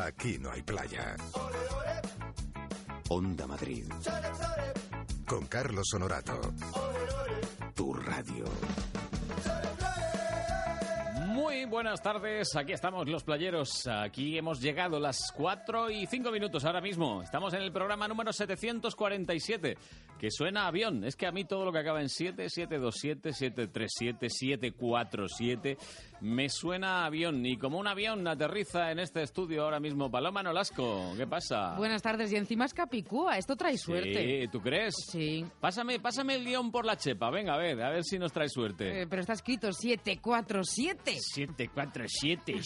aquí no hay playa. Onda Madrid. Con Carlos Honorato. Tu radio. Muy buenas tardes, aquí estamos los playeros, aquí hemos llegado las 4:05 ahora mismo, estamos en el programa número 747, que suena a avión, es que a mí todo lo que acaba en 7, 727, 737, 747, me suena a avión, y como un avión aterriza en este estudio ahora mismo Paloma Nolasco, ¿qué pasa? Buenas tardes, y encima es Capicúa, esto trae suerte. Sí, ¿tú crees? Sí. Pásame el guión por la chepa, venga, a ver si nos trae suerte. Pero está escrito 747. 747,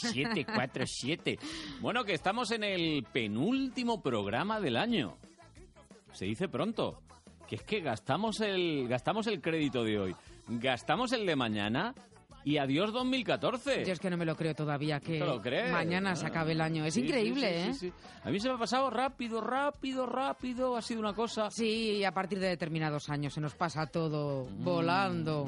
747. Bueno, que estamos en el penúltimo programa del año. Se dice pronto. Que es que gastamos el crédito de hoy, gastamos el de mañana y adiós 2014. Yo es que no me lo creo todavía, que ¿Te lo crees? Mañana se acabe el año. Es sí, increíble, sí. A mí se me ha pasado rápido, ha sido una cosa... Sí, a partir de determinados años se nos pasa todo volando.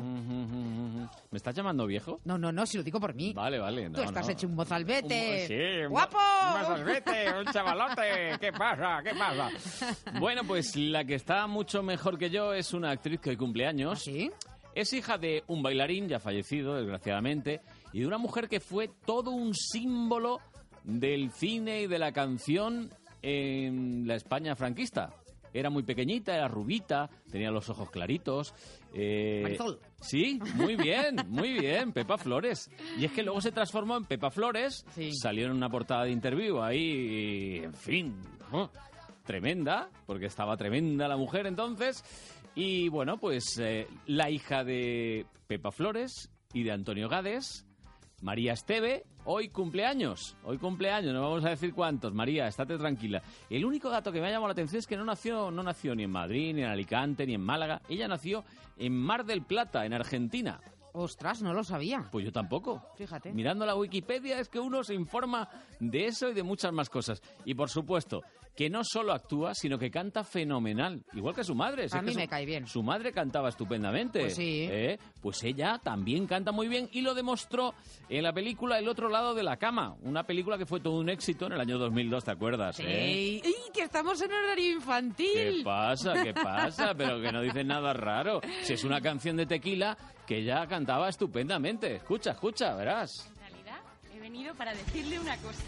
¿Me estás llamando viejo? No, si lo digo por mí. Vale. Tú estás hecho un mozalbete. Sí, ¡guapo! Un mozalbete, un chavalote. ¿Qué pasa? Bueno, pues la que está mucho mejor que yo es una actriz que hoy cumple años. ¿Ah, sí? Es hija de un bailarín, ya fallecido, desgraciadamente, y de una mujer que fue todo un símbolo del cine y de la canción en la España franquista. Era muy pequeñita, era rubita, tenía los ojos claritos. Marisol. Sí, muy bien, Pepa Flores. Y es que luego se transformó en Pepa Flores, sí. Salió en una portada de Interview ahí, en fin, tremenda, porque estaba tremenda la mujer entonces. Y bueno, pues la hija de Pepa Flores y de Antonio Gades, María Esteve, hoy cumpleaños, no vamos a decir cuántos. María, estate tranquila. El único dato que me ha llamado la atención es que no nació ni en Madrid, ni en Alicante, ni en Málaga. Ella nació en Mar del Plata, en Argentina. Ostras, no lo sabía. Pues yo tampoco. Fíjate. Mirando la Wikipedia es que uno se informa de eso y de muchas más cosas. Y por supuesto, que no solo actúa, sino que canta fenomenal. Igual que su madre. A mí me cae bien. Su madre cantaba estupendamente. Pues sí. Pues ella también canta muy bien y lo demostró en la película El otro lado de la cama. Una película que fue todo un éxito en el año 2002, ¿te acuerdas? Sí. ¡Y que estamos en horario infantil! ¿Qué pasa? Pero que no dicen nada raro. Si es una canción de Tequila que ella cantaba estupendamente. Escucha, verás. En realidad, he venido para decirle una cosa.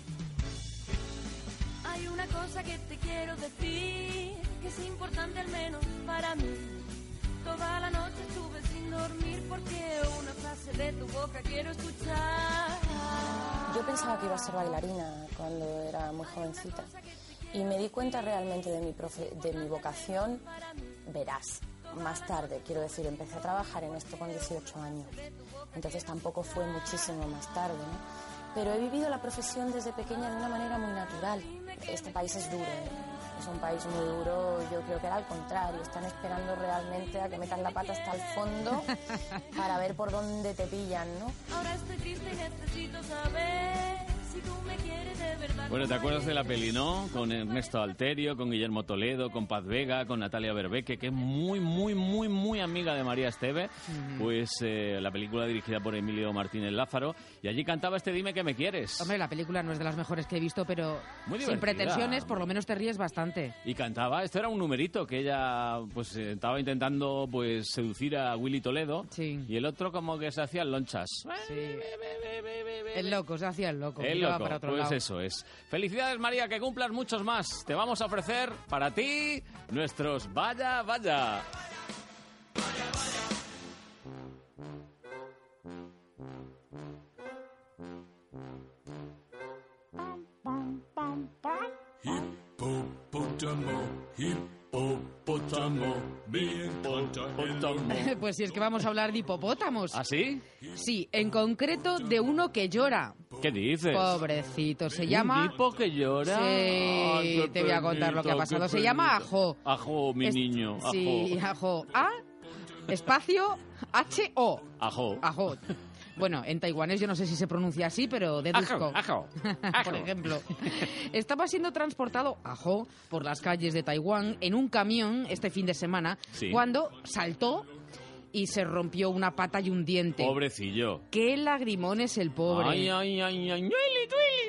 Hay una cosa que te quiero decir, que es importante al menos para mí. Toda la noche estuve sin dormir porque una frase de tu boca quiero escuchar. Yo pensaba que iba a ser bailarina cuando era muy jovencita y me di cuenta realmente de mi vocación, verás, más tarde, quiero decir, empecé a trabajar en esto con 18 años, entonces tampoco fue muchísimo más tarde, ¿no? Pero he vivido la profesión desde pequeña de una manera muy natural. Este país es duro, es un país muy duro, yo creo que era al contrario, están esperando realmente a que metan la pata hasta el fondo para ver por dónde te pillan, ¿no? Ahora estoy triste y necesito saber si tú me quieres de verdad. Bueno, ¿te acuerdas de la peli, no? Con Ernesto Alterio, con Guillermo Toledo, con Paz Vega, con Natalia Berbeque, que es muy amiga de María Esteve. Pues la película dirigida por Emilio Martínez Lázaro, y allí cantaba este Dime que me quieres. Hombre, la película no es de las mejores que he visto, pero muy sin pretensiones, por lo menos te ríes bastante. Y cantaba, esto era un numerito que ella pues estaba intentando pues seducir a Willy Toledo, sí. Y el otro como que se hacían lonchas. Sí. El loco, se hacía el loco. El loco, para otro pues lado. eso es. Felicidades, María, que cumplas muchos más. Te vamos a ofrecer para ti nuestros Vaya. Pues si es que vamos a hablar de hipopótamos. ¿Ah, sí? Sí, en concreto de uno que llora. ¿Qué dices? Pobrecito, se llama... ¿Un tipo que llora? Sí, Ay, te voy a contar lo que ha pasado. Se llama Ajo. Ajo, mi niño, Ajo. Sí, Ajo. A, espacio, H-O. Ajo. Bueno, en taiwanés yo no sé si se pronuncia así, pero deduzco. Ajo. Por ejemplo. Estaba siendo transportado, Ajo, por las calles de Taiwán en un camión este fin de semana, sí, cuando saltó y se rompió una pata y un diente. Pobrecillo. ¡Qué lagrimones el pobre! Ay. Tuili.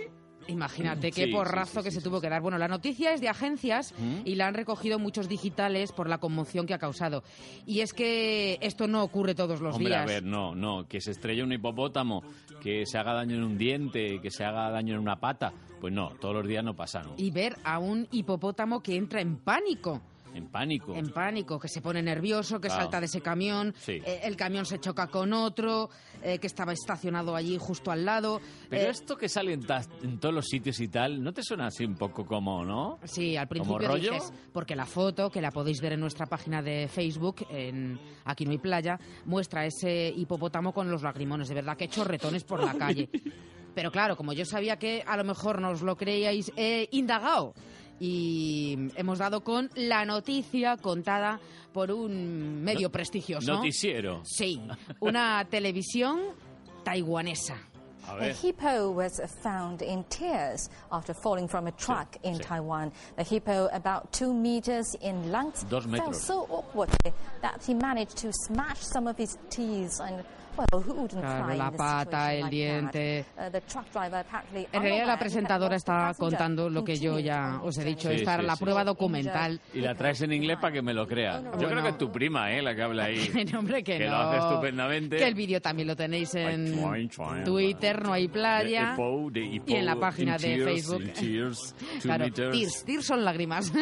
Imagínate qué porrazo que se tuvo que dar. Bueno, la noticia es de agencias y la han recogido muchos digitales por la conmoción que ha causado. Y es que esto no ocurre todos los días. A ver, no, que se estrelle un hipopótamo, que se haga daño en un diente, que se haga daño en una pata, pues no, todos los días no pasa, ¿no? Y ver a un hipopótamo que entra en pánico. En pánico. En pánico, que se pone nervioso, que salta de ese camión, el camión se choca con otro, que estaba estacionado allí justo al lado. Pero esto que sale en todos los sitios y tal, ¿no te suena así un poco como, no? Sí, al principio dices, porque la foto, que la podéis ver en nuestra página de Facebook, en Aquí no hay playa, muestra ese hipopótamo con los lagrimones, de verdad, que chorretones por la calle. Pero claro, como yo sabía que a lo mejor no os lo creíais, he indagado. Y hemos dado con la noticia contada por un medio prestigioso. Noticiero. Sí, una televisión taiwanesa. A hippo was found in tears after falling from a truck in Taiwan. The hippo, about 2 meters in length, 2 metros. fell so awkwardly that he managed to smash some of his teeth and... Well, who wouldn't cry la in a pata, situation el like diente. the truck driver apparently En realidad la presentadora está unaware that the contando lo que yo passenger ya os he dicho, Sí, esta sí, la sí. prueba documental. Y la traes en inglés para que me lo crea. Yo creo que es tu prima, la que habla ahí. No, hombre, que lo no. hace estupendamente. Que el vídeo también lo tenéis en Twitter, No hay playa, y en la página de Facebook. Claro, tears son lágrimas.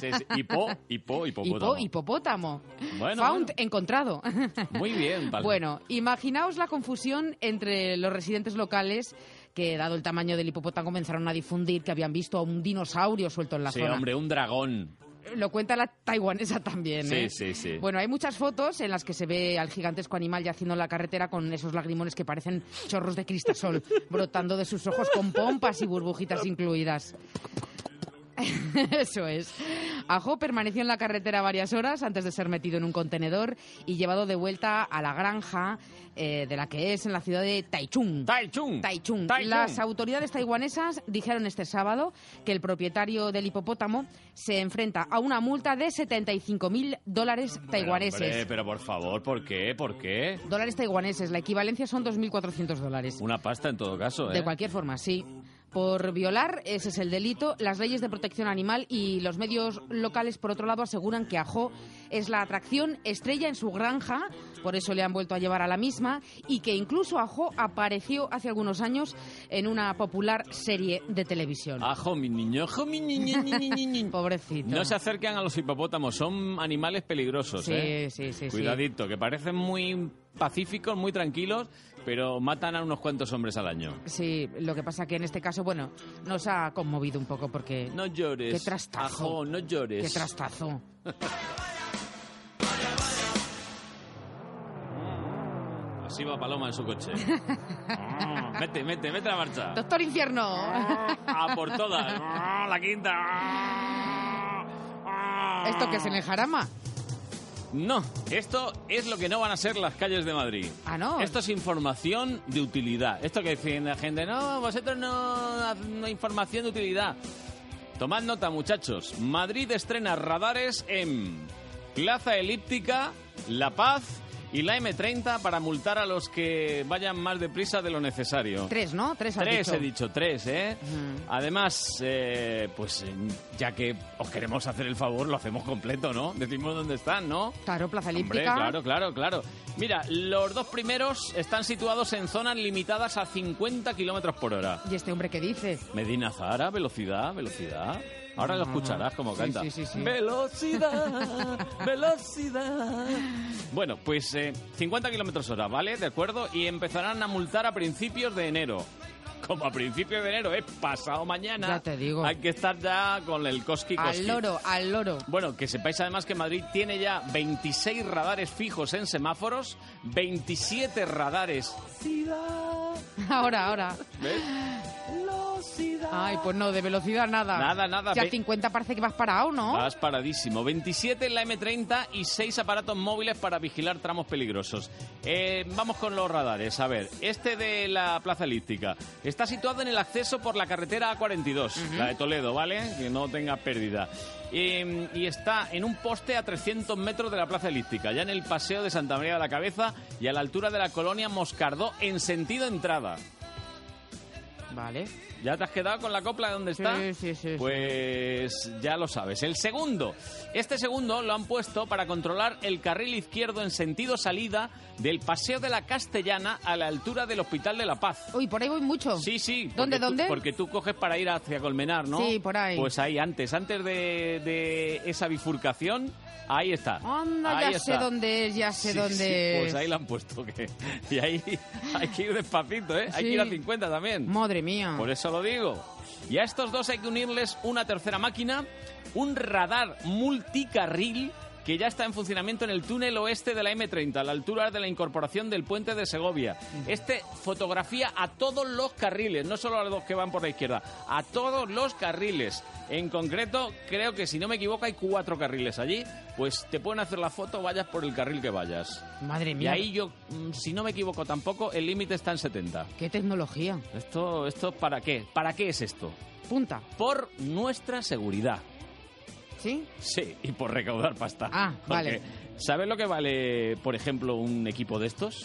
Hipopótamo. Found, encontrado. Muy bien, vale. Bueno, imaginaos la confusión entre los residentes locales que, dado el tamaño del hipopótamo, comenzaron a difundir que habían visto a un dinosaurio suelto en la zona. Sí, hombre, un dragón. Lo cuenta la taiwanesa también, ¿eh? Sí. Bueno, hay muchas fotos en las que se ve al gigantesco animal yaciendo en la carretera con esos lagrimones que parecen chorros de cristasol brotando de sus ojos con pompas y burbujitas incluidas. Eso es. Ajo permaneció en la carretera varias horas antes de ser metido en un contenedor y llevado de vuelta a la granja de la que es en la ciudad de Taichung. Las autoridades taiwanesas dijeron este sábado que el propietario del hipopótamo se enfrenta a una multa de $75,000 taiwaneses. Hombre, pero por favor, ¿por qué? Dólares taiwaneses, la equivalencia son $2.400. Una pasta en todo caso, ¿eh? De cualquier forma, sí. Por violar, ese es el delito. Las leyes de protección animal y los medios locales, por otro lado, aseguran que Ajo es la atracción estrella en su granja, por eso le han vuelto a llevar a la misma, y que incluso Ajo apareció hace algunos años en una popular serie de televisión. Ajo, mi niño, Pobrecito. No se acercan a los hipopótamos, son animales peligrosos, ¿eh? Sí. Cuidadito, que parecen muy pacíficos, muy tranquilos, pero matan a unos cuantos hombres al año. Sí, lo que pasa que en este caso, bueno, nos ha conmovido un poco porque... No llores, qué trastazo. Ajo, no llores. Qué trastazo. Así va Paloma en su coche. Mete la marcha. ¡Doctor Infierno! A por todas. La quinta. ¿Esto qué es en el Jarama? No, esto es lo que no van a ser las calles de Madrid. Ah, ¿no? Esto es información de utilidad. Esto que dicen la gente, no, vosotros no información de utilidad. Tomad nota, muchachos. Madrid estrena radares en Plaza Elíptica, La Paz y la M30 para multar a los que vayan más deprisa de lo necesario. 3, ¿no? 3 has Tres, dicho. he dicho 3, ¿eh? Además, pues ya que os queremos hacer el favor, lo hacemos completo, ¿no? Decimos dónde están, ¿no? Claro, Plaza Hombre, Elíptica. claro. Mira, los dos primeros están situados en zonas limitadas a 50 kilómetros por hora. ¿Y este hombre qué dice? Medina Zahara, velocidad. Ahora lo escucharás como canta. Sí. Velocidad. Bueno, pues 50 kilómetros hora, ¿vale? De acuerdo. Y empezarán a multar a principios de enero. Como a principios de enero es pasado mañana. Ya te digo. Hay que estar ya con el cosqui. Al loro. Bueno, que sepáis además que Madrid tiene ya 26 radares fijos en semáforos, 27 radares. Ahora. ¿Ves? Ay, pues no, de velocidad nada. Nada. Si a 50 parece que vas parado, ¿no? Vas paradísimo. 27 en la M30 y 6 aparatos móviles para vigilar tramos peligrosos. Vamos con los radares. A ver, este de la Plaza Elíptica está situado en el acceso por la carretera A42, la de Toledo, ¿vale? Que no tenga pérdida. Y está en un poste a 300 metros de la Plaza Elíptica, ya en el Paseo de Santa María de la Cabeza y a la altura de la colonia Moscardó en sentido entrada. Vale. ¿Ya te has quedado con la copla de dónde está? Sí. Pues ya lo sabes. El segundo. Este segundo lo han puesto para controlar el carril izquierdo en sentido salida del Paseo de la Castellana a la altura del Hospital de la Paz. Uy, por ahí voy mucho. Sí. ¿Dónde? Porque tú coges para ir hacia Colmenar, ¿no? Sí, por ahí. Pues ahí, antes de esa bifurcación, ahí está. Anda, Ahí ya está. sé dónde es, ya sé dónde es. Pues ahí la han puesto. Y ahí hay que ir despacito, ¿eh? Hay Sí. que ir a 50 también. Madre mía. Por eso lo digo. Y a estos dos hay que unirles una tercera máquina, un radar multicarril que ya está en funcionamiento en el túnel oeste de la M30, a la altura de la incorporación del puente de Segovia. Este fotografía a todos los carriles, no solo a los dos que van por la izquierda, a todos los carriles. En concreto, creo que si no me equivoco hay 4 carriles allí, pues te pueden hacer la foto, vayas por el carril que vayas. Madre Y mía. ahí yo, si no me equivoco tampoco, el límite está en 70. ¿Qué tecnología? ¿Esto para qué? ¿Para qué es esto? Punta. Por nuestra seguridad. ¿Sí? Sí, y por recaudar pasta. Ah, vale. ¿Sabes lo que vale, por ejemplo, un equipo de estos?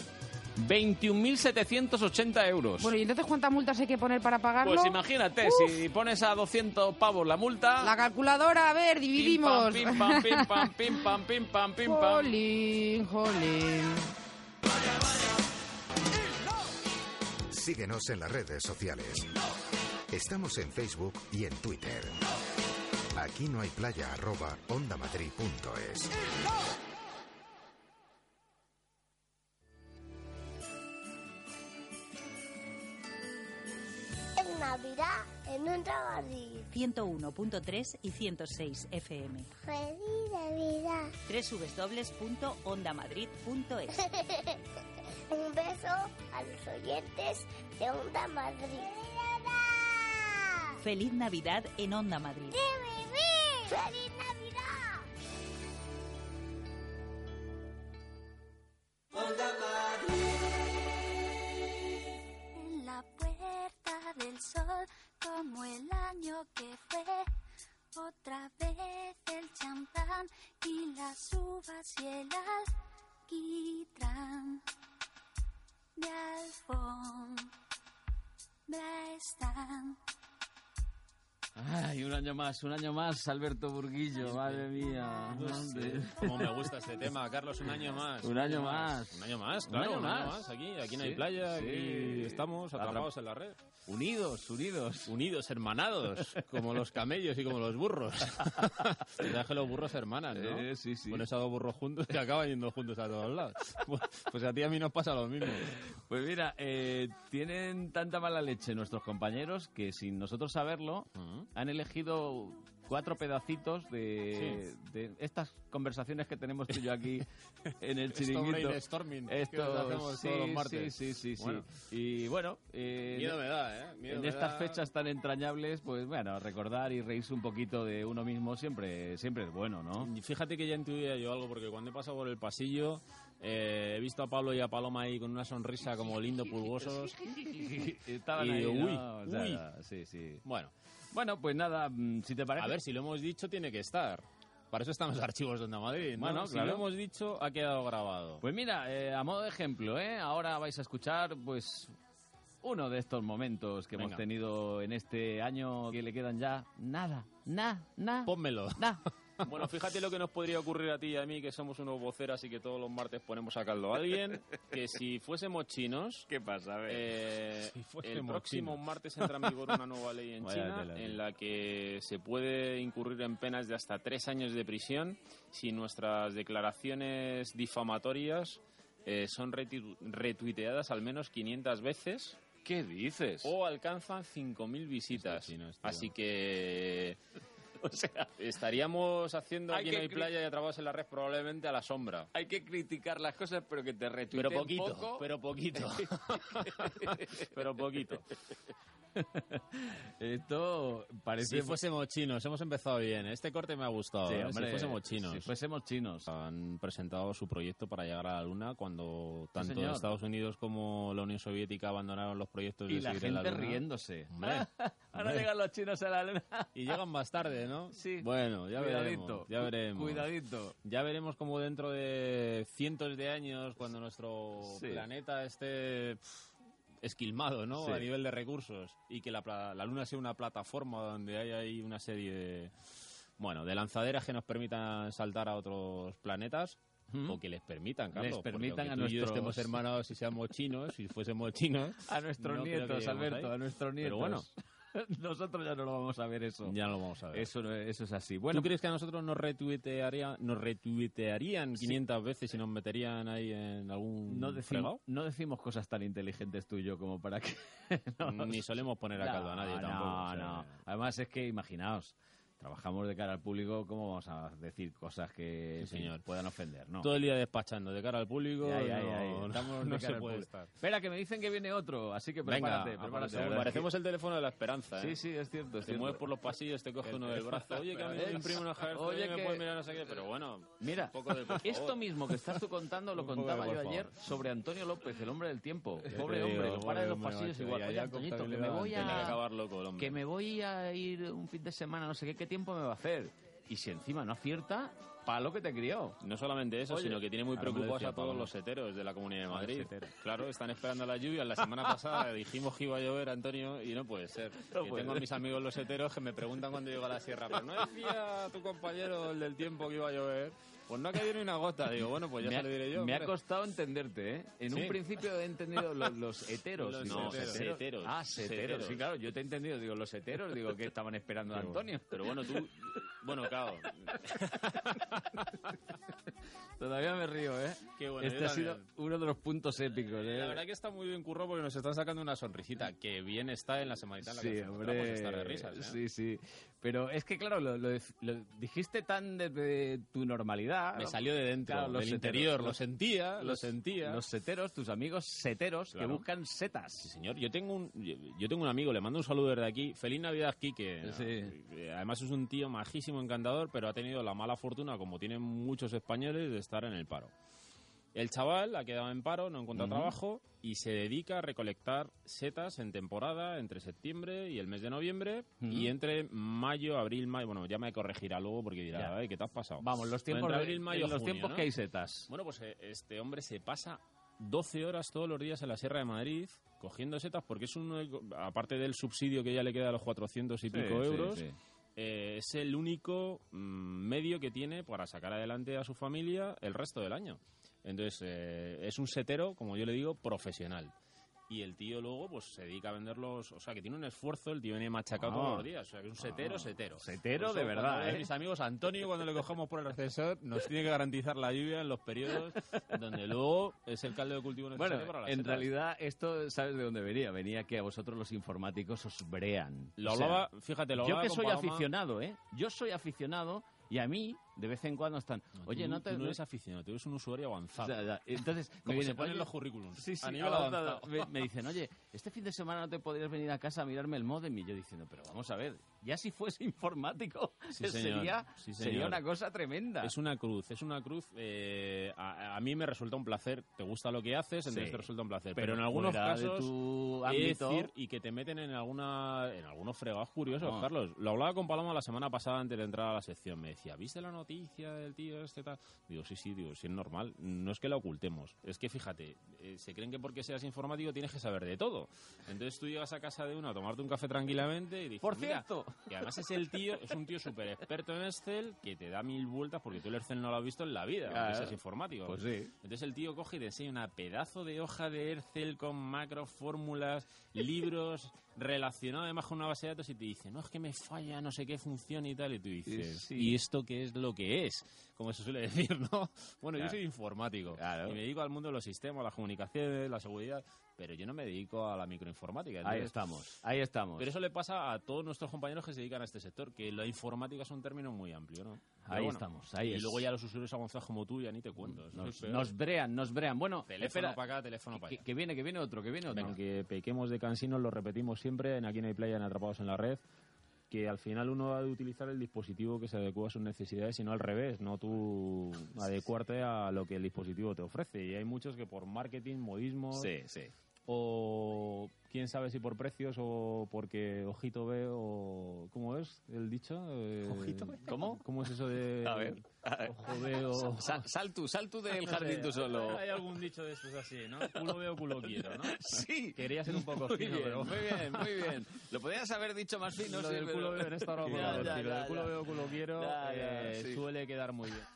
21.780 euros. Bueno, ¿y entonces cuántas multas hay que poner para pagarlo? Pues imagínate, si pones a 200 pavos la multa... La calculadora, a ver, dividimos. Pim, pam, pim, pam, pim, pam, pim, pam, pim, pam. Jolín. Síguenos en las redes sociales. Estamos en Facebook y en Twitter. Aquí no hay playa @ondamadrid.es. Es Navidad en Onda Madrid. 101.3 y 106 FM. ¡Feliz Navidad! www.ondamadrid.es. Un beso a los oyentes de Onda Madrid. Feliz Navidad en Onda Madrid. ¡Feliz Navidad! En la puerta del sol, como el año que fue, otra vez el champán y las uvas y el alquitrán de alfombra están. Ay, un año más, Alberto Burguillo, madre mía. Como me gusta este tema, Carlos, un año más. Un año más. Un año más, claro, Un un año año más. más. Aquí no hay Sí, playa, sí. aquí estamos atrapados en la red. Unidos. Unidos, hermanados, como los camellos y como los burros. ¿Sabes que los burros se hermanan, no? Sí. Pones a dos burros juntos y acaban yendo juntos a todos lados. Pues a ti y a mí nos pasa lo mismo. Pues mira, tienen tanta mala leche nuestros compañeros que sin nosotros saberlo han elegido 4 pedacitos de estas conversaciones que tenemos tú y yo aquí en el chiringuito. Brainstorming, Esto que nos hacemos todos los martes. Sí. Bueno. Y bueno, Miedo me da, ¿eh? en estas fechas tan entrañables, pues bueno, recordar y reírse un poquito de uno mismo siempre es bueno, ¿no? Y fíjate que ya intuía yo algo, porque cuando he pasado por el pasillo he visto a Pablo y a Paloma ahí con una sonrisa como lindo pulgosos. Estaban Y ahí, digo, ¿no? O sea, uy. Sí. Bueno, pues nada, si te parece... a ver, si lo hemos dicho, tiene que estar. Para eso están los archivos de Onda Madrid, ¿no? Bueno, Si claro. lo hemos dicho, ha quedado grabado. Pues mira, a modo de ejemplo, ahora vais a escuchar pues uno de estos momentos que hemos Venga. tenido en este año que le quedan ya nada. Pónmelo. Bueno, fíjate lo que nos podría ocurrir a ti y a mí, que somos unos voceras y que todos los martes ponemos a caldo a alguien, que si fuésemos chinos... ¿Qué pasa? A ver. El fuésemos próximo chinos. martes entra en vigor una nueva ley en Vaya China tela, tío. en la que se puede incurrir en penas de hasta 3 años de prisión si nuestras declaraciones difamatorias son retuiteadas al menos 500 veces ¿Qué dices? o alcanzan 5.000 visitas. Este chino, tío. Así que... O sea, estaríamos haciendo Hay aquí que no hay playa y atrapados en la red probablemente a la sombra. hay que criticar las cosas, pero que te retuiteen Pero poquito, poco. pero poquito. Pero poquito. Esto parece... Si fuésemos chinos, hemos empezado bien. Este corte me ha gustado. Sí, ¿eh? hombre, Si fuésemos chinos. Si fuésemos chinos. Han presentado su proyecto para llegar a la Luna cuando tanto señor. Estados Unidos como la Unión Soviética abandonaron los proyectos Y de la seguir en la gente Luna. riéndose. Hombre, Ahora hombre. llegan los chinos a la luna. Y llegan más tarde, ¿no? Sí. Bueno, ya Cuidadito. veremos. Ya veremos. Cuidadito. Ya veremos cómo dentro de cientos de años, cuando nuestro Sí. planeta esté esquilmado, ¿no? Sí. A nivel de recursos, y que la Luna sea una plataforma donde hay ahí una serie de, de lanzaderas que nos permitan saltar a otros planetas, o que les permitan, Carlos. Les permitan porque a tú y yo nuestros... estemos hermanados y seamos chinos, si fuésemos chinos... A nuestros no creo que nietos, lleguemos Alberto, ahí. a nuestros nietos. Pero bueno, nosotros ya no lo vamos a ver eso. ya no lo vamos a ver. Eso es así. Bueno, ¿Tú crees que a nosotros nos retuitearían 500 veces y nos meterían ahí en algún fregado? no decimos cosas tan inteligentes tú y yo como para que... Ni solemos poner a caldo a nadie tampoco. No, o sea, no. Además es que, imaginaos, trabajamos de cara al público, ¿cómo vamos a decir cosas que Sí, señor. puedan ofender? No. Todo el día despachando de cara al público, Ya. no Estamos de se cara al puede público. estar. Espera, que me dicen que viene otro, así que Venga, prepárate. parecemos el teléfono de la esperanza, ¿eh? Sí, es cierto. Te mueves por los pasillos, te coge uno del brazo. Oye, que a mí me imprime una Javier, Oye, me que- puedes mirar no sé qué. Pero bueno, Mira, un poco de por favor. esto mismo que estás tú contando lo Un poco contaba de por yo ayer favor. sobre Antonio López, el hombre del tiempo. Ya Pobre te hombre, digo, lo para en los pobre pasillos macho, igual. ya Oye, Antoñito, que me voy Tiene que a... acabar loco el hombre. Que me voy a ir un fin de semana, no sé qué tiempo me va a hacer. Y si encima no acierta, palo que te crió. No solamente eso, Oye, sino que tiene muy ahora me preocupados decía a todos Pablo. los heteros de la Comunidad de Ah, Madrid. los heteros. Claro, están esperando la lluvia. La semana pasada dijimos que iba a llover, Antonio, y no puede ser. No Que puede tengo a ser. mis amigos los heteros que me preguntan cuando llego a la sierra, pero ¿no decía tu compañero el del tiempo que iba a llover? Pues no ha caído ni una gota. Digo, bueno, pues ya se lo diré yo. Me ha hombre. costado entenderte, ¿eh? En Sí. un principio he entendido los heteros. Los Digo, seteros. Ah, seteros. Seteros. Sí, claro, yo te he entendido. Digo, los heteros, digo, que estaban esperando a Antonio. Pero bueno, tú... Bueno, claro. Todavía me río, ¿eh? Qué bueno, Este yo ha sido también. uno de los puntos épicos, ¿eh? La verdad que está muy bien currado porque nos están sacando una sonrisita. Que bien está en la semanita en la que Sí, nos encontramos hombre. estar de risas, ¿eh? Sí, sí. Pero es que, claro, lo dijiste tan desde tu normalidad. Me salió de dentro, Claro, los del seteros, interior, los- lo sentía. Los seteros, tus amigos seteros Claro. que buscan setas. Sí, señor. Yo tengo un amigo, le mando un saludo desde aquí. Feliz Navidad, Quique. Sí. Además es un tío majísimo, encantador, pero ha tenido la mala fortuna, como tienen muchos españoles, de estar en el paro. El chaval ha quedado en paro, no encuentra trabajo y se dedica a recolectar setas en temporada entre septiembre y el mes de noviembre y entre mayo, abril, mayo. Bueno, ya me corregirá luego porque dirá, Ya. "Ay, ¿qué te has pasado?". Vamos, los tiempos, Entre abril, mayo, en los junio, tiempos ¿no? que hay setas. Bueno, pues este hombre se pasa 12 horas todos los días en la Sierra de Madrid cogiendo setas porque es uno, aparte del subsidio que ya le queda a los 400 y pico euros, es el único medio que tiene para sacar adelante a su familia el resto del año. Entonces, es un setero, como yo le digo, profesional. Y el tío luego pues se dedica a venderlos, o sea, que tiene un esfuerzo, el tío viene machacado todos los días, o sea, que es un setero. Setero Por de eso, verdad, cuando ¿eh? mis amigos, Antonio, cuando le cogemos por el ascensor, nos tiene que garantizar la lluvia en los periodos donde luego es el caldo de cultivo necesario Bueno, para las en setas. realidad esto, ¿sabes de dónde venía? Venía que a vosotros los informáticos os brean. Lo O sea, hablaba, fíjate, lo yo hablaba que con soy Paloma. aficionado, ¿eh? Yo soy aficionado y a mí, de vez en cuando están... Oye, tú, no te... tú no eres aficionado, tú eres un usuario avanzado. Ya. Entonces, me Como vienen, se ponen "Oye", los currículums. Sí, sí, a nivel avanzado. avanzado. Me dicen, oye, este fin de semana no te podrías venir a casa a mirarme el módem. Y yo diciendo, pero vamos a ver, ya si fuese informático, Sí, señor. sería, Sí, sería señor. una cosa tremenda. Es una cruz. A mí me resulta un placer. Te gusta lo que haces, entonces Sí. te resulta un placer. Pero Pero en algunos fuera de casos, tu es ámbito- decir, y que te meten en algunos fregados curiosos, No. Carlos. Lo hablaba con Paloma la semana pasada antes de entrar a la sección. Me decía, ¿viste la noticia del tío este tal? Digo, sí, digo, sí es normal. No es que la ocultemos. Es que fíjate, se creen que porque seas informático tienes que saber de todo. Entonces tú llegas a casa de uno a tomarte un café tranquilamente y dices, Por "Mira", cierto. y además es un tío súper experto en Excel que te da 1000 vueltas porque tú el Excel no lo has visto en la vida, Claro. porque seas informático. Pues sí. Entonces el tío coge y te enseña una pedazo de hoja de Excel con macros, fórmulas, libros relacionados además con una base de datos y te dice, no, es que me falla no sé qué función y tal, y tú dices, Sí. ¿y esto qué es lo que es? Como se suele decir, ¿no? Bueno, Claro. yo soy informático Claro. y me dedico al mundo de los sistemas, las comunicaciones, la seguridad, pero yo no me dedico a la microinformática. Ahí Entonces, estamos. pero eso le pasa a todos nuestros compañeros que se dedican a este sector, que la informática es un término muy amplio, ¿no? Pero Ahí bueno, estamos, ahí y es. luego ya los usuarios avanzados como tú ya ni te cuento. eso es peor. Nos brean. Bueno, Teléfono espera, para acá, teléfono para allá. que viene otro. Aunque pequemos de cansinos, lo repetimos siempre, en Aquí no hay playa, en Atrapados en la Red, que al final uno ha de utilizar el dispositivo que se adecua a sus necesidades y no al revés, no tú adecuarte a lo que el dispositivo te ofrece. Y hay muchos que por marketing, modismos... Sí. o quién sabe si por precios o porque ojito ve o... ¿Cómo es el dicho? ¿Ojito ve? ¿Cómo? ¿Cómo es eso de...? A ver. Ojo ve o... Sal tú del jardín tú solo. Hay algún dicho de estos así, ¿no? Culo veo, culo quiero, ¿no? Sí. Quería ser un poco Muy fino, bien, pero... muy bien, muy bien. Lo podrías haber dicho más fino. Lo sí, del pero- culo veo en esta hora por Ya, ya, lo del ya, culo ya. veo, culo quiero Sí. suele quedar muy bien.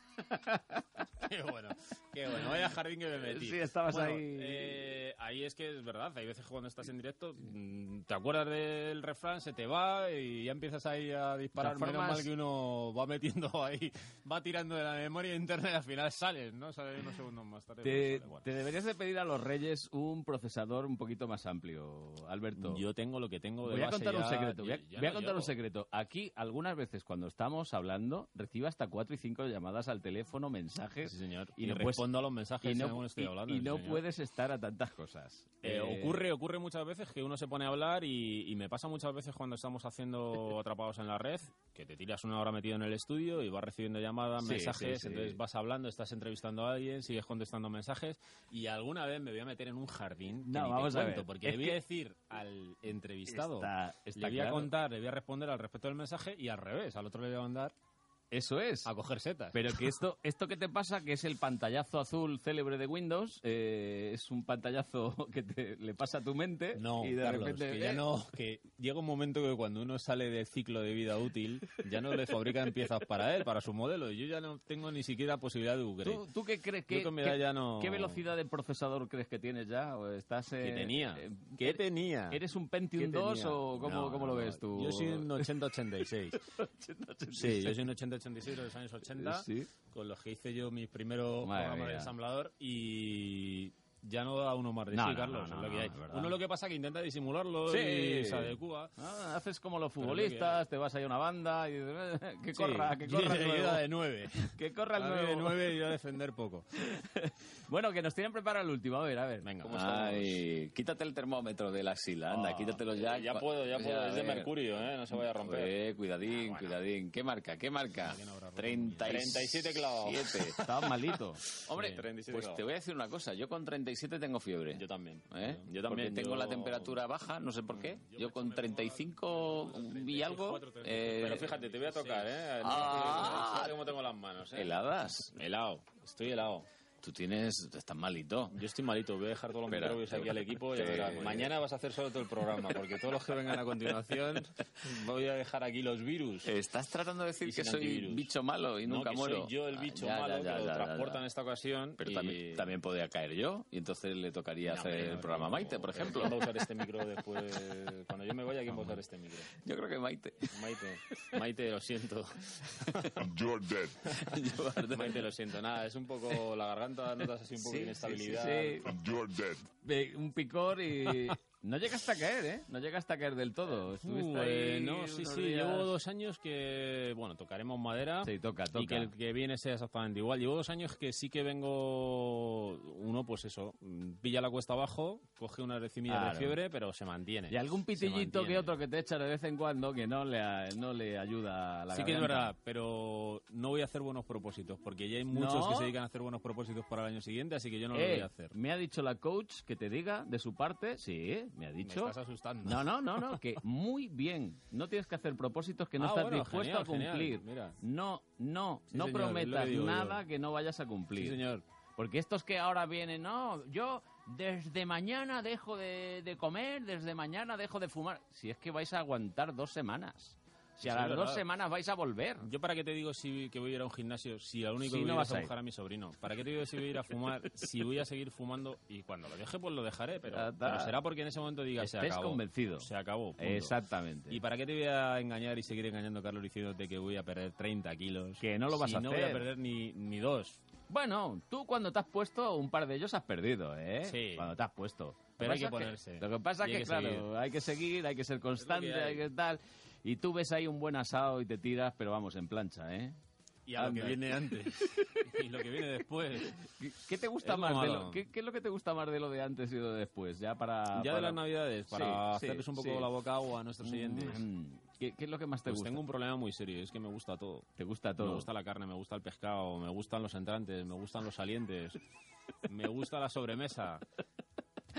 Qué bueno. Vaya jardín que me metí. Sí, estabas Bueno, ahí. ahí es que es verdad, hay veces que cuando estás en directo te acuerdas del refrán, se te va y ya empiezas ahí a disparar. De todas Menos formas- mal que uno va metiendo ahí, va tirando de la memoria interna y al final sales, ¿no? Sale unos segundos más tarde. pero Te, sale igual. te deberías de pedir a los Reyes un procesador un poquito más amplio, Alberto. Yo tengo lo que tengo de Voy a base contar un ya- secreto. Voy a, ya voy a no contar un llego. secreto. Aquí, algunas veces, cuando estamos hablando, recibo hasta 4 y 5 llamadas al teléfono, mensajes. Sí, señor. Y Y, no puedes- respondo a los mensajes y no, según estoy hablando. y sí, no señor. puedes estar a tantas cosas. Ocurre muchas veces que uno se pone a hablar y me pasa muchas veces cuando estamos haciendo Atrapados en la Red, que te tiras una hora metido en el estudio y vas recibiendo llamadas, Sí, mensajes, sí, sí. entonces vas hablando, estás entrevistando a alguien, sigues contestando mensajes y alguna vez me voy a meter en un jardín que No, ni te vamos a cuento, ver. porque Es le voy que a decir al entrevistado, Está le voy a claro. contar, le voy a responder al respecto del mensaje y al revés, al otro le voy a mandar Eso es. a coger setas. Pero que esto que te pasa, que es el pantallazo azul célebre de Windows, es un pantallazo que le pasa a tu mente No, y de Carlos, repente... que ya no, que llega un momento que cuando uno sale del ciclo de vida útil, ya no le fabrican piezas para él, para su modelo, y yo ya no tengo ni siquiera posibilidad de upgrade. ¿Tú qué crees? Yo con mi edad ya no... ¿Qué velocidad de procesador crees que tienes ya? ¿O estás, Que tenía. ¿Qué tenía? ¿Eres un Pentium 2 o cómo lo ves tú? Yo soy un 8086. Sí, yo soy un 8086 de los años 80, Sí. con los que hice yo mis primeros Madre programas de mía. ensamblador y... Ya no da uno más de No, sí, no, Carlos, no, es lo no, que hay. es verdad. Uno lo que pasa es que intenta disimularlo Sí. y se adecua. Ah, haces como los Pero futbolistas, te vas ahí a una banda y que corra, que corra el Yo nuevo. de 9. Que corra el A mí nuevo. de 9 y a defender poco. Bueno, que nos tienen preparado el último. A ver. Venga, ¿cómo vamos. Ay, quítate el termómetro de la axila, anda, quítatelo ya. Ya puedo. Es de a ver. mercurio, no se vaya a romper. Cuidadín. ¿Qué marca? Que no habrá roto. 37 clavados. Estabas malito. Hombre, Sí, 37 pues clavados. te voy a decir una cosa. Yo con 37 tengo fiebre. Yo también. ¿Eh? Yo también. Porque tengo la temperatura baja, no sé por qué. Yo con 35 y algo... Pero fíjate, te voy a tocar, Fíjate cómo tengo las manos, Heladas. Helado. Estoy helado. Tú estás malito. Yo estoy malito, voy a dejar todos los Espera, microbios aquí al equipo y te- verás, mañana vas a hacer solo todo el programa, porque todos los que vengan a continuación voy a dejar aquí los virus. Estás tratando de decir Y que sin soy antivirus. bicho malo y No, nunca que muero. soy yo el bicho Ya, malo ya, que lo ya, transporta ya. en esta ocasión. Pero y... también podría caer yo y entonces le tocaría hacer el programa a Maite, por ejemplo. ¿Quién va a usar este micro después? Cuando yo me vaya, ¿quién va a usar este micro? Yo creo que Maite. Maite, lo siento. You're dead. Maite, lo siento. Nada, es un poco la garganta, notas así un poco de inestabilidad. Sí. You're dead. Un picor y... No llegaste a caer, ¿eh? No llegaste a caer del todo. Estuviste ahí No, sí, unos sí. días- Llevo 2 años que, bueno, tocaremos madera. Sí, toca. Y que el que viene sea exactamente igual. Llevo 2 años que sí que vengo... Uno, pues eso, pilla la cuesta abajo, coge unas decimillas Claro. de fiebre, pero se mantiene. Y algún pitillito Se mantiene. que otro que te echa de vez en cuando que no le ayuda a la Sí que es garganta. verdad, pero no voy a hacer buenos propósitos, porque ya hay muchos ¿No? que se dedican a hacer buenos propósitos para el año siguiente, así que yo no lo voy a hacer. Me ha dicho la coach que te diga de su parte, sí, me ha dicho. Me estás asustando. No, que muy bien. No tienes que hacer propósitos que no estás bueno, dispuesto a genial, cumplir. mira. No Sí, señor, es lo que prometas digo nada yo. que no vayas a cumplir. Sí, señor. Porque estos que ahora vienen, no, yo desde mañana dejo de comer, desde mañana dejo de fumar. Si es que vais a aguantar 2 semanas. Si a Sí, las es 2 verdad. semanas vais a volver. Yo para qué te digo si que voy a ir a un gimnasio si lo único Si que voy no a ir vas es a a ir. buscar a mi sobrino. ¿Para qué te digo si voy a ir a fumar si voy a seguir fumando? Y cuando lo deje, pues lo dejaré, pero, Ya está. pero será porque en ese momento diga se Estés acabó. convencido. Se acabó. punto. Exactamente. ¿Y para qué te voy a engañar y seguir engañando, Carlos, diciéndote que voy a perder 30 kilos? Que no lo vas si a no hacer. voy a perder ni 2. Bueno, tú cuando te has puesto, un par de ellos has perdido, ¿eh? Sí. Cuando te has puesto. Pero Lo hay pasa que es ponerse. Lo que pasa Y es hay que, que claro, seguir. hay que seguir, hay que ser constante, hay. hay que tal. Y tú ves ahí un buen asado y te tiras, pero vamos, en plancha, ¿eh? Y a lo que Anda. viene antes. Y lo que viene después. ¿Qué te gusta Es lo más de malo. lo, ¿qué es lo que te gusta más de lo de antes y lo de después? Ya para... Ya de las Navidades, para Sí, hacerles un poco sí. la boca agua a nuestros oyentes. ¿Qué es lo que más te Pues gusta? tengo un problema muy serio, es que me gusta todo. ¿Te gusta todo? Me gusta la carne, me gusta el pescado, me gustan los entrantes, me gustan los salientes, me gusta la sobremesa.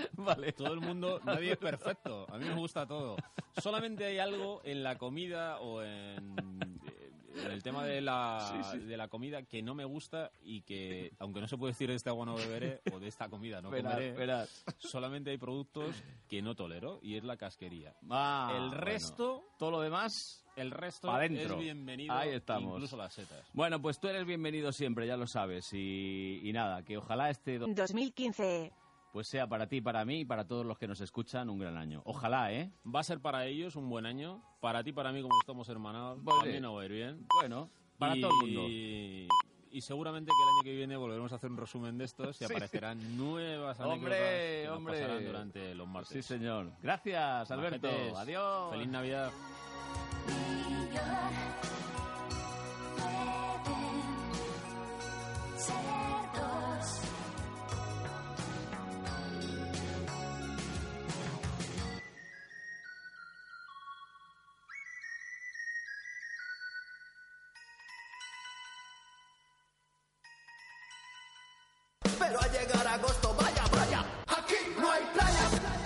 Vale. Todo el mundo, nadie es perfecto. A mí me gusta todo. Solamente hay algo en la comida o en el tema de la comida que no me gusta y que, aunque no se puede decir de este agua no beberé o de esta comida no comeré, solamente hay productos que no tolero y es la casquería. El resto, todo lo demás, el resto adentro. es bienvenido. Ahí estamos. Incluso las setas. Bueno, pues tú eres bienvenido siempre, ya lo sabes. Y nada, que ojalá este 2015 pues sea para ti, para mí y para todos los que nos escuchan un gran año. Ojalá, ¿eh? Va a ser para ellos un buen año. Para ti, para mí, como estamos hermanados, Pues también nos va a ir bien. Bueno, para todo el mundo. Y seguramente que el año que viene volveremos a hacer un resumen de estos y aparecerán nuevas anécdotas que nos pasarán durante los martes. Sí, señor. Gracias, Alberto. Majetes. Adiós. Feliz Navidad. Pero al llegar agosto, vaya, vaya, aquí no hay playa.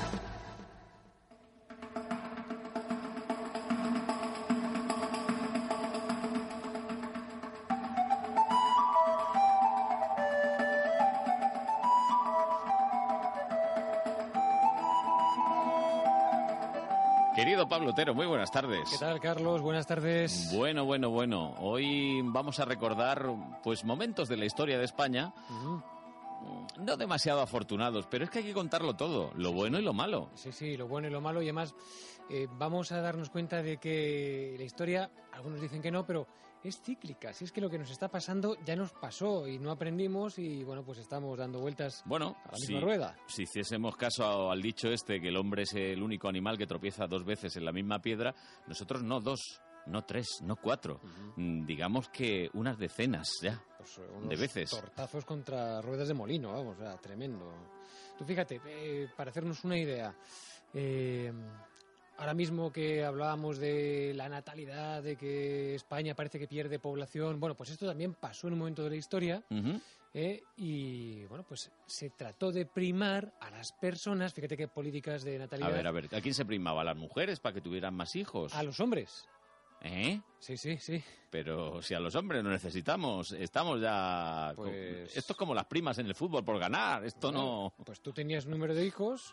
Querido Pablo Otero, muy buenas tardes. ¿Qué tal, Carlos? Buenas tardes. Bueno. Hoy vamos a recordar pues momentos de la historia de España. No demasiado afortunados, pero es que hay que contarlo todo, lo bueno y lo malo. Sí, lo bueno y lo malo, y además vamos a darnos cuenta de que la historia, algunos dicen que no, pero es cíclica. Si es que lo que nos está pasando ya nos pasó y no aprendimos y bueno, pues estamos dando vueltas a la misma rueda. Si hiciésemos caso al dicho este, que el hombre es el único animal que tropieza 2 veces en la misma piedra, nosotros no 2. No 3, no 4, digamos que unas decenas ya, pues unos de veces. Tortazos contra ruedas de molino, vamos, o sea, tremendo. Tú fíjate, para hacernos una idea, ahora mismo que hablábamos de la natalidad, de que España parece que pierde población, bueno, pues esto también pasó en un momento de la historia. Y bueno, pues se trató de primar a las personas, fíjate qué políticas de natalidad. A ver, ¿a quién se primaba? ¿A las mujeres para que tuvieran más hijos? A los hombres. ¿Eh? Sí. Pero si a los hombres no necesitamos, estamos ya... Pues... Esto es como las primas en el fútbol por ganar, esto no... Pues tú tenías número de hijos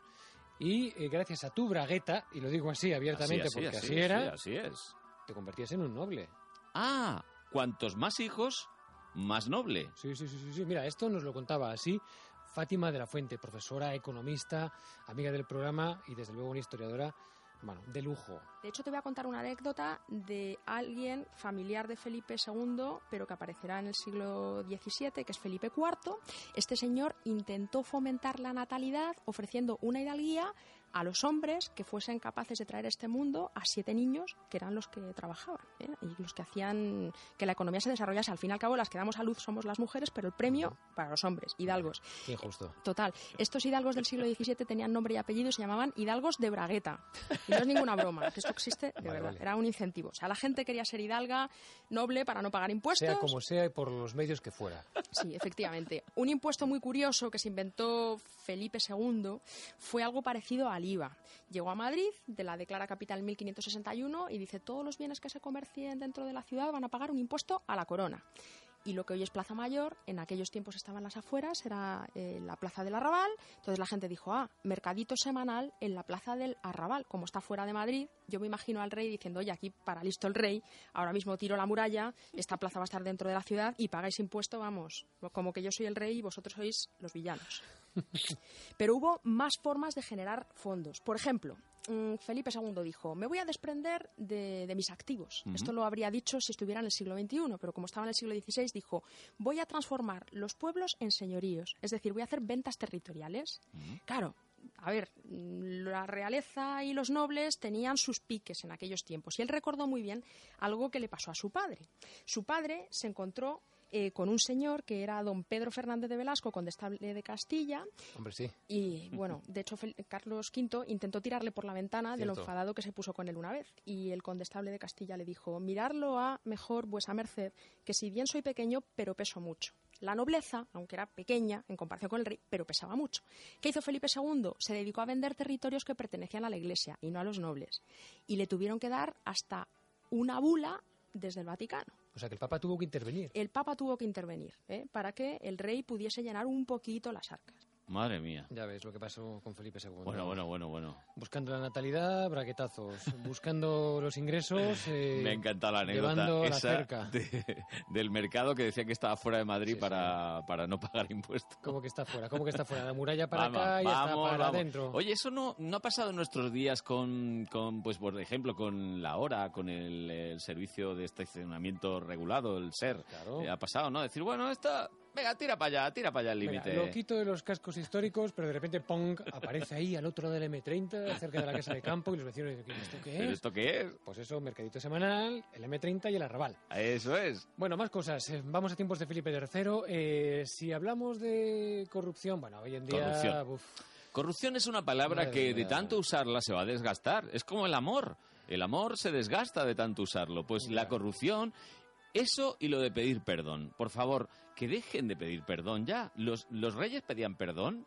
y gracias a tu bragueta, y lo digo así abiertamente porque así era, así es. Te convertías en un noble. Ah, cuantos más hijos, más noble. Sí. Mira, esto nos lo contaba así Fátima de la Fuente, profesora, economista, amiga del programa y desde luego una historiadora, bueno, de lujo. De hecho, te voy a contar una anécdota de alguien familiar de Felipe II, pero que aparecerá en el siglo XVII, que es Felipe IV. Este señor intentó fomentar la natalidad ofreciendo una hidalguía a los hombres que fuesen capaces de traer a este mundo a 7 niños, que eran los que trabajaban, y los que hacían que la economía se desarrollase. Al fin y al cabo, las que damos a luz somos las mujeres, pero el premio para los hombres, hidalgos. Qué justo. Total. Estos hidalgos del siglo XVII tenían nombre y apellido y se llamaban hidalgos de bragueta. Y no es ninguna broma, que esto existe de verdad. Era un incentivo. O sea, la gente quería ser hidalga, noble, para no pagar impuestos. Sea como sea y por los medios que fuera. Sí, efectivamente. Un impuesto muy curioso que se inventó Felipe II fue algo parecido al IVA. Llegó a Madrid, la declara capital en 1561 y dice: todos los bienes que se comercien dentro de la ciudad van a pagar un impuesto a la corona. Y lo que hoy es Plaza Mayor, en aquellos tiempos estaban las afueras, era la Plaza del Arrabal. Entonces la gente dijo: mercadito semanal en la Plaza del Arrabal. Como está fuera de Madrid, yo me imagino al rey diciendo: oye, aquí para listo el rey, ahora mismo tiro la muralla, esta plaza va a estar dentro de la ciudad y pagáis impuesto, vamos, como que yo soy el rey y vosotros sois los villanos. Pero hubo más formas de generar fondos. Por ejemplo, Felipe II dijo: me voy a desprender de mis activos. Esto lo habría dicho si estuviera en el siglo XXI, pero como estaba en el siglo XVI, dijo: voy a transformar los pueblos en señoríos, es decir, voy a hacer ventas territoriales. Claro, a ver, la realeza y los nobles tenían sus piques en aquellos tiempos, y él recordó muy bien algo que le pasó a su padre. Su padre se encontró con un señor que era don Pedro Fernández de Velasco, condestable de Castilla. Hombre, sí. Y bueno, de hecho Carlos V intentó tirarle por la ventana de lo enfadado que se puso con él una vez. Y el condestable de Castilla le dijo: mirarlo a mejor vuesa merced, que si bien soy pequeño, pero peso mucho. La nobleza, aunque era pequeña en comparación con el rey, pero pesaba mucho. ¿Qué hizo Felipe II? Se dedicó a vender territorios que pertenecían a la Iglesia y no a los nobles. Y le tuvieron que dar hasta una bula desde el Vaticano. O sea, que el Papa tuvo que intervenir. El Papa tuvo que intervenir, para que el rey pudiese llenar un poquito las arcas. Madre mía. Ya ves lo que pasó con Felipe II. Bueno. Buscando la natalidad, braguetazos. Buscando los ingresos, me ha encantado la anécdota llevando esa la cerca. Del mercado que decía que estaba fuera de Madrid para no pagar impuestos. ¿Cómo que está fuera? La muralla para acá y está para adentro. Oye, eso no ha pasado en nuestros días con pues por ejemplo, con la hora, con el servicio de estacionamiento regulado, el SER. Claro. Ha pasado, ¿no? Decir, bueno, esto... Venga, tira para allá el límite. Lo quito de los cascos históricos, pero de repente, ¡pong!, aparece ahí al otro lado del M30, cerca de la casa de campo, y los vecinos dicen: ¿esto qué es? ¿Pero esto qué es? Pues eso, mercadito semanal, el M30 y el arrabal. Eso es. Bueno, más cosas. Vamos a tiempos de Felipe III. Si hablamos de corrupción, bueno, hoy en día... Corrupción es una palabra que de tanto usarla se va a desgastar. Es como el amor. El amor se desgasta de tanto usarlo. Pues la corrupción... Eso y lo de pedir perdón. Por favor, que dejen de pedir perdón ya. ¿Los reyes pedían perdón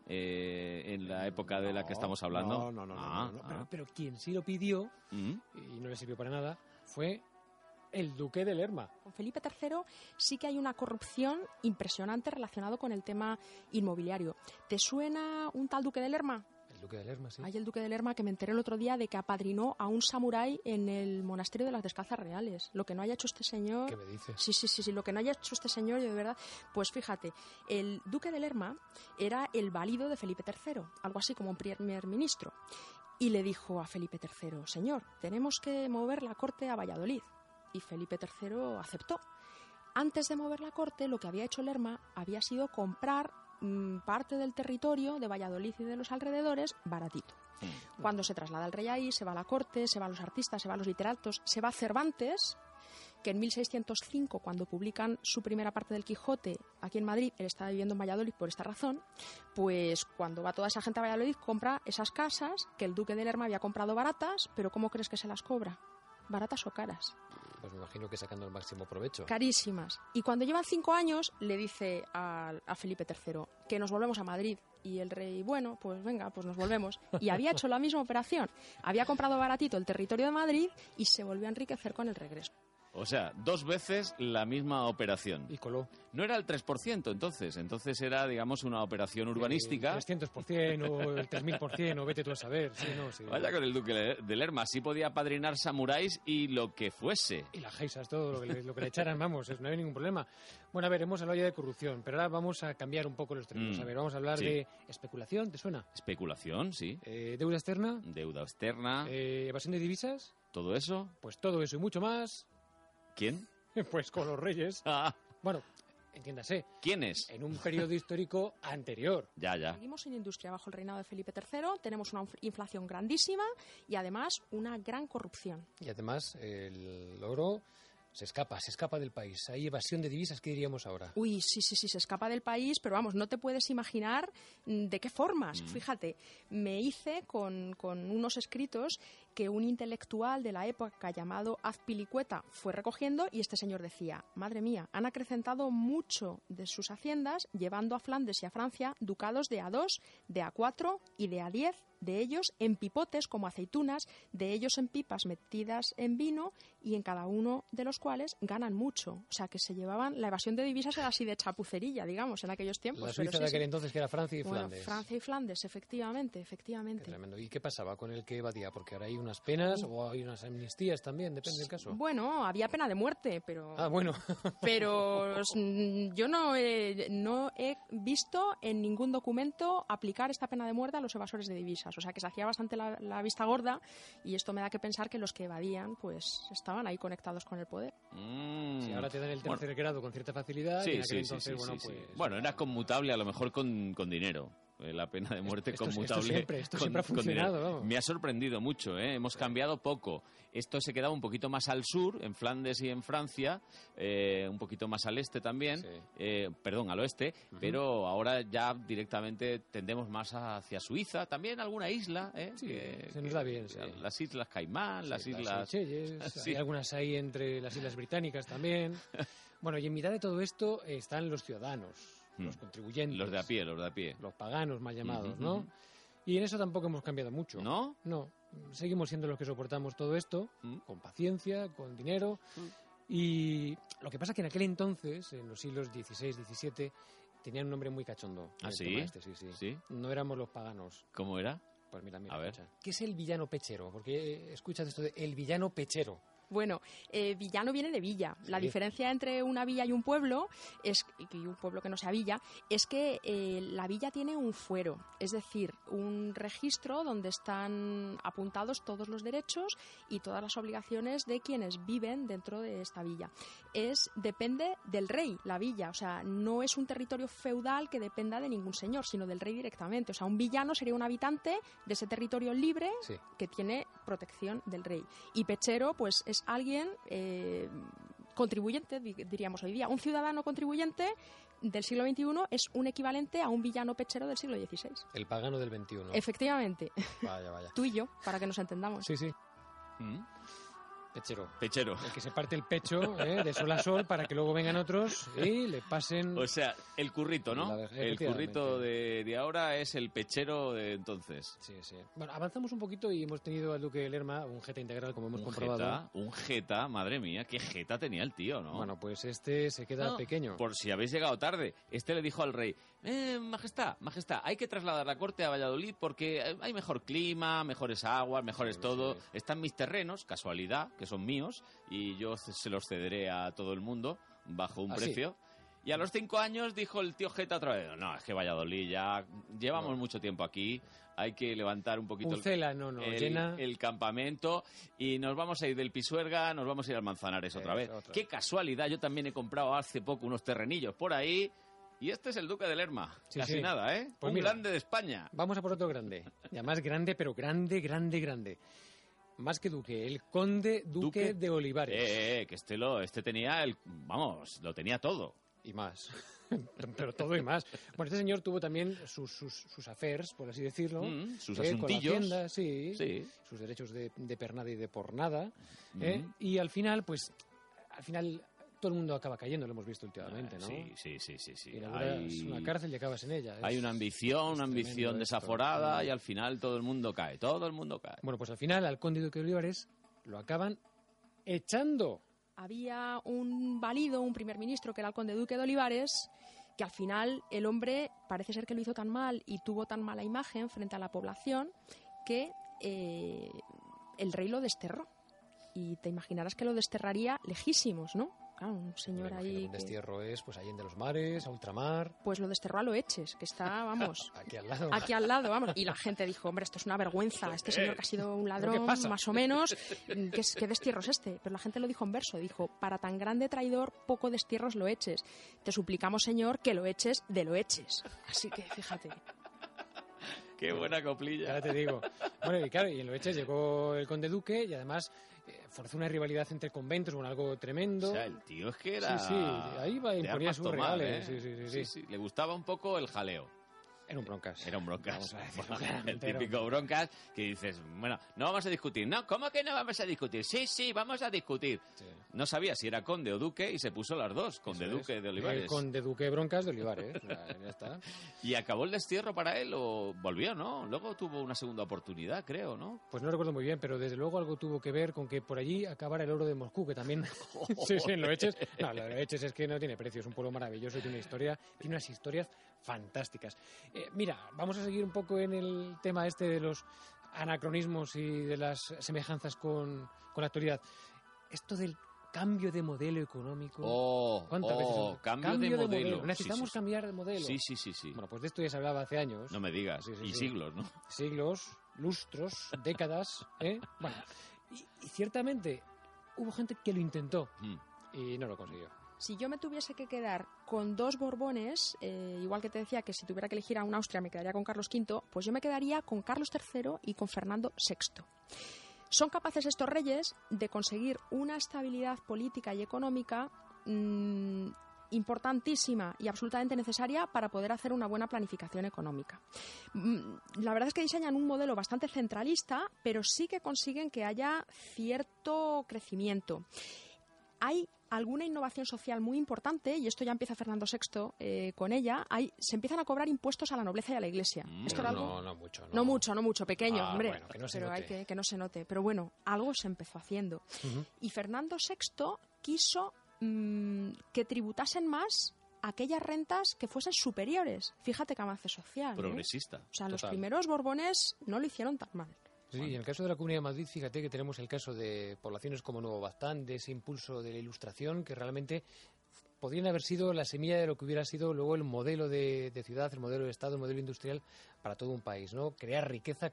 en la época de la que estamos hablando? No. Pero quien sí lo pidió, y no le sirvió para nada, fue el duque de Lerma. Con Felipe III sí que hay una corrupción impresionante relacionado con el tema inmobiliario. ¿Te suena un tal duque de Lerma? El duque de Lerma, sí. Hay el duque de Lerma, que me enteré el otro día de que apadrinó a un samurái en el monasterio de las Descalzas Reales. Lo que no haya hecho este señor... ¿Qué me dices? Sí, lo que no haya hecho este señor, yo de verdad... Pues fíjate, el duque de Lerma era el valido de Felipe III, algo así como un primer ministro. Y le dijo a Felipe III: señor, tenemos que mover la corte a Valladolid. Y Felipe III aceptó. Antes de mover la corte, lo que había hecho Lerma había sido comprar parte del territorio de Valladolid y de los alrededores baratito. Cuando se traslada el rey ahí, se va a la corte, se van los artistas, se van los literatos, se va Cervantes, que en 1605, cuando publican su primera parte del Quijote aquí en Madrid, él estaba viviendo en Valladolid por esta razón, pues cuando va toda esa gente a Valladolid compra esas casas que el duque de Lerma había comprado baratas, pero ¿cómo crees que se las cobra? ¿Baratas o caras? Pues me imagino que sacando el máximo provecho. Carísimas. Y cuando llevan 5 años, le dice a Felipe III que nos volvemos a Madrid. Y el rey, bueno, pues venga, pues nos volvemos. Y había hecho la misma operación. Había comprado baratito el territorio de Madrid y se volvió a enriquecer con el regreso. O sea, 2 veces la misma operación. Y coló. No era el 3% entonces. Entonces era, digamos, una operación urbanística. El 300% o el 3000%, o vete tú a saber. Sí. Vaya con el duque de Lerma. Sí podía apadrinar samuráis y lo que fuese. Y las geisas, todo lo que le echaran, vamos, no hay ningún problema. Bueno, a ver, hemos hablado ya de corrupción, pero ahora vamos a cambiar un poco los términos. A ver, vamos a hablar de especulación, ¿te suena? Especulación, sí. ¿Deuda externa? Deuda externa. ¿Evasión de divisas? ¿Todo eso? Pues todo eso y mucho más. ¿Quién? Pues con los reyes. Bueno, entiéndase. ¿Quiénes? En un periodo histórico anterior. Ya. Seguimos sin industria bajo el reinado de Felipe III, tenemos una inflación grandísima y además una gran corrupción. Y además el oro se escapa del país. Hay evasión de divisas, ¿qué diríamos ahora? Uy, sí, se escapa del país, pero vamos, no te puedes imaginar de qué formas. Fíjate, me hice con unos escritos que un intelectual de la época llamado Azpilicueta fue recogiendo y este señor decía: madre mía, han acrecentado mucho de sus haciendas, llevando a Flandes y a Francia ducados de A2, de A4 y de A10, de ellos en pipotes como aceitunas, de ellos en pipas metidas en vino y en cada uno de los cuales ganan mucho. O sea, que se llevaban... La evasión de divisas era así de chapucerilla, digamos, en aquellos tiempos. La Suiza de aquel entonces, que era Francia y Flandes. Francia y Flandes, efectivamente. Qué tremendo. ¿Y qué pasaba con el que evadía? Porque ahora hay unas penas o hay unas amnistías también, depende del caso. Bueno, había pena de muerte, pero... bueno. Pero yo no he visto en ningún documento aplicar esta pena de muerte a los evasores de divisas. O sea, que se hacía bastante la vista gorda y esto me da que pensar que los que evadían pues estaban ahí conectados con el poder. Sí, ahora te dan el tercer grado con cierta facilidad. Sí, y en aquel sí, entonces, sí. Pues... Bueno, era conmutable a lo mejor con dinero. la pena de muerte Esto conmutable. esto siempre ha funcionado, vamos. Me ha sorprendido mucho, ¿eh? Hemos cambiado poco. Esto se quedaba un poquito más al sur, en Flandes y en Francia, un poquito más al este también, perdón, al oeste, pero ahora ya directamente tendemos más hacia Suiza, también alguna isla, Sí, se nos da bien, sí. Las Islas Caimán, las Islas... Las Seychelles, Sí. hay algunas ahí entre las Islas Británicas también. Bueno, y en mitad de todo esto están los ciudadanos, los contribuyentes. Los de a pie, los de a pie. Los paganos mal llamados, Ujú, ¿no? ujú. Y en eso tampoco hemos cambiado mucho. ¿No? No, seguimos siendo los que soportamos todo esto, con paciencia, con dinero. Y lo que pasa es que en aquel entonces, en los siglos XVI, XVII, tenía un nombre muy cachondo. ¿Ah, el sí? tema este, sí. No éramos los paganos. ¿Cómo era? Pues mira, A ver. escucha. ¿Qué es el villano pechero? Porque escuchas esto de el villano pechero. Bueno, villano viene de villa. La Sí. diferencia entre una villa y un pueblo, y un pueblo que no sea villa, es que la villa tiene un fuero, es decir, un registro donde están apuntados todos los derechos y todas las obligaciones de quienes viven dentro de esta villa. Depende del rey, la villa, o sea, no es un territorio feudal que dependa de ningún señor, sino del rey directamente. O sea, un villano sería un habitante de ese territorio libre que tiene protección del rey. Y pechero, pues es alguien contribuyente, diríamos hoy día. Un ciudadano contribuyente del siglo XXI es un equivalente a un villano pechero del siglo XVI. El pagano del XXI. Efectivamente. Vaya, vaya. Tú y yo, para que nos entendamos. Sí, sí. Pechero. Pechero. El que se parte el pecho de sol a sol para que luego vengan otros y le pasen... O sea, el currito, ¿no? El Efectivamente. currito de ahora es el pechero de entonces. Sí, sí. Bueno, avanzamos un poquito y hemos tenido al duque de Lerma un jeta integral, como hemos comprobado. Un jeta, madre mía, qué jeta tenía el tío, ¿no? Bueno, pues este se queda pequeño. Por si habéis llegado tarde, este le dijo al rey, majestad, hay que trasladar la corte a Valladolid porque hay mejor clima, mejores aguas, mejores todo. Están mis terrenos, casualidad, que son míos, y yo se los cederé a todo el mundo bajo un precio. Y a los 5 años dijo el tío Jeta otra vez, no, es que Valladolid ya llevamos mucho tiempo aquí, hay que levantar un poquito Pucela, llena. el campamento y nos vamos a ir del Pisuerga, nos vamos a ir al Manzanares otra vez. Qué casualidad, yo también he comprado hace poco unos terrenillos por ahí. Y este es el duque de Lerma. Sí, Casi sí. nada, ¿eh? Pues un mira, grande de España. Vamos a por otro grande. Y además grande, pero grande, grande, grande. Más que duque, el conde duque de Olivares. Que este tenía lo tenía todo. Y más. Pero todo y más. Bueno, este señor tuvo también sus affairs, por así decirlo. Sus con la asuntillos. Hacienda, sí. Sus derechos de pernada y de pornada. Y al final, todo el mundo acaba cayendo, lo hemos visto últimamente, ¿no? Sí. Inauguras una cárcel y acabas en ella. Hay una ambición desaforada y al final todo el mundo cae. Bueno, pues al final al conde duque de Olivares lo acaban echando. Había un valido, un primer ministro, que era el conde duque de Olivares, que al final el hombre parece ser que lo hizo tan mal y tuvo tan mala imagen frente a la población que el rey lo desterró. Y te imaginarás que lo desterraría lejísimos, ¿no? Claro, un señor ahí... Un destierro es, pues, ahí en de los mares, a ultramar... Pues lo desterró a Loeches, que está, vamos... Aquí al lado. Aquí al lado, vamos. Y la gente dijo, hombre, esto es una vergüenza. Este señor que ha sido un ladrón, ¿Qué pasa? más o menos, ¿qué destierro es este? Pero la gente lo dijo en verso. Dijo, para tan grande traidor, poco destierros lo eches. Te suplicamos, señor, que lo eches de lo eches. Así que, fíjate... Qué buena coplilla. Ya te digo. Bueno, y claro, y en Loeches llegó el conde duque y además forzó una rivalidad entre conventos, bueno, algo tremendo. O sea, el tío es que era... Sí, ahí va, imponía sus reales. Sí. Le gustaba un poco el jaleo. Era un broncas. Vamos a decirlo Bueno, claramente, el típico broncas que dices, bueno, no vamos a discutir. No, ¿cómo que no vamos a discutir? Sí, vamos a discutir. Sí. No sabía si era conde o duque y se puso las dos, conde duque de Olivares. El conde duque broncas de Olivares, ya está. ¿Y acabó el destierro para él o volvió, no? Luego tuvo una segunda oportunidad, creo, ¿no? Pues no recuerdo muy bien, pero desde luego algo tuvo que ver con que por allí acabara el oro de Moscú, que también... sí, en Loeches. No, Loeches es que no tiene precio, es un pueblo maravilloso, tiene unas historias fantásticas. Mira, vamos a seguir un poco en el tema este de los anacronismos y de las semejanzas con la actualidad. Esto del cambio de modelo económico. ¿Cuántas veces? Cambio de modelo. Necesitamos cambiar de modelo. Sí. Bueno, pues de esto ya se hablaba hace años. No me digas. Sí. Siglos, ¿no? Siglos, lustros, décadas. Bueno, y ciertamente hubo gente que lo intentó y no lo consiguió. Si yo me tuviese que quedar con 2 Borbones, igual que te decía que si tuviera que elegir a un Austria me quedaría con Carlos V, pues yo me quedaría con Carlos III y con Fernando VI. Son capaces estos reyes de conseguir una estabilidad política y económica importantísima y absolutamente necesaria para poder hacer una buena planificación económica. La verdad es que diseñan un modelo bastante centralista, pero sí que consiguen que haya cierto crecimiento. Hay alguna innovación social muy importante, y esto ya empieza Fernando VI con ella. Se empiezan a cobrar impuestos a la nobleza y a la iglesia. Esto era algo... No mucho, pequeño, hombre, bueno, que no se pero note. hay que no se note. Pero bueno, algo se empezó haciendo. Y Fernando VI quiso que tributasen más aquellas rentas que fuesen superiores. Fíjate qué avance social. Progresista. O sea, los primeros Borbones no lo hicieron tan mal. Sí, en el caso de la Comunidad de Madrid, fíjate que tenemos el caso de poblaciones como Nuevo Baztán, de ese impulso de la Ilustración, que realmente podrían haber sido la semilla de lo que hubiera sido luego el modelo de ciudad, el modelo de Estado, el modelo industrial para todo un país, ¿no? Crear riqueza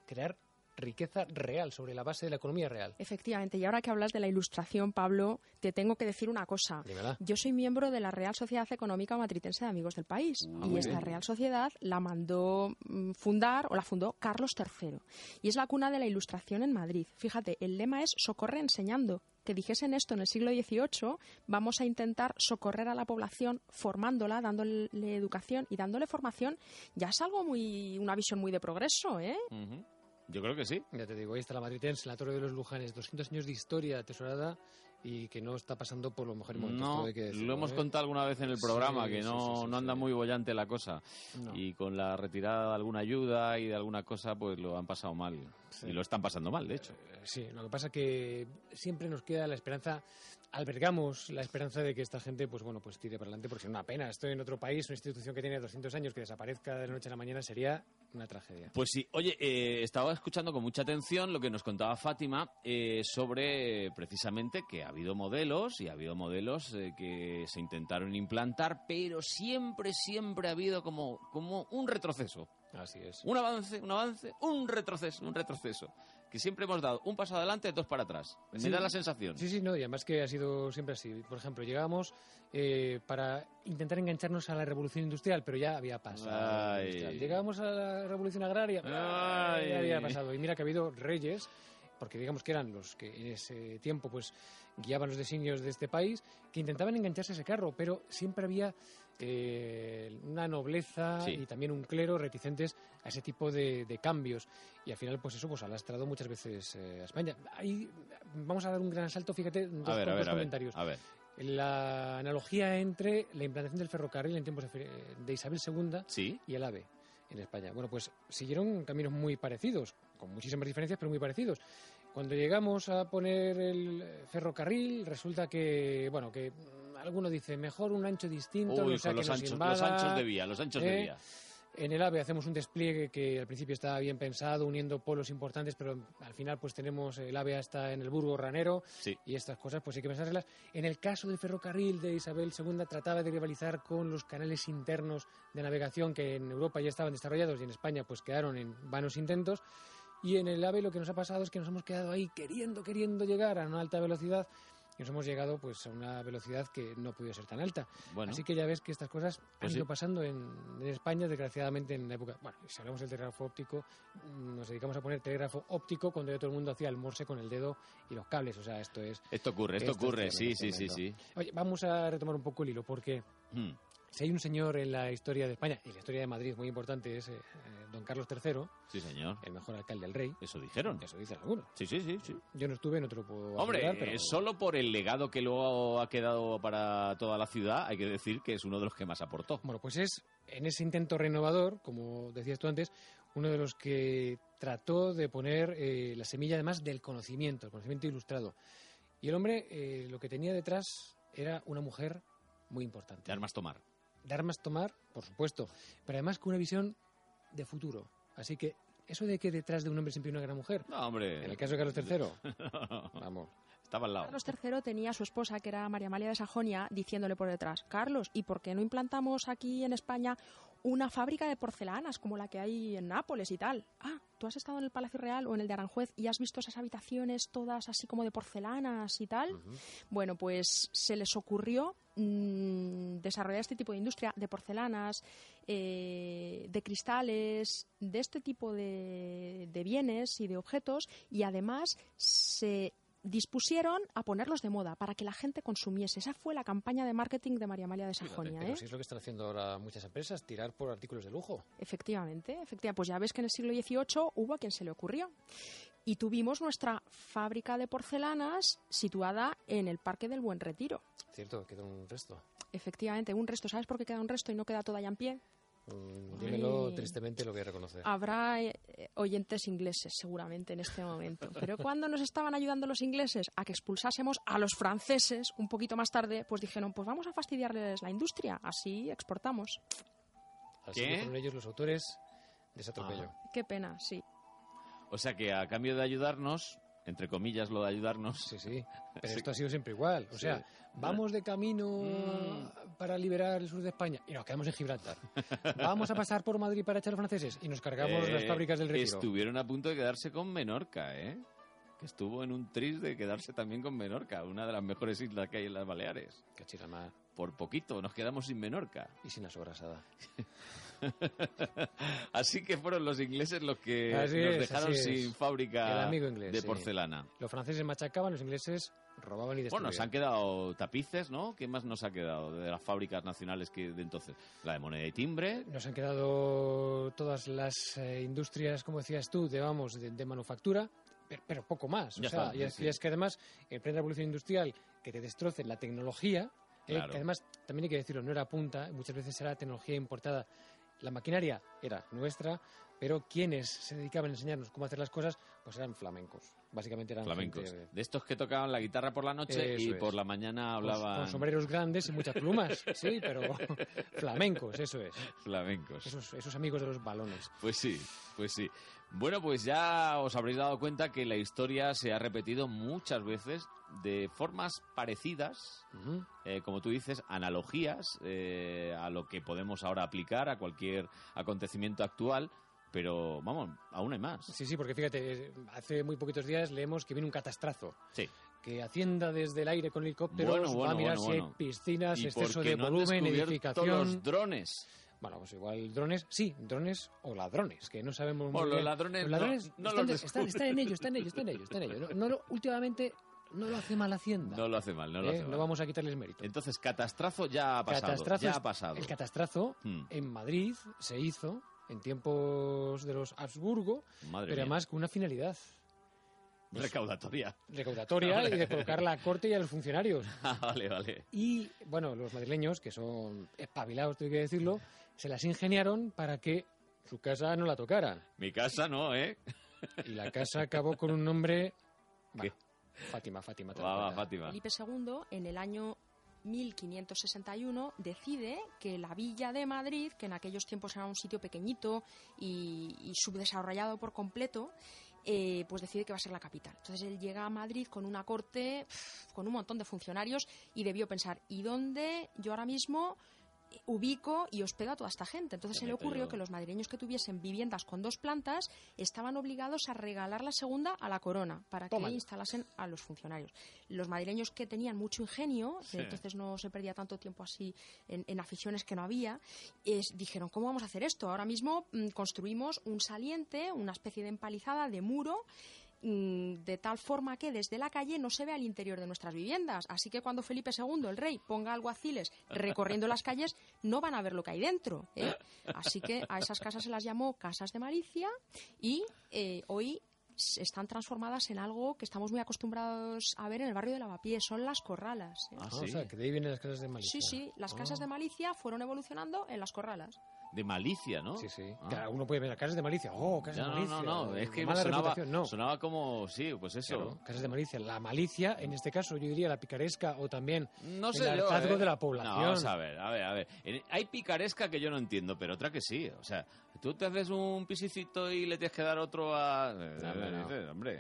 real, sobre la base de la economía real. Efectivamente, y ahora que hablas de la Ilustración, Pablo, te tengo que decir una cosa. Dímela. Yo soy miembro de la Real Sociedad Económica Matritense de Amigos del País, y esta Real Sociedad la mandó fundar, o la fundó Carlos III, y es la cuna de la Ilustración en Madrid. Fíjate, el lema es socorre enseñando. Que dijesen esto en el siglo XVIII, vamos a intentar socorrer a la población formándola, dándole educación y dándole formación, ya es algo una visión muy de progreso, ¿eh? Yo creo que sí. Ya te digo, ahí está la Matritense, la Torre de los Lujanes, 200 años de historia atesorada y que no está pasando por los mejores momentos. No, hay que decirlo, lo hemos contado alguna vez en el programa, Sí, que sí, no anda muy bollante la cosa. No. Y con la retirada de alguna ayuda y de alguna cosa, pues lo han pasado mal. Sí. Y lo están pasando mal, de hecho. Sí, lo que pasa es que siempre nos queda la esperanza, albergamos la esperanza de que esta gente, pues bueno, pues tire para adelante, porque es una pena. Estoy en otro país, una institución que tiene 200 años, que desaparezca de la noche a la mañana sería una tragedia. Pues sí, oye, estaba escuchando con mucha atención lo que nos contaba Fátima sobre precisamente que ha habido modelos que se intentaron implantar, pero siempre ha habido como un retroceso. Así es. Un avance, un retroceso. Que siempre hemos dado un paso adelante, 2 para atrás. Me da la sensación. Sí, no, y además que ha sido siempre así. Por ejemplo, llegábamos para intentar engancharnos a la revolución industrial, pero ya había pasado. Llegábamos a la revolución agraria, ya había pasado. Y mira que ha habido reyes, porque digamos que eran los que en ese tiempo pues guiaban los designios de este país, que intentaban engancharse a ese carro, pero siempre había una nobleza y también un clero reticentes a ese tipo de cambios, y al final pues eso pues ha lastrado muchas veces a España. Ahí vamos a dar un gran salto, fíjate, dos comentarios. A ver. La analogía entre la implantación del ferrocarril en tiempos de Isabel II y el AVE en España. Bueno, pues siguieron caminos muy parecidos, con muchísimas diferencias, pero muy parecidos. Cuando llegamos a poner el ferrocarril, resulta que, bueno, que alguno dice, mejor un ancho distinto, no sea que nos invada. Los anchos de vía. En el AVE hacemos un despliegue que al principio estaba bien pensado, uniendo polos importantes, pero al final pues tenemos el AVE hasta en el Burgo Ranero y estas cosas pues hay que pensárselas. En el caso del ferrocarril de Isabel II trataba de rivalizar con los canales internos de navegación que en Europa ya estaban desarrollados y en España pues quedaron en vanos intentos. Y en el AVE lo que nos ha pasado es que nos hemos quedado ahí queriendo llegar a una alta velocidad y nos hemos llegado pues a una velocidad que no ha podido ser tan alta. Bueno, así que ya ves que estas cosas han ido pasando en España, desgraciadamente en la época... Bueno, si hablamos del telégrafo óptico, nos dedicamos a poner telégrafo óptico cuando ya todo el mundo hacía el morse con el dedo y los cables. O sea, esto ocurre, sí. Oye, vamos a retomar un poco el hilo, porque... Si hay un señor en la historia de España, y la historia de Madrid muy importante, es don Carlos III. Sí, señor. El mejor alcalde del rey. Eso dijeron. Eso dicen algunos. Sí. Yo no estuve, no te lo puedo Hombre, asegurar, pero... solo por el legado que luego ha quedado para toda la ciudad, hay que decir que es uno de los que más aportó. Bueno, pues es en ese intento renovador, como decías tú antes, uno de los que trató de poner la semilla además del conocimiento, el conocimiento ilustrado. Y el hombre lo que tenía detrás era una mujer muy importante. De armas tomar, por supuesto, pero además con una visión de futuro. Así que eso de que detrás de un hombre siempre hay una gran mujer. No, hombre. En el caso de Carlos III, vamos. Estaba al lado. Carlos III tenía a su esposa, que era María Amalia de Sajonia, diciéndole por detrás, Carlos, ¿y por qué no implantamos aquí en España una fábrica de porcelanas como la que hay en Nápoles y tal. Ah, ¿tú has estado en el Palacio Real o en el de Aranjuez y has visto esas habitaciones todas así como de porcelanas y tal? Bueno, pues se les ocurrió desarrollar este tipo de industria de porcelanas, de cristales, de este tipo de bienes y de objetos, y además se dispusieron a ponerlos de moda para que la gente consumiese. Esa fue la campaña de marketing de María Amalia de Sajonia. Pero si es lo que están haciendo ahora muchas empresas, tirar por artículos de lujo. Efectivamente. Pues ya ves que en el siglo XVIII hubo a quien se le ocurrió. Y tuvimos nuestra fábrica de porcelanas situada en el Parque del Buen Retiro. Cierto, queda un resto. Efectivamente, un resto. ¿Sabes por qué queda un resto y no queda toda ya en pie? Dímelo, tristemente lo voy a reconocer. Habrá oyentes ingleses seguramente en este momento. Pero cuando nos estaban ayudando los ingleses a que expulsásemos a los franceses un poquito más tarde, pues dijeron, pues vamos a fastidiarles la industria, así exportamos. Así que fueron ellos los autores de ese atropello. Qué pena, sí. O sea que a cambio de ayudarnos, entre comillas lo de ayudarnos... Sí. Pero esto ha sido siempre igual. O sea, vamos de camino para liberar el sur de España y nos quedamos en Gibraltar. Vamos a pasar por Madrid para echar a los franceses y nos cargamos las fábricas del Retiro. Estuvieron a punto de quedarse con Menorca, ¿eh? Que estuvo en un tris de quedarse también con Menorca, una de las mejores islas que hay en las Baleares. Cachirama. Por poquito, nos quedamos sin Menorca. Y sin la sobrasada. Así que fueron los ingleses los que nos dejaron sin fábrica de porcelana. Los franceses machacaban, los ingleses robaban y destruían. Bueno, nos han quedado tapices, ¿no? ¿Qué más nos ha quedado de las fábricas nacionales que de entonces? La de moneda y timbre. Nos han quedado todas las industrias, como decías tú, de manufactura, pero poco más. Y es que además, en plena revolución industrial, que te destrocen la tecnología, claro. Que además, también hay que decirlo, no era punta, muchas veces era tecnología importada. La maquinaria era nuestra, pero quienes se dedicaban a enseñarnos cómo hacer las cosas, pues eran flamencos. Básicamente eran flamencos. Gente de estos que tocaban la guitarra por la noche y por la mañana hablaban... Con sombreros grandes y muchas plumas, sí, pero flamencos, eso es. Flamencos. Esos amigos de los balones. Pues sí. Bueno, pues ya os habréis dado cuenta que la historia se ha repetido muchas veces de formas parecidas, como tú dices, analogías a lo que podemos ahora aplicar a cualquier acontecimiento actual, pero vamos, aún hay más. Sí, porque fíjate, hace muy poquitos días leemos que viene un catastrazo. Sí. Que Hacienda desde el aire con helicópteros va a mirar si hay piscinas, exceso de volumen, edificación... los drones. Bueno, pues igual drones o ladrones, que no sabemos muy bien. Los ladrones están en ello. Últimamente no lo hace mal Hacienda. No lo hace mal. No vamos a quitarles mérito. Entonces, catastrazo ya ha pasado. El catastrazo en Madrid se hizo en tiempos de los Habsburgo, pero además con una finalidad. Recaudatoria y de colocar la corte y a los funcionarios. Vale. Y, bueno, los madrileños, que son espabilados, tengo que decirlo, se las ingeniaron para que su casa no la tocaran. Mi casa no, ¿eh? Y la casa acabó con un nombre... ¿Qué? Fátima. Fátima. Felipe II, en el año 1561, decide que la Villa de Madrid, que en aquellos tiempos era un sitio pequeñito y subdesarrollado por completo, pues decide que va a ser la capital. Entonces él llega a Madrid con una corte, con un montón de funcionarios, y debió pensar, ¿y dónde yo ahora mismo ubico y hospedo a toda esta gente? Entonces se le ocurrió que los madrileños que tuviesen viviendas con 2 plantas estaban obligados a regalar la segunda a la corona para que instalasen a los funcionarios. Los madrileños que tenían mucho ingenio, entonces no se perdía tanto tiempo así en aficiones que no había, dijeron, ¿cómo vamos a hacer esto? Ahora mismo construimos un saliente, una especie de empalizada de muro, de tal forma que desde la calle no se vea el interior de nuestras viviendas. Así que cuando Felipe II, el rey, ponga alguaciles recorriendo las calles, no van a ver lo que hay dentro, ¿eh? Así que a esas casas se las llamó Casas de Malicia y hoy están transformadas en algo que estamos muy acostumbrados a ver en el barrio de Lavapiés, son las corralas. O sea, que de ahí vienen las casas de Malicia. Sí, las casas de Malicia fueron evolucionando en las corralas. De malicia, ¿no? Sí. Claro, uno puede ver a casas de malicia. Casas de malicia. No, es que sonaba como, pues eso. Claro, casas de malicia. La malicia, en este caso, yo diría la picaresca o también el hartazgo de la población. No, vamos a ver. Hay picaresca que yo no entiendo, pero otra que sí. O sea, tú te haces un pisicito y le tienes que dar otro a... Hombre,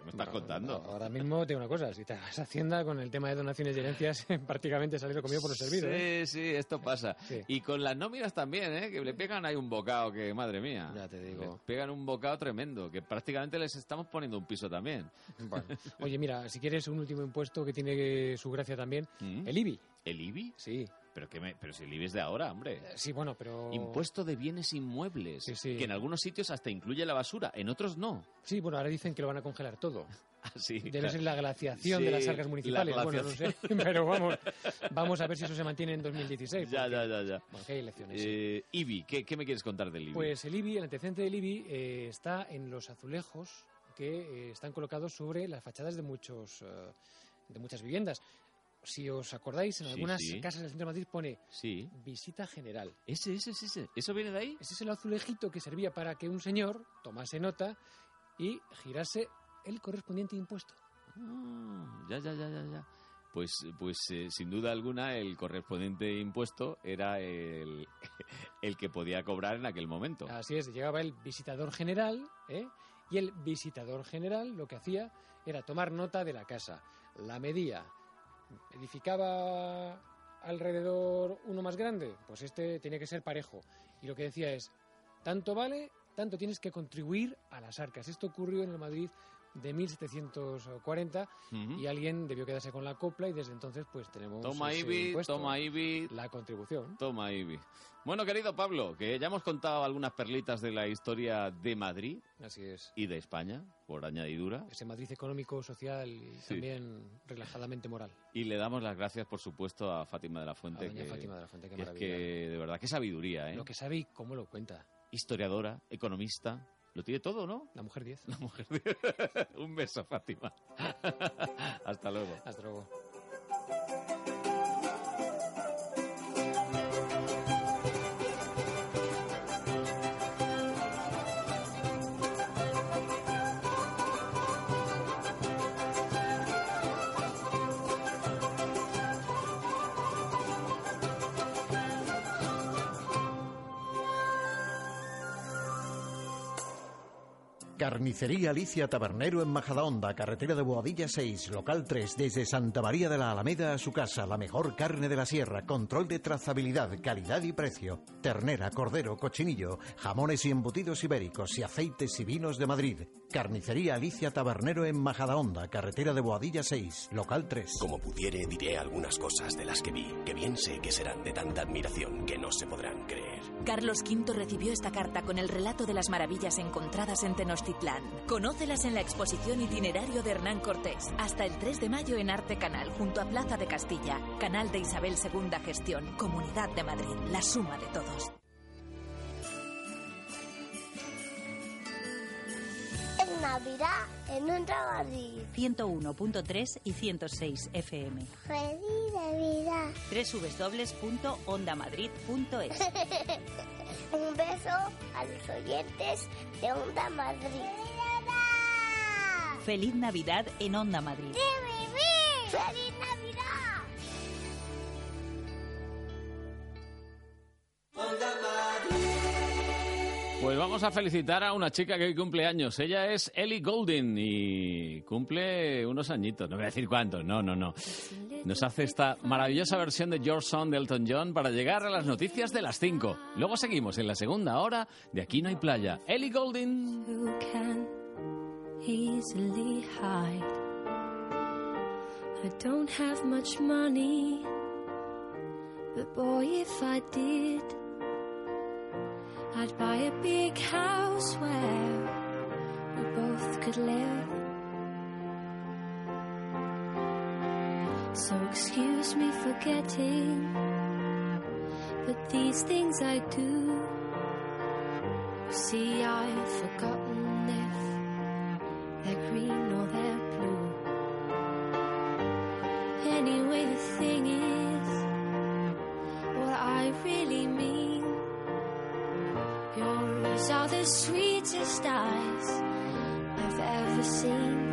me estás contando? Ahora mismo te digo una cosa, si te vas a Hacienda con el tema de donaciones y herencias, prácticamente salir comido por lo servido. Sí, esto pasa. Sí. Y con las nóminas también, que le pegan ahí un bocado que, madre mía. Ya te digo. Les pegan un bocado tremendo, que prácticamente les estamos poniendo un piso también. Bueno. Oye, mira, si quieres un último impuesto que tiene su gracia también, el IBI. ¿El IBI? Sí. Pero si el IBI es de ahora, hombre. Sí, bueno, pero... Impuesto de bienes inmuebles, sí. Que en algunos sitios hasta incluye la basura, en otros no. Sí, bueno, ahora dicen que lo van a congelar todo. Sí, debe ser la glaciación de las arcas municipales. Bueno, no sé, pero vamos a ver si eso se mantiene en 2016. Ya. Porque hay elecciones. IBI, ¿qué me quieres contar del IBI? Pues el IBI, el antecedente del IBI, está en los azulejos que están colocados sobre las fachadas de muchas viviendas. Si os acordáis, en algunas casas del centro de Madrid pone visita general. Ese. ¿Eso viene de ahí? Ese es el azulejito que servía para que un señor tomase nota y girase el correspondiente impuesto. Ya. Pues sin duda alguna el correspondiente impuesto era el que podía cobrar en aquel momento. Así es, llegaba el visitador general, y el visitador general lo que hacía era tomar nota de la casa, la medía. ¿Edificaba alrededor uno más grande? Pues este tenía que ser parejo. Y lo que decía es, tanto vale, tanto tienes que contribuir a las arcas. Esto ocurrió en el Madrid de 1740 y alguien debió quedarse con la copla y desde entonces pues tenemos toma IBI, la contribución. Toma IBI. Bueno, querido Pablo, que ya hemos contado algunas perlitas de la historia de Madrid. Así es. Y de España, por añadidura. Ese Madrid económico, social y también relajadamente moral. Y le damos las gracias, por supuesto, a Fátima de la Fuente. Fátima de la Fuente, qué maravilla. Es que, de verdad, qué sabiduría, Lo que sabe y cómo lo cuenta. Historiadora, economista... Lo tiene todo, ¿no? La mujer 10. La mujer 10. Un beso, Fátima. Hasta luego. Hasta luego. Carnicería Alicia Tabernero en Majadahonda, carretera de Boadilla 6, local 3, desde Santa María de la Alameda a su casa, la mejor carne de la sierra, control de trazabilidad, calidad y precio, ternera, cordero, cochinillo, jamones y embutidos ibéricos y aceites y vinos de Madrid. Carnicería Alicia Tabernero en Majadahonda, carretera de Boadilla 6, local 3. Como pudiere, diré algunas cosas de las que vi, que bien sé que serán de tanta admiración que no se podrán creer. Carlos V recibió esta carta con el relato de las maravillas encontradas en Tenochtitlán. Conócelas en la exposición Itinerario de Hernán Cortés. Hasta el 3 de mayo en Arte Canal, junto a Plaza de Castilla. Canal de Isabel II Gestión. Comunidad de Madrid. La suma de todos. En Navidad, en Onda Madrid. 101.3 y 106 FM. Feliz Navidad. www.ondamadrid.es. Un beso a los oyentes de Onda Madrid. ¡Feliz Navidad en Onda Madrid! ¡Feliz Navidad! Onda Madrid. Pues vamos a felicitar a una chica que hoy cumple años. Ella es Ellie Goulding y cumple unos añitos. No voy a decir cuántos, no. Nos hace esta maravillosa versión de Your Song de Elton John para llegar a las noticias de las 5. Luego seguimos en la segunda hora de Aquí no hay playa. Ellie Goulding. Easily hide. I don't have much money, but boy, if I did, I'd buy a big house where we both could live. So excuse me for getting, but these things I do. See, I've forgotten if they're green or they're blue. Anyway, the thing is, what I really mean, yours are the sweetest eyes I've ever seen.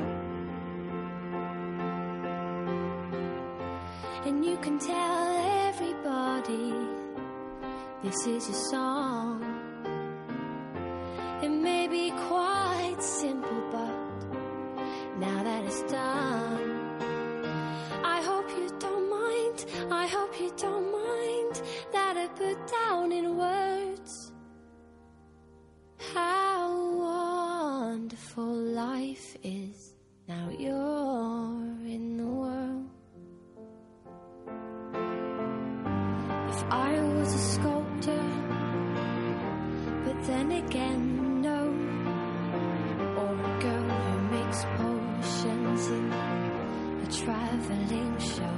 And you can tell everybody this is your song. It may be quite simple, but now that it's done. I hope you don't mind, I hope you don't mind that I put down in words how wonderful life is now you're in the world. If I was a sculptor, but then again, no, or a girl who makes potions in a traveling show.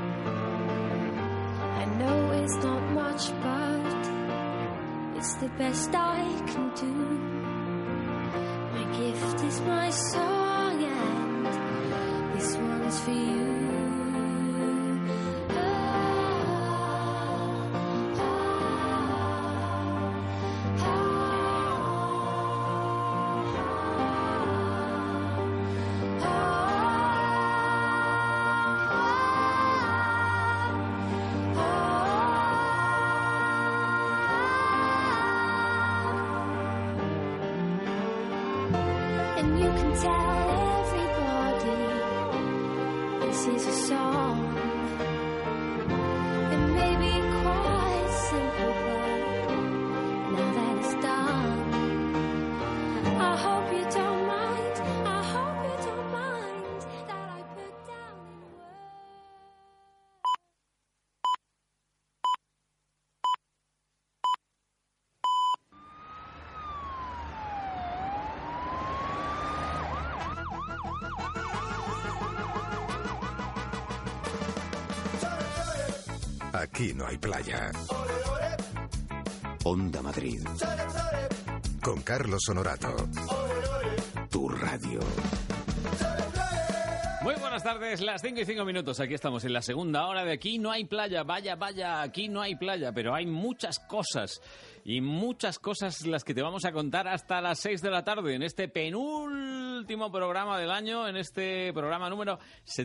I know it's not much, but it's the best I can do. My gift is my song, and this one's for you. And you can tell everybody this is a song. It may be quite simple, but now that it's done, I hope you don't mind, I hope you don't mind that I put down in Aquí no hay playa. Onda Madrid. Con Carlos Honorato. Tu radio. Muy buenas tardes, las 5:05. Aquí estamos en la segunda hora de Aquí no hay playa. Vaya, vaya, aquí no hay playa, pero hay muchas cosas. Y muchas cosas las que te vamos a contar hasta las 6 de la tarde en este penúltimo programa del año, en este programa número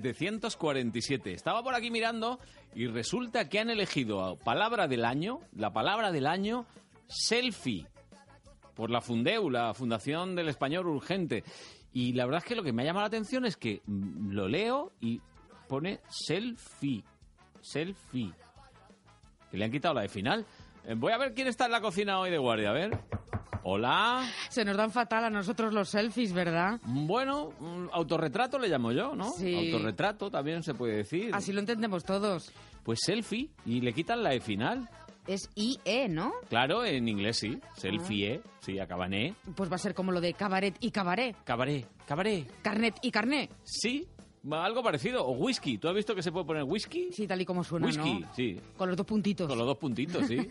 747. Estaba por aquí mirando y resulta que han elegido palabra del año, la palabra del año, selfie, por la Fundeu, la Fundación del Español Urgente. Y la verdad es que lo que me ha llamado la atención es que lo leo y pone selfie, selfie, que le han quitado la de final. Voy a ver quién está en la cocina hoy de guardia, a ver. Hola. Se nos dan fatal a nosotros los selfies, ¿verdad? Bueno, autorretrato le llamo yo, ¿no? Sí. Autorretrato también se puede decir. Así lo entendemos todos. Pues selfie, y le quitan la de final. Es IE, ¿no? Claro, en inglés sí. Selfie, sí, acaba en E. Pues va a ser como lo de cabaret y cabaret. Cabaret, cabaret. Carnet y carné. Sí, algo parecido. O whisky. ¿Tú has visto que se puede poner whisky? Sí, tal y como suena, whisky, ¿no? Sí. Con los dos puntitos. Con los dos puntitos, sí.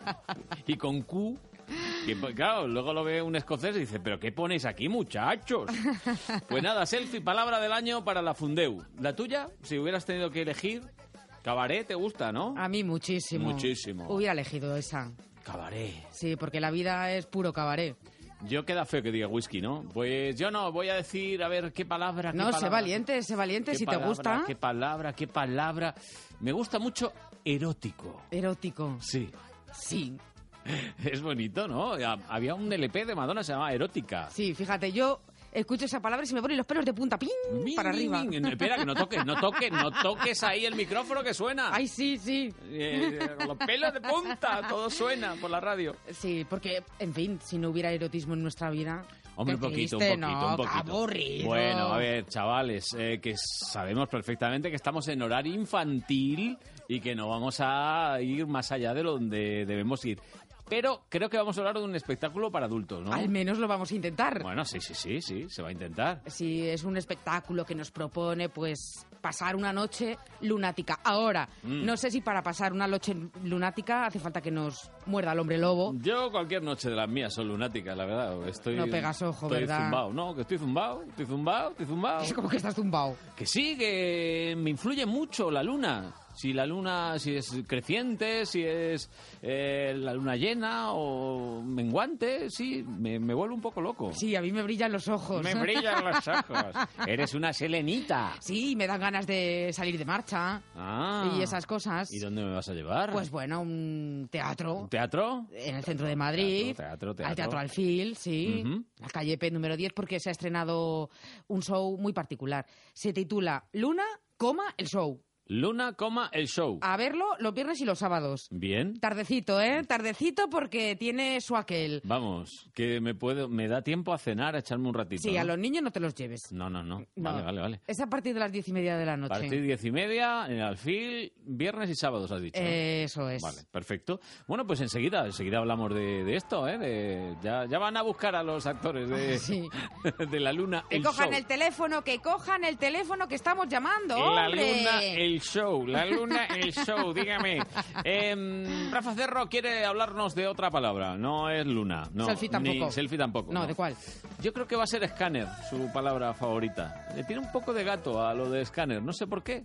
Y con Q. Que, claro, luego lo ve un escocés y dice, ¿pero qué ponéis aquí, muchachos? Pues nada, selfie, palabra del año para la Fundeu. ¿La tuya? Si hubieras tenido que elegir... Cabaret, ¿te gusta, no? A mí muchísimo. Muchísimo. Hubiera elegido esa. Cabaret. Sí, porque la vida es puro cabaret. Yo queda feo que diga whisky, ¿no? Pues yo no, voy a decir, a ver, ¿qué palabra? No, sé valiente, si te gusta. ¿Qué palabra? Me gusta mucho erótico. Erótico. Sí. Sí. Es bonito, ¿no? Había un LP de Madonna, se llamaba Erótica. Sí, fíjate, yo... escucho esa palabra y se me ponen los pelos de punta, ¡ping! Para arriba. Espera, que no toques ahí el micrófono que suena. Ay, sí. Con los pelos de punta, todo suena por la radio. Sí, porque, en fin, si no hubiera erotismo en nuestra vida... Hombre, un poquito. Qué aburrido. Bueno, a ver, chavales, que sabemos perfectamente que estamos en horario infantil y que no vamos a ir más allá de donde debemos ir. Pero creo que vamos a hablar de un espectáculo para adultos, ¿no? Al menos lo vamos a intentar. Bueno, sí, se va a intentar. Sí, es un espectáculo que nos propone, pues, pasar una noche lunática. Ahora, no sé si para pasar una noche lunática hace falta que nos muerda el hombre lobo. Yo cualquier noche de las mías son lunáticas, la verdad. No pegas ojo, ¿verdad? Estoy zumbao. No, que estoy zumbao. Es como que estás zumbao. Que sí, que me influye mucho la luna. Si la luna, si es creciente, si es la luna llena o menguante, sí, me vuelve un poco loco. Sí, a mí me brillan los ojos. Me brillan los ojos. Eres una selenita. Sí, me dan ganas de salir de marcha y esas cosas. ¿Y dónde me vas a llevar? Pues bueno, un teatro. ¿Un teatro? En el centro de Madrid. Teatro. Al Teatro Alfil, sí. La calle P número 10, porque se ha estrenado un show muy particular. Se titula Luna, el show. Luna, el show. A verlo los viernes y los sábados. Bien. Tardecito, ¿eh? Tardecito porque tiene su aquel. Vamos, que me da tiempo a cenar, a echarme un ratito. Sí, ¿no? a los niños no te los lleves. No. Vale. Es a partir de las 10:30 de la noche. A partir de 10:30 en el Alfil, viernes y sábados, has dicho, ¿no? Eso es. Vale, perfecto. Bueno, pues enseguida hablamos de esto, ¿eh? Ya van a buscar a los actores de la Luna, que el cojan show. el teléfono, que estamos llamando, La hombre. Luna, el show. La Luna, el show, dígame. Rafa Cerro quiere hablarnos de otra palabra. No es Luna. No, selfie tampoco. Ni selfie tampoco. No, ¿de cuál? Yo creo que va a ser escáner, su palabra favorita. Le tiene un poco de gato a lo de escáner. No sé por qué.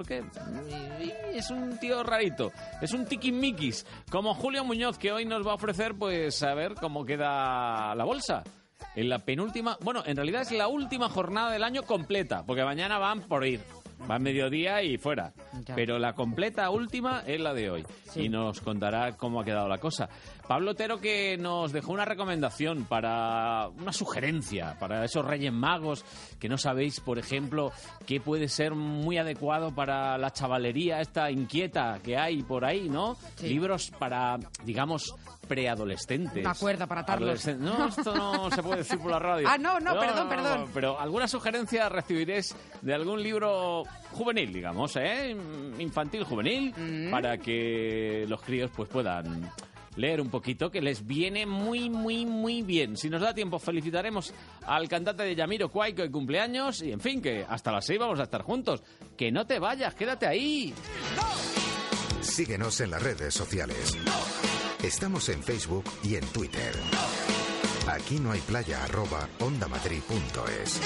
Es un tío rarito. Es un tiquismiquis. Como Julio Muñoz, que hoy nos va a ofrecer, pues, a ver cómo queda la bolsa. En la penúltima... Bueno, en realidad es la última jornada del año completa, porque mañana van por ir. Va a mediodía y fuera. Ya. Pero la completa última es la de hoy. Sí. Y nos contará cómo ha quedado la cosa. Pablo Otero, que nos dejó una recomendación una sugerencia para esos Reyes Magos que no sabéis, por ejemplo, qué puede ser muy adecuado para la chavalería esta inquieta que hay por ahí, ¿no? Sí. Libros para, digamos, preadolescentes. Una cuerda para atarlos. No, esto no se puede decir por la radio. No, perdón. Pero alguna sugerencia recibiréis de algún libro juvenil, digamos, infantil, juvenil, para que los críos pues puedan leer un poquito, que les viene muy, muy, muy bien. Si nos da tiempo, felicitaremos al cantante de Jamiroquai, que hoy cumpleaños, y en fin, que hasta las 6 vamos a estar juntos. Que no te vayas, quédate ahí. Síguenos en las redes sociales. Estamos en Facebook y en Twitter. Aquí no hay playa @ondamadrid.es.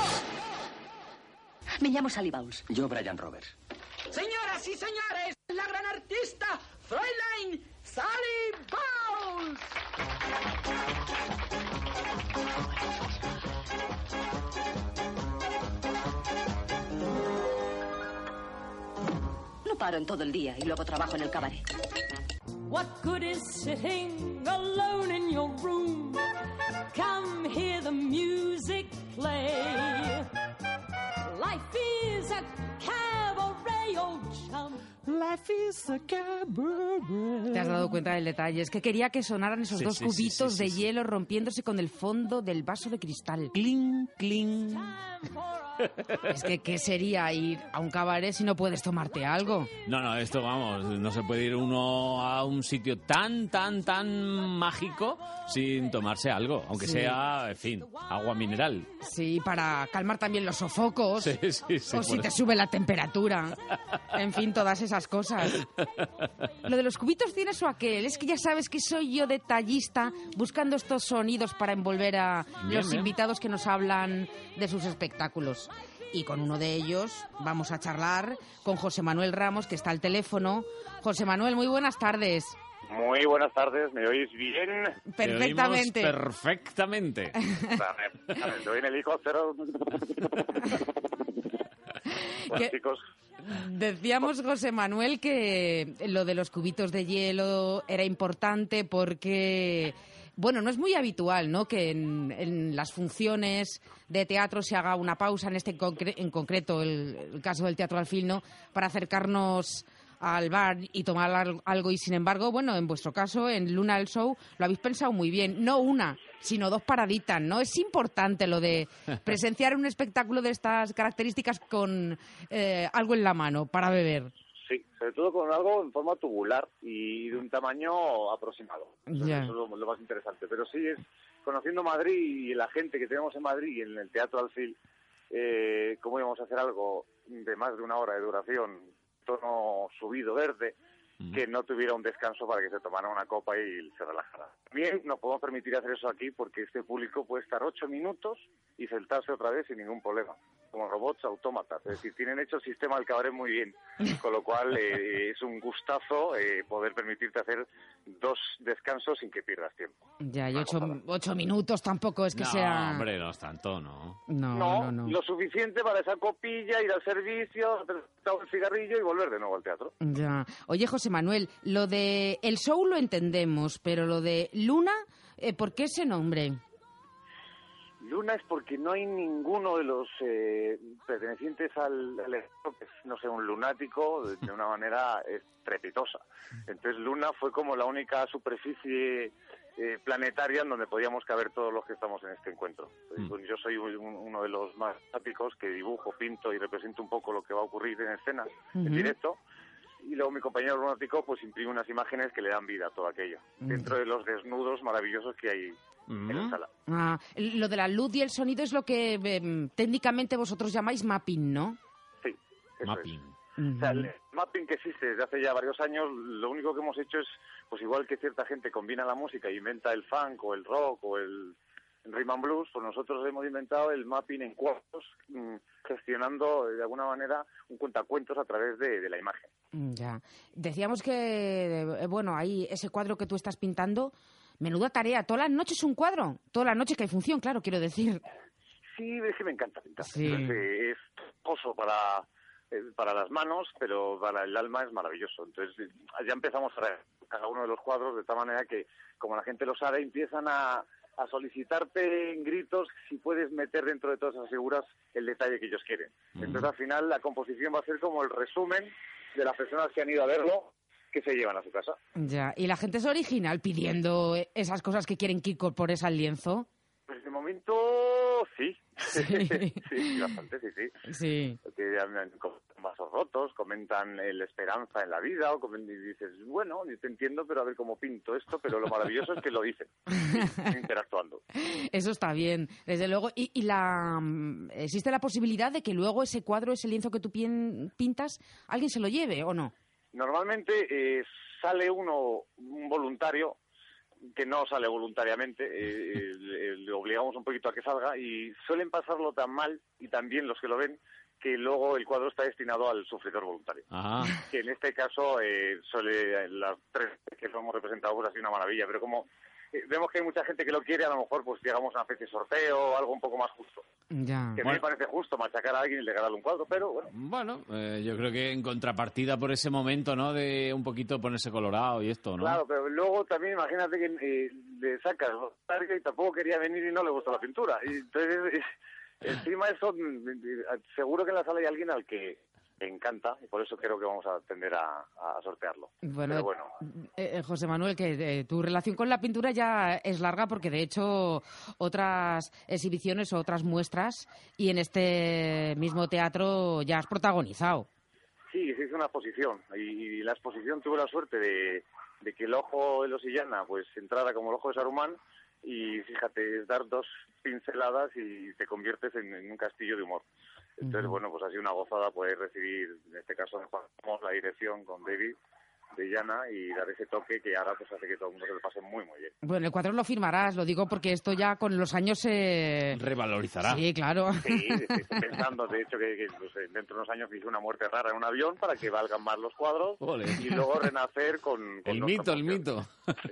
Me llamo Sally Bowles. Yo, Brian Roberts. Señoras y señores, la gran artista, Fräulein Sally Bowles. No paro en todo el día y luego trabajo en el cabaret. What good is sitting alone in your room? Come hear the music play. Life is a cabaret, old chum. Life is a cabaret. ¿Te has dado cuenta del detalle? Es que quería que sonaran esos dos cubitos de sí. hielo rompiéndose con el fondo del vaso de cristal. Cling, cling. Es que, ¿qué sería ir a un cabaret si no puedes tomarte algo? No, esto, vamos, no se puede ir uno a un sitio tan mágico sin tomarse algo, aunque sea, en fin, agua mineral. Sí, para calmar también los sofocos. Sí, o si te sube la temperatura. En fin, todas esas cosas. Lo de los cubitos tiene su aquel. Es que ya sabes que soy yo detallista buscando estos sonidos para envolver a los invitados que nos hablan de sus espectáculos. Y con uno de ellos vamos a charlar con José Manuel Ramos, que está al teléfono. José Manuel, muy buenas tardes. Muy buenas tardes, ¿me oís bien? Perfectamente. Te oímos perfectamente. Te oí en el helicóptero. Bueno, chicos. Decíamos, José Manuel, que lo de los cubitos de hielo era importante porque... Bueno, no es muy habitual, ¿no?, que en las funciones de teatro se haga una pausa, en concreto el caso del Teatro Alfil, ¿no?, para acercarnos al bar y tomar algo. Y sin embargo, bueno, en vuestro caso, en Luna el Show, lo habéis pensado muy bien. No una, sino dos paraditas, ¿no? Es importante lo de presenciar un espectáculo de estas características con algo en la mano para beber. Sí, sobre todo con algo en forma tubular y de un tamaño aproximado. Ya. Eso es lo más interesante. Pero sí, es conociendo Madrid y la gente que tenemos en Madrid y en el Teatro Alfil, cómo íbamos a hacer algo de más de una hora de duración, tono subido verde, que no tuviera un descanso para que se tomara una copa y se relajara. También nos podemos permitir hacer eso aquí porque este público puede estar 8 minutos y sentarse otra vez sin ningún problema. como robots autómatas. Es decir, tienen hecho el sistema del cabaret muy bien, con lo cual es un gustazo poder permitirte hacer 2 descansos sin que pierdas tiempo. Ya, y 8 minutos tampoco es que sea... No, hombre, no es tanto, ¿no? No. Lo suficiente para esa copilla, ir al servicio, el cigarrillo y volver de nuevo al teatro. Ya. Oye, José Manuel, lo de el show lo entendemos, pero lo de Luna, ¿por qué ese nombre? Luna es porque no hay ninguno de los pertenecientes al equipo que es, no sé, un lunático de una manera estrepitosa. Entonces Luna fue como la única superficie planetaria en donde podíamos caber todos los que estamos en este encuentro. Pues yo soy uno de los más tápicos que dibujo, pinto y represento un poco lo que va a ocurrir en escena, en directo. Y luego mi compañero lunático pues imprime unas imágenes que le dan vida a todo aquello, dentro de los desnudos maravillosos que hay en la sala. Lo de la luz y el sonido es lo que técnicamente vosotros llamáis mapping, ¿no? Sí, eso es. O sea, el mapping que existe desde hace ya varios años, lo único que hemos hecho es, pues igual que cierta gente combina la música e inventa el funk o el rock o el rhythm and blues, pues nosotros hemos inventado el mapping en cuadros, gestionando de alguna manera un cuentacuentos a través de la imagen. Ya. Decíamos que, bueno, ahí ese cuadro que tú estás pintando, menuda tarea. Todas las noches un cuadro. Todas las noches que hay función, claro, quiero decir. Sí, es que me encanta pintar. Sí. Es pozo para las manos, pero para el alma es maravilloso. Entonces ya empezamos a ver cada uno de los cuadros de tal manera que, como la gente lo sabe, empiezan a solicitarte en gritos si puedes meter dentro de todas esas figuras el detalle que ellos quieren. Entonces al final la composición va a ser como el resumen de las personas que han ido a verlo, que se llevan a su casa. Ya, ¿y la gente es original pidiendo esas cosas que quieren que incorpores al lienzo? Pues de momento sí. Sí, bastante, sí. Porque vasos rotos, comentan la esperanza en la vida, y dices, bueno, yo te entiendo, pero a ver cómo pinto esto, pero lo maravilloso es que lo dicen, interactuando. Eso está bien, desde luego. ¿Y existe la posibilidad de que luego ese cuadro, ese lienzo que tú pintas, alguien se lo lleve o no? Normalmente sale un voluntario, que no sale voluntariamente, le obligamos un poquito a que salga y suelen pasarlo tan mal, y también los que lo ven, que luego el cuadro está destinado al sufridor voluntario. Que en este caso las 3 que lo hemos representado pues ha sido una maravilla, pero como vemos que hay mucha gente que lo quiere, a lo mejor pues llegamos a una especie de sorteo o algo un poco más justo. Ya. Que a mí me parece justo machacar a alguien y regalarle un cuadro, pero bueno. Bueno, yo creo que en contrapartida por ese momento, ¿no?, de un poquito ponerse colorado y esto, ¿no? Claro, pero luego también imagínate que le sacas y tampoco quería venir y no le gustó la pintura. Y entonces, encima eso, seguro que en la sala hay alguien al que le encanta, y por eso creo que vamos a tender a sortearlo. Bueno, José Manuel, que tu relación con la pintura ya es larga, porque de hecho otras exhibiciones o otras muestras y en este mismo teatro ya has protagonizado. Sí, se hizo una exposición, y la exposición tuve la suerte de que el ojo de los Illana pues entrara como el ojo de Saruman, y fíjate, es dar 2 pinceladas y te conviertes en un castillo de humor. Entonces, bueno, pues ha sido una gozada poder recibir, en este caso, la dirección con David de Illana y dar ese toque que ahora pues hace que todo el mundo se lo pase muy, muy bien. Bueno, el cuadro lo firmarás, lo digo porque esto ya con los años se... revalorizará. Sí, claro. Sí, estoy pensando, de hecho, que pues, dentro de unos años hice una muerte rara en un avión para que valgan más los cuadros. Ole. Y luego renacer con el mito.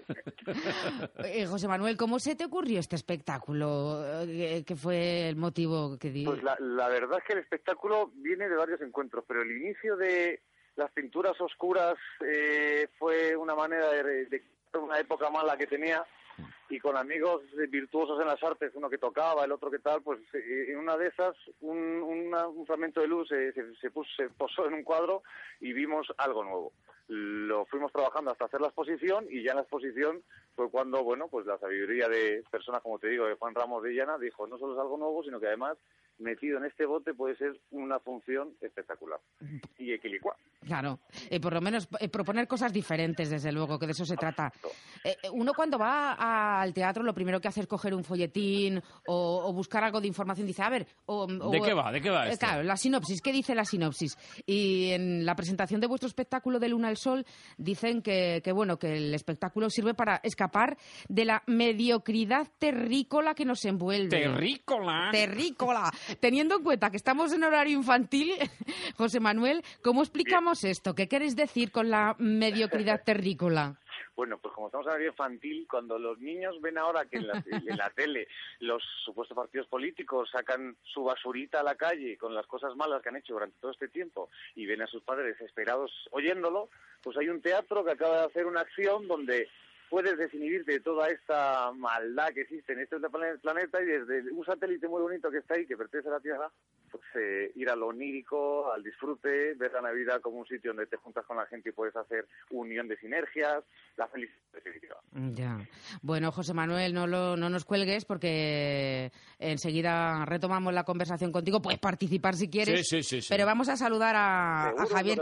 José Manuel, ¿cómo se te ocurrió este espectáculo? ¿Qué fue el motivo que di? Pues la verdad es que el espectáculo viene de varios encuentros, pero el inicio de las pinturas oscuras fue una manera de una época mala que tenía, y con amigos virtuosos en las artes, uno que tocaba, el otro que tal, pues en una de esas un fragmento de luz se posó en un cuadro y vimos algo nuevo. Lo fuimos trabajando hasta hacer la exposición, y ya en la exposición fue cuando, bueno, pues la sabiduría de personas, como te digo, de Juan Ramos de Illana, dijo, no solo es algo nuevo, sino que además metido en este bote puede ser una función espectacular y equilicua. Claro, por lo menos proponer cosas diferentes, desde luego, que de eso se trata. Uno cuando va al teatro lo primero que hace es coger un folletín o buscar algo de información, dice, a ver... ¿De qué va esto? Claro, la sinopsis, ¿qué dice la sinopsis? Y en la presentación de vuestro espectáculo de Luna al Sol dicen que bueno, que el espectáculo sirve para escapar de la mediocridad terrícola que nos envuelve. ¿Terrícola? Terrícola. teniendo en cuenta que estamos en horario infantil, José Manuel, ¿cómo explicamos esto? ¿Qué queréis decir con la mediocridad terrícola? Bueno, pues como estamos en horario infantil, cuando los niños ven ahora que en la tele los supuestos partidos políticos sacan su basurita a la calle con las cosas malas que han hecho durante todo este tiempo y ven a sus padres desesperados oyéndolo, pues hay un teatro que acaba de hacer una acción donde puedes desinhibirte de toda esta maldad que existe en este planeta y desde un satélite muy bonito que está ahí, que pertenece a la Tierra, pues ir a lo onírico, al disfrute, ver la Navidad como un sitio donde te juntas con la gente y puedes hacer unión de sinergias, la felicidad definitiva. Ya. Bueno, José Manuel, no nos cuelgues porque enseguida retomamos la conversación contigo. Puedes participar si quieres, sí. pero vamos a saludar a Javier.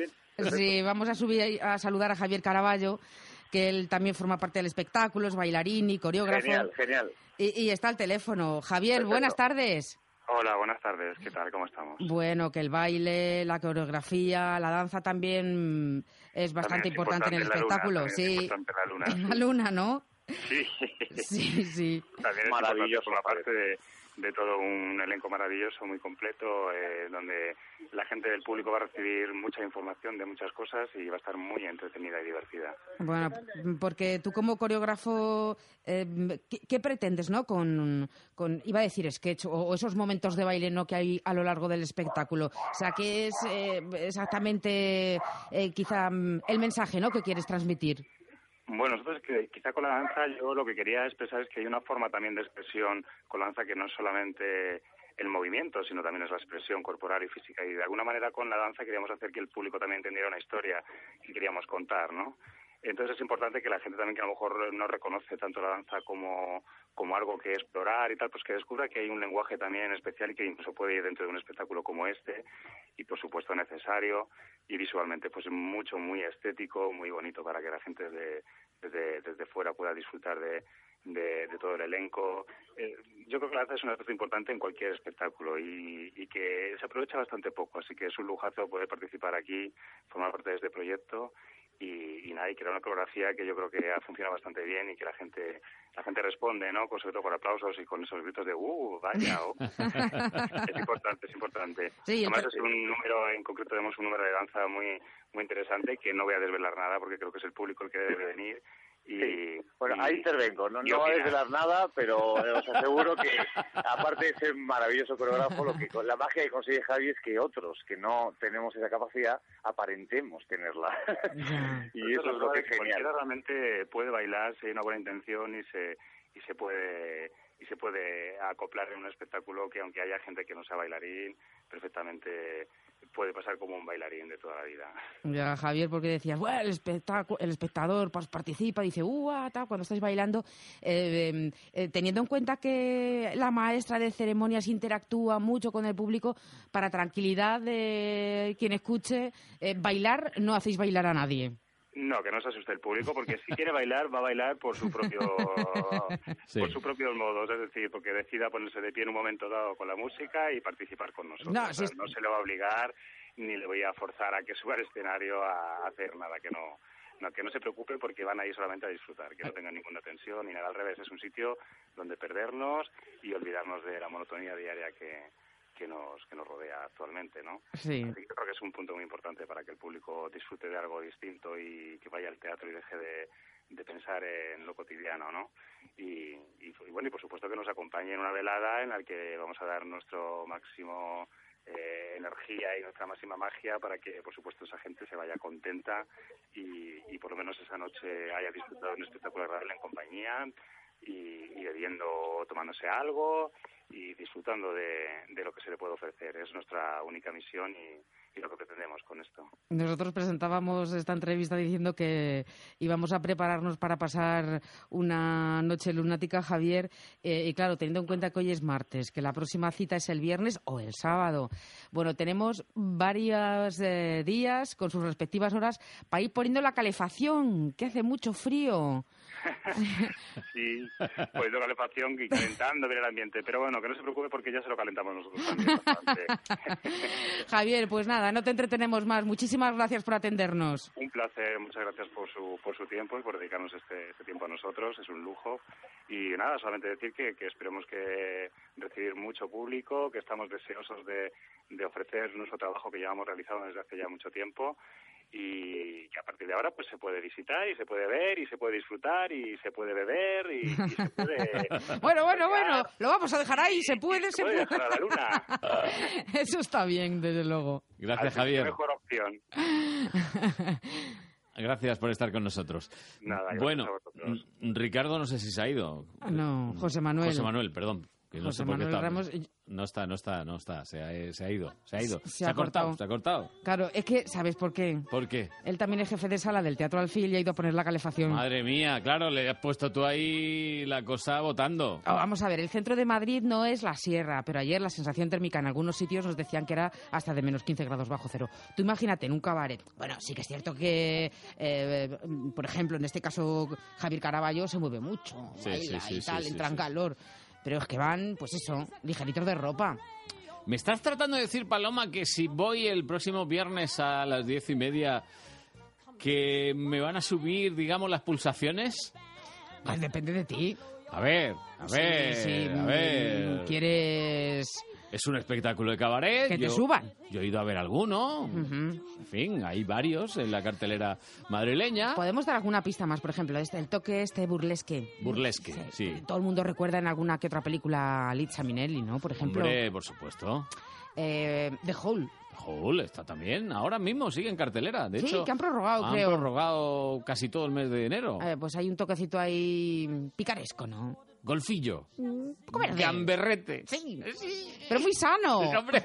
Sí, vamos a saludar a Javier Caraballo, que él también forma parte del espectáculo, es bailarín y coreógrafo. Genial. Y está al teléfono. Javier, perfecto. Buenas tardes. Hola, buenas tardes. ¿Qué tal? ¿Cómo estamos? Bueno, que el baile, la coreografía, la danza también es bastante importante en el espectáculo. Sí, es importante la luna. La luna, ¿no? Sí. Sí. También es maravilloso, por la parte de todo un elenco maravilloso, muy completo, donde la gente del público va a recibir mucha información de muchas cosas y va a estar muy entretenida y divertida. Bueno, porque tú como coreógrafo, ¿qué pretendes, no? Con iba a decir sketch o esos momentos de baile, ¿no?, que hay a lo largo del espectáculo. O sea, ¿qué es exactamente quizá el mensaje, ¿no?, que quieres transmitir? Bueno, nosotros quizá con la danza yo lo que quería expresar es que hay una forma también de expresión con la danza que no es solamente el movimiento, sino también es la expresión corporal y física. Y de alguna manera con la danza queríamos hacer que el público también entendiera una historia que queríamos contar, ¿no? Entonces es importante que la gente también que a lo mejor no reconoce tanto la danza como algo que explorar y tal, pues que descubra que hay un lenguaje también especial y que incluso puede ir dentro de un espectáculo como este y por supuesto necesario y visualmente pues muy estético, muy bonito para que la gente desde fuera pueda disfrutar de todo el elenco. Yo creo que la danza es un aspecto importante en cualquier espectáculo y que se aprovecha bastante poco, así que es un lujazo poder participar aquí, formar parte de este proyecto y crear una coreografía que yo creo que ha funcionado bastante bien y que la gente responde, ¿no? Sobre todo con aplausos y con esos gritos de vaya. Es importante. Sí, además es un número, en concreto tenemos un número de danza muy interesante que no voy a desvelar nada porque creo que es el público el que debe venir. Bueno, ahí intervengo, no va a desvelar nada, pero os aseguro que aparte de ser maravilloso coreógrafo, la magia que consigue Javi es que otros que no tenemos esa capacidad aparentemos tenerla. Y eso es lo que es genial. Cualquiera realmente puede bailar si hay una buena intención y se puede acoplar en un espectáculo que aunque haya gente que no sea bailarín, perfectamente puede pasar como un bailarín de toda la vida. Ya, Javier, porque decías, bueno, el espectador participa, dice, tal, cuando estáis bailando, teniendo en cuenta que la maestra de ceremonias interactúa mucho con el público, para tranquilidad de quien escuche, bailar, no hacéis bailar a nadie. No, que no se asuste el público, porque si quiere bailar, va a bailar por su propio por sus propios modos, es decir, porque decida ponerse de pie en un momento dado con la música y participar con nosotros. No se le va a obligar ni le voy a forzar a que suba al escenario a hacer nada, que no se preocupe porque van ahí solamente a disfrutar, que no tengan ninguna tensión ni nada, al revés, es un sitio donde perdernos y olvidarnos de la monotonía diaria que nos rodea actualmente, ¿no? Sí. Así que creo que es un punto muy importante para que el público disfrute de algo distinto y que vaya al teatro y deje de pensar en lo cotidiano, ¿no? Y bueno, y por supuesto que nos acompañe en una velada en la que vamos a dar nuestro máximo energía y nuestra máxima magia para que, por supuesto, esa gente se vaya contenta y por lo menos esa noche haya disfrutado de un espectáculo agradable en compañía y bebiendo, tomándose algo y disfrutando de lo que se le puede ofrecer. Es nuestra única misión y lo que pretendemos con esto. Nosotros presentábamos esta entrevista diciendo que íbamos a prepararnos para pasar una noche lunática, Javier, y claro, teniendo en cuenta que hoy es martes, que la próxima cita es el viernes o el sábado. Bueno, tenemos varios días con sus respectivas horas para ir poniendo la calefacción, que hace mucho frío. Sí, poniendo calefacción y calentando bien el ambiente. Pero bueno, que no se preocupe porque ya se lo calentamos nosotros también bastante. Javier, pues nada, no te entretenemos más. Muchísimas gracias por atendernos. Un placer, muchas gracias por su tiempo y por dedicarnos este tiempo a nosotros. Es un lujo. Y nada, solamente decir que esperemos que recibir mucho público, que estamos deseosos de ofrecer nuestro trabajo que llevamos realizado desde hace ya mucho tiempo. Y que a partir de ahora pues se puede visitar y se puede ver y se puede disfrutar y se puede beber y se puede... Bueno, lo vamos a dejar ahí, se puede dejar a la luna. Eso está bien, desde luego. Gracias, Javier. Mejor opción. Gracias por estar con nosotros. Nada, bueno, Ricardo no sé si se ha ido. No, José Manuel, perdón. Que no José sé por qué Manuel está. Ramos... No está. Se ha ido. Se ha cortado. Claro, es que, ¿sabes por qué? ¿Por qué? Él también es jefe de sala del Teatro Alfil y ha ido a poner la calefacción. Madre mía, claro, le has puesto tú ahí la cosa botando. Vamos a ver, el centro de Madrid no es la sierra, pero ayer la sensación térmica en algunos sitios nos decían que era hasta de menos 15 grados bajo cero. Tú imagínate en un cabaret. Bueno, sí que es cierto que, por ejemplo, en este caso Javier Caraballo se mueve mucho, baila y tal, entra en calor. Pero es que van, pues eso, ligeritos de ropa. ¿Me estás tratando de decir, Paloma, que si voy el próximo viernes a las 10:30, que me van a subir, digamos, las pulsaciones? Pues depende de ti. A ver. ¿Quieres...? Es un espectáculo de cabaret. Que te suban. Yo he ido a ver alguno. En fin, hay varios en la cartelera madrileña. ¿Podemos dar alguna pista más? Por ejemplo, el toque burlesque. Burlesque, sí. Todo el mundo recuerda en alguna que otra película a Liza Minnelli, ¿no? Por ejemplo. Hombre, por supuesto. The Hole. Hole está también. Ahora mismo sigue en cartelera. De hecho, que han prorrogado, creo. Han prorrogado casi todo el mes de enero. Pues hay un toquecito ahí picaresco, ¿no? Golfillo. Verde. Gamberrete. Sí, pero muy sano. ¡Hombre!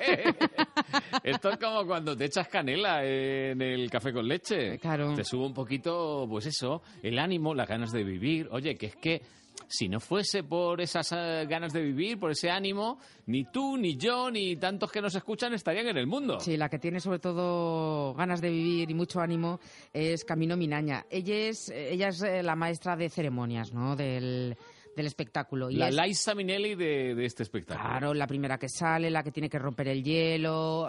Esto es como cuando te echas canela en el café con leche. Claro. Te sube un poquito, pues eso, el ánimo, las ganas de vivir. Oye, que es que si no fuese por esas ganas de vivir, por ese ánimo, ni tú, ni yo, ni tantos que nos escuchan estarían en el mundo. Sí, la que tiene sobre todo ganas de vivir y mucho ánimo es Camino Minaña. Ella es la maestra de ceremonias, ¿no? Del espectáculo. Y Liza Minnelli de este espectáculo. Claro, la primera que sale, la que tiene que romper el hielo,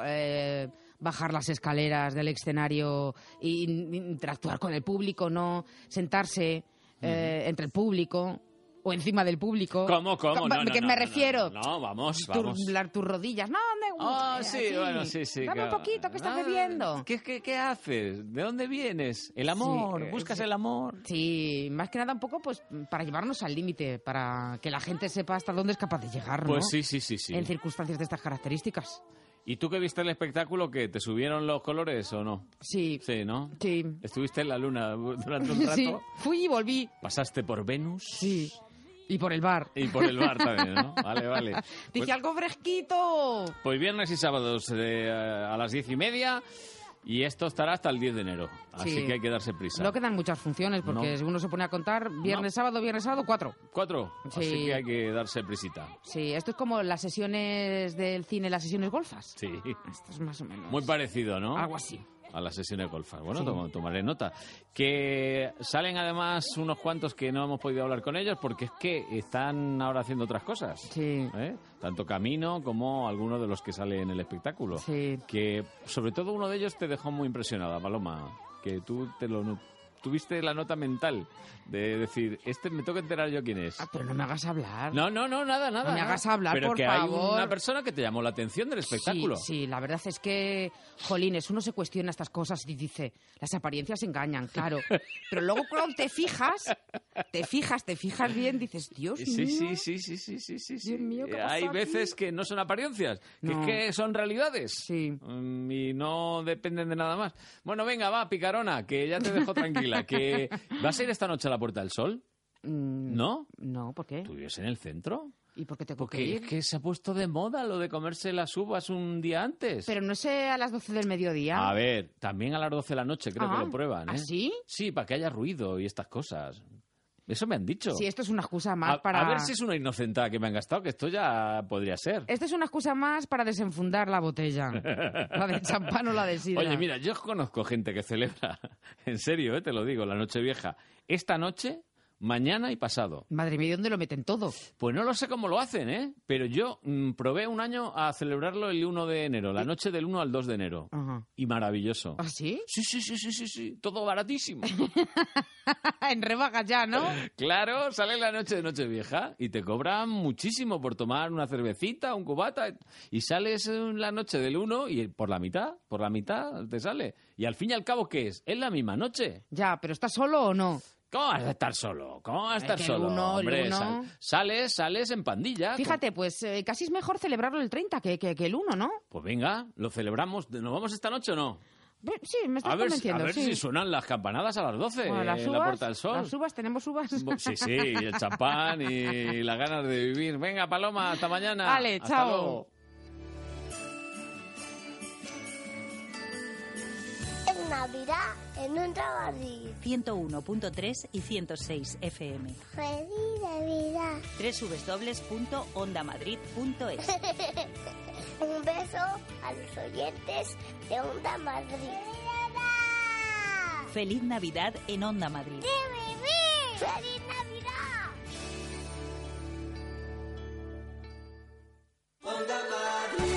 bajar las escaleras del escenario e interactuar con el público, ¿no? Sentarse entre el público o encima del público. ¿Cómo? ¿Qué me refiero? No, vamos. Turlar tus rodillas. No, sí, bueno, sí. Dame claro. un poquito, ¿qué estás bebiendo? ¿Qué haces? ¿De dónde vienes? El amor, Sí, buscas sí. el amor. Sí, más que nada un poco pues para llevarnos al límite, para que la gente sepa hasta dónde es capaz de llegar, ¿no? Pues sí. En circunstancias de estas características. ¿Y tú que viste el espectáculo, qué? ¿Te subieron los colores o no? Sí. Sí, ¿no? Sí. ¿Estuviste en la luna durante un rato? Sí, fui y volví. ¿Pasaste por Venus? Sí. Y por el bar. Y por el bar también, ¿no? Vale. Dije, algo fresquito. Pues viernes y sábados a las 10:30 y esto estará hasta el 10 de enero. Así Sí. que hay que darse prisa. No quedan muchas funciones porque No. si uno se pone a contar, viernes, sábado, 4. 4. Sí. Así que hay que darse prisita. Sí, esto es como las sesiones del cine, las sesiones golfas. Sí. Esto es más o menos. Muy parecido, ¿no? Algo así. A las sesiones golfas. Bueno, Sí. tomaré nota. Que salen además unos cuantos que no hemos podido hablar con ellos porque es que están ahora haciendo otras cosas. Sí. Tanto Camino como algunos de los que salen en el espectáculo. Sí. Que sobre todo uno de ellos te dejó muy impresionada, Paloma. Que tú tuviste la nota mental de decir, me tengo que enterar yo quién es. Pero no me hagas hablar. No, nada. No me hagas hablar, pero por que favor. hay una persona que te llamó la atención del espectáculo. Sí, la verdad es que, jolines, uno se cuestiona estas cosas y dice, las apariencias engañan, claro. Pero luego cuando te fijas bien, dices, Dios mío. Sí. Dios mío, ¿qué pasa Hay aquí? veces que no son apariencias, que No. es que son realidades. Sí. Y no dependen de nada más. Bueno, venga, va, picarona, que ya te dejo tranquila. Que ¿vas a ir esta noche a la Puerta del Sol? ¿No? No, ¿por qué? ¿Tú vives en el centro? ¿Y por qué tengo que Porque ir? es que se ha puesto de moda lo de comerse las uvas un día antes. Pero no sé a las 12 del mediodía. A ver, también a las 12 de la noche creo que lo prueban, ¿eh? ¿Ah, sí? Sí, para que haya ruido y estas cosas. Eso me han dicho. Sí, esto es una excusa más para... A ver si es una inocentada que me han gastado, que esto ya podría ser. Esta es una excusa más para desenfundar la botella. La de champán o la de sidra. Oye, mira, yo conozco gente que celebra, en serio, te lo digo, la Nochevieja. Esta noche, mañana y pasado. Madre mía, ¿y dónde lo meten todo? Pues no lo sé cómo lo hacen, ¿eh? Pero yo probé un año a celebrarlo el 1 de enero, la noche del 1 al 2 de enero. Ajá. Y maravilloso. ¿Ah, sí? Sí. Todo baratísimo. En rebajas ya, ¿no? Claro, sale la noche de Nochevieja y te cobran muchísimo por tomar una cervecita, un cubata, y sales en la noche del 1 y por la mitad te sale. Y al fin y al cabo, ¿qué es? Es la misma noche. Ya, pero ¿estás solo o no? ¿Cómo vas a estar solo? El uno. Sales en pandilla. Fíjate, pues casi es mejor celebrarlo el 30 que el 1, ¿no? Pues venga, lo celebramos. ¿Nos vamos esta noche o no? Sí, me estás convenciendo. A ver si suenan las campanadas a las 12 bueno, en la Puerta del Sol. Las uvas, ¿tenemos uvas? Sí, y el champán y las ganas de vivir. Venga, Paloma, hasta mañana. Vale, hasta chao. Luego. Navidad en Onda Madrid. 101.3 y 106 FM. Feliz Navidad. www.ondamadrid.es. Un beso a los oyentes de Onda Madrid. Feliz Navidad en Onda Madrid. ¡Feliz Navidad! Onda Madrid.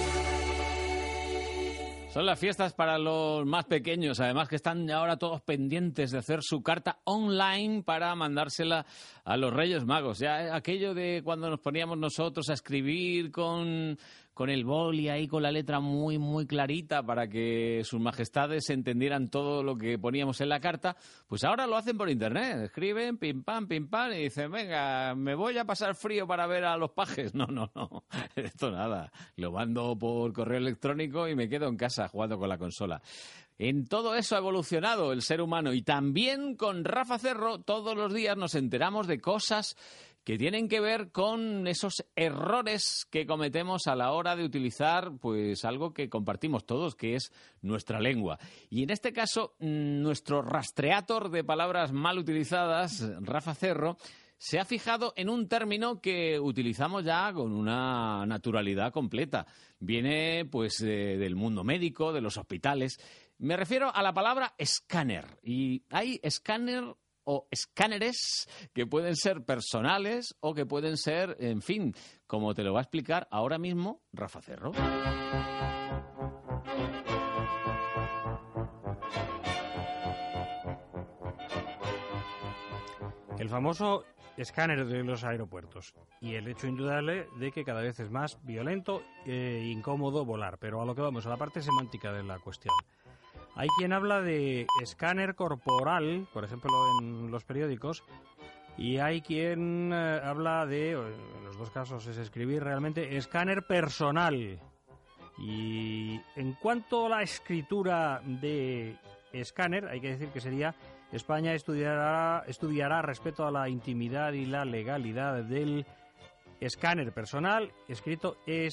Son las fiestas para los más pequeños, además que están ahora todos pendientes de hacer su carta online para mandársela a los Reyes Magos. Ya aquello de cuando nos poníamos nosotros a escribir con el boli ahí, con la letra muy, muy clarita para que sus majestades entendieran todo lo que poníamos en la carta, pues ahora lo hacen por internet. Escriben, pim, pam, y dicen, venga, me voy a pasar frío para ver a los pajes. No. Esto nada. Lo mando por correo electrónico y me quedo en casa jugando con la consola. En todo eso ha evolucionado el ser humano y también con Rafa Cerro todos los días nos enteramos de cosas que tienen que ver con esos errores que cometemos a la hora de utilizar pues algo que compartimos todos, que es nuestra lengua. Y en este caso, nuestro rastreator de palabras mal utilizadas, Rafa Cerro, se ha fijado en un término que utilizamos ya con una naturalidad completa. Viene pues del mundo médico, de los hospitales. Me refiero a la palabra escáner. Y hay escáner o escáneres que pueden ser personales o que pueden ser, en fin, como te lo va a explicar ahora mismo Rafa Cerro. El famoso escáner de los aeropuertos y el hecho indudable de que cada vez es más violento e incómodo volar. Pero a lo que vamos, a la parte semántica de la cuestión. Hay quien habla de escáner corporal, por ejemplo, en los periódicos, y hay quien habla de, en los dos casos es escribir realmente, escáner personal. Y en cuanto a la escritura de escáner, hay que decir que sería: España estudiará respecto a la intimidad y la legalidad del escáner personal, escrito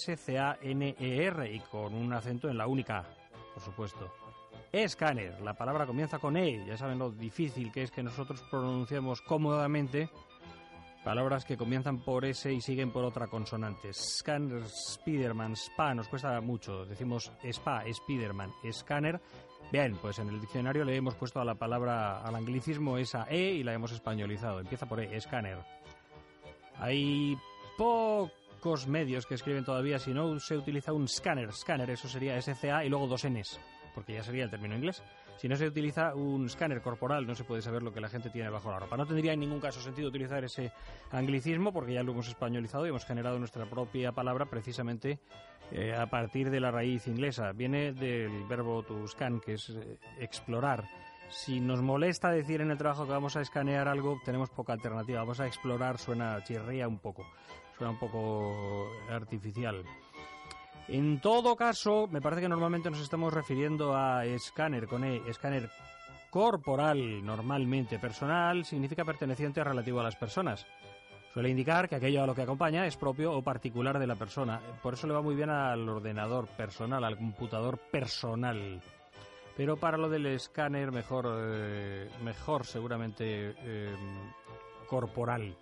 ESCANER y con un acento en la única, por supuesto. Escáner, la palabra comienza con E, ya saben lo difícil que es que nosotros pronunciemos cómodamente palabras que comienzan por S y siguen por otra consonante. Scanner, Spiderman, Spa, nos cuesta mucho, decimos Spa, Spiderman, escáner. Bien, pues en el diccionario le hemos puesto a la palabra, al anglicismo, esa E y la hemos españolizado, empieza por E, escáner. Hay pocos medios que escriben todavía, si no se utiliza un scanner, eso sería SCA y luego dos Ns, porque ya sería el término inglés. Si no se utiliza un escáner corporal, no se puede saber lo que la gente tiene bajo la ropa. No tendría en ningún caso sentido utilizar ese anglicismo, porque ya lo hemos españolizado y hemos generado nuestra propia palabra precisamente a partir de la raíz inglesa. Viene del verbo to scan, que es explorar. Si nos molesta decir en el trabajo que vamos a escanear algo, tenemos poca alternativa. Vamos a explorar, chirría un poco, suena un poco artificial. En todo caso, me parece que normalmente nos estamos refiriendo a escáner con E, escáner corporal, normalmente personal, significa perteneciente o relativo a las personas. Suele indicar que aquello a lo que acompaña es propio o particular de la persona. Por eso le va muy bien al ordenador personal, al computador personal. Pero para lo del escáner, mejor seguramente corporal.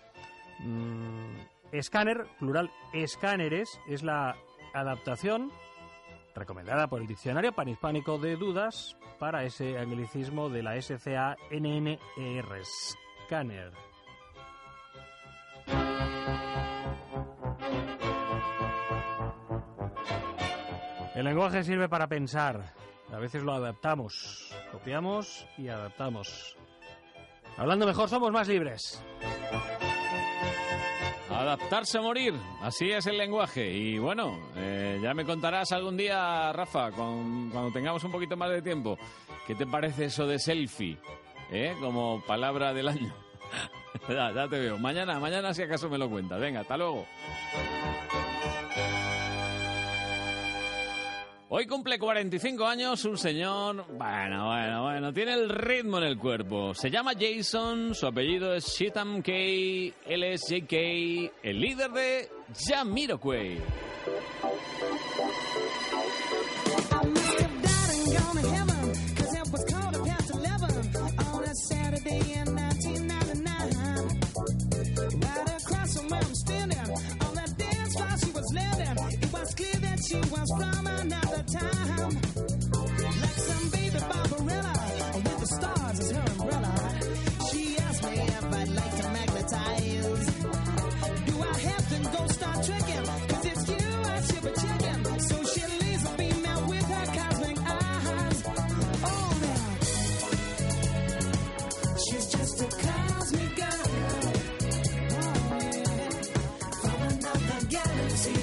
Escáner, plural, escáneres, es la adaptación recomendada por el Diccionario Panhispánico de Dudas para ese anglicismo de la SCANNER, escáner. El lenguaje sirve para pensar. A veces lo adaptamos, copiamos y adaptamos. Hablando mejor, somos más libres. Adaptarse a morir, así es el lenguaje. Y bueno, ya me contarás algún día, Rafa, cuando tengamos un poquito más de tiempo, ¿qué te parece eso de selfie? Como palabra del año. ya te veo. Mañana si acaso me lo cuentas. Venga, hasta luego. Hoy cumple 45 años un señor, bueno, tiene el ritmo en el cuerpo. Se llama Jason, su apellido es Cheatham K, él es JK, el líder de Jamiroquai. She was from another time, like some baby Barbarella with the stars as her umbrella. She asked me if I'd like to magnetize. Do I have to go start trekking? 'Cause it's you I should be checking. So she laser beam out with her cosmic eyes. Oh man, she's just a cosmic girl. Oh yeah, from another galaxy.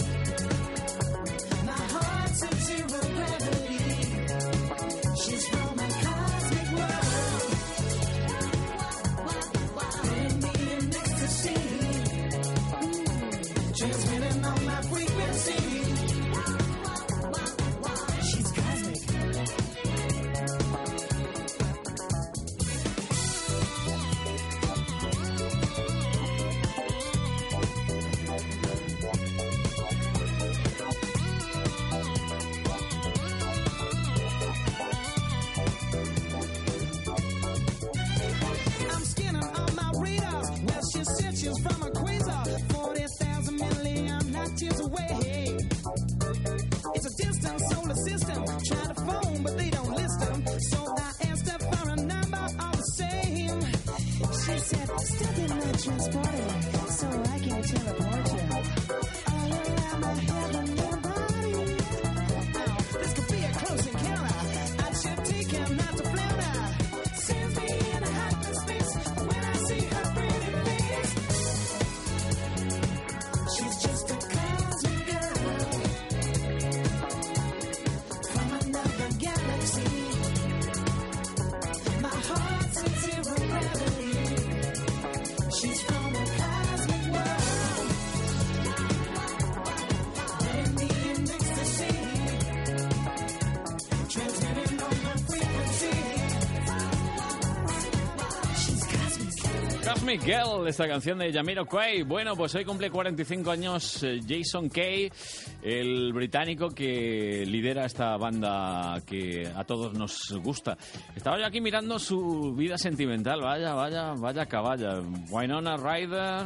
Cosmic Girl, esta canción de Jamiroquai. Bueno, pues hoy cumple 45 años Jason Kay, el británico que lidera esta banda que a todos nos gusta. Estaba yo aquí mirando su vida sentimental, vaya caballa. Winona Ryder,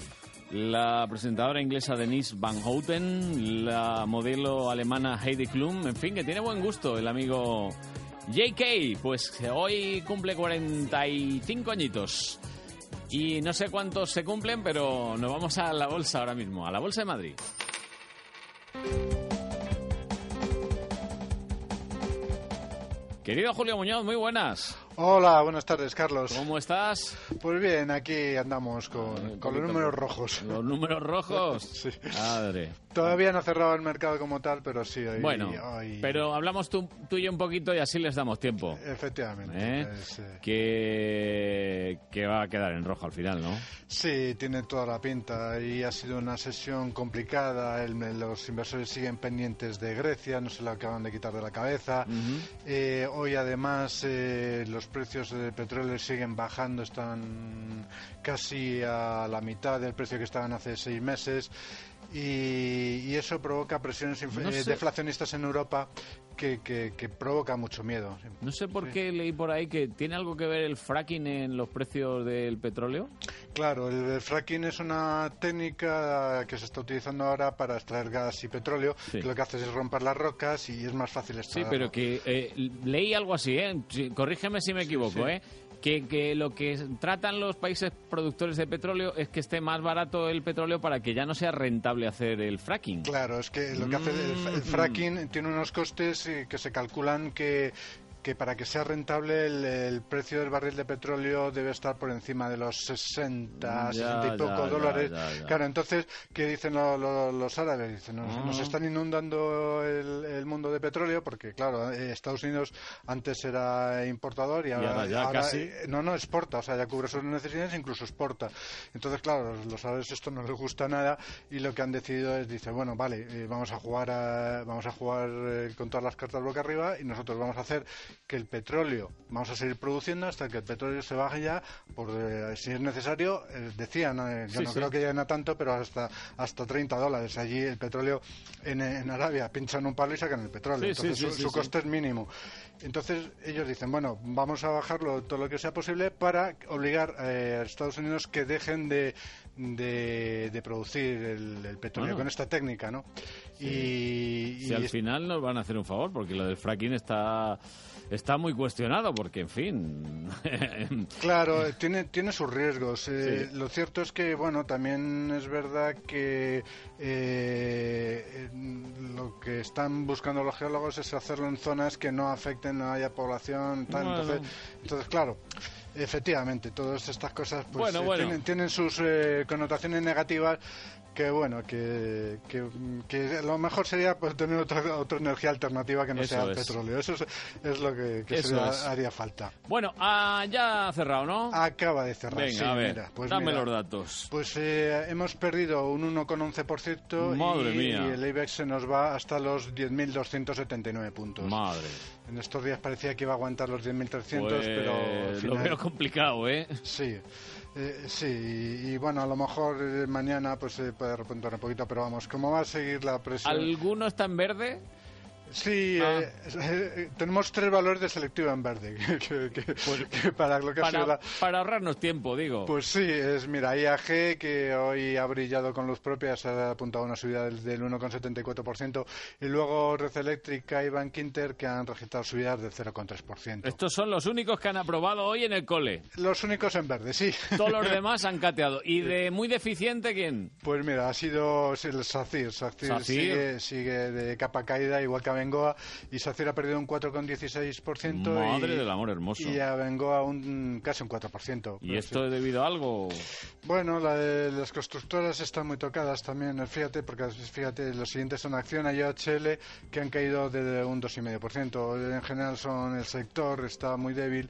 la presentadora inglesa Denise Van Houten, la modelo alemana Heidi Klum, en fin, que tiene buen gusto el amigo JK. Pues hoy cumple 45 añitos. Y no sé cuántos se cumplen, pero nos vamos a la bolsa ahora mismo, a la Bolsa de Madrid. Querido Julio Muñoz, muy buenas. Hola, buenas tardes, Carlos. ¿Cómo estás? Pues bien, aquí andamos con los números rojos. ¿Los números rojos? Sí. Madre. Todavía no ha cerrado el mercado como tal, pero sí. Hoy... pero hablamos tú y yo un poquito y así les damos tiempo. Efectivamente. Que va a quedar en rojo al final, ¿no? Sí, tiene toda la pinta y ha sido una sesión complicada. Los inversores siguen pendientes de Grecia, no se lo acaban de quitar de la cabeza. Uh-huh. Hoy además los precios del petróleo siguen bajando, están casi a la mitad del precio que estaban hace 6 meses. Y eso provoca presiones deflacionistas en Europa que provoca mucho miedo. No sé por qué leí por ahí que tiene algo que ver el fracking en los precios del petróleo. Claro, el fracking es una técnica que se está utilizando ahora para extraer gas y petróleo. Sí. Que lo que hace es romper las rocas y es más fácil extraerlo. Sí, pero que leí algo así, corrígeme si me equivoco, que lo que tratan los países productores de petróleo es que esté más barato el petróleo para que ya no sea rentable hacer el fracking. Claro, es que lo que hace el fracking tiene unos costes que se calculan que para que sea rentable el precio del barril de petróleo debe estar por encima de los 60 y poco dólares. Ya. Claro, entonces, ¿qué dicen los árabes? Dicen, nos están inundando el mundo de petróleo porque, claro, Estados Unidos antes era importador y ahora casi... No exporta, o sea, ya cubre sus necesidades, incluso exporta. Entonces, claro, los árabes esto no les gusta nada y lo que han decidido es, dice, bueno, vale, vamos a jugar con todas las cartas boca arriba y nosotros vamos a hacer que el petróleo, vamos a seguir produciendo hasta que el petróleo se baje ya, si es necesario, decían, yo no creo que lleguen a tanto, pero hasta $30. Allí el petróleo en Arabia pinchan un palo y sacan el petróleo, entonces su coste es mínimo. Entonces ellos dicen, bueno, vamos a bajarlo todo lo que sea posible para obligar a Estados Unidos que dejen de producir el petróleo con esta técnica, ¿no? Sí. Si al final nos van a hacer un favor, porque lo del fracking está muy cuestionado, porque, en fin... Claro, tiene sus riesgos. Lo cierto es que, bueno, también es verdad que lo que están buscando los geólogos es hacerlo en zonas que no afecten, no haya población, tal. Entonces, claro... Efectivamente, todas estas cosas pues tienen sus connotaciones negativas que bueno, que lo mejor sería pues tener otra energía alternativa que no sea el petróleo. Eso es lo que haría falta. Bueno, ya ha cerrado, ¿no? Acaba de cerrar. Venga, a ver, mira, dame los datos. Pues hemos perdido un 1,11%. Madre mía. Y el IBEX se nos va hasta los 10.279 puntos. Madre. En estos días parecía que iba a aguantar los 10.300, pues, pero al final... Lo veo complicado, ¿eh? Sí. Sí, y bueno, a lo mejor mañana pues se puede repuntar un poquito, pero vamos, ¿cómo va a seguir la presión? ¿Alguno está en verde? Sí, tenemos 3 valores de selectivo en verde que para lo que ha sido para ahorrarnos tiempo, digo. Pues sí, mira, IAG, que hoy ha brillado con luz propia, se ha apuntado a una subida del 1,74%, y luego Red Eléctrica y Bank Inter, que han registrado subidas del 0,3%. Estos son los únicos que han aprobado hoy en el cole. Los únicos en verde, sí. Todos los demás han cateado. ¿Y de muy deficiente quién? Pues mira, ha sido el SACIR. SACIR sigue de capa caída, igual que Abengoa, y SACIR ha perdido un 4,16%. Madre del amor hermoso. Y Abengoa casi un 4%. ¿Y esto es debido a algo? Bueno, las constructoras están muy tocadas también, fíjate, los siguientes son Acciona y OHL, que han caído de un 2,5%. En general el sector está muy débil,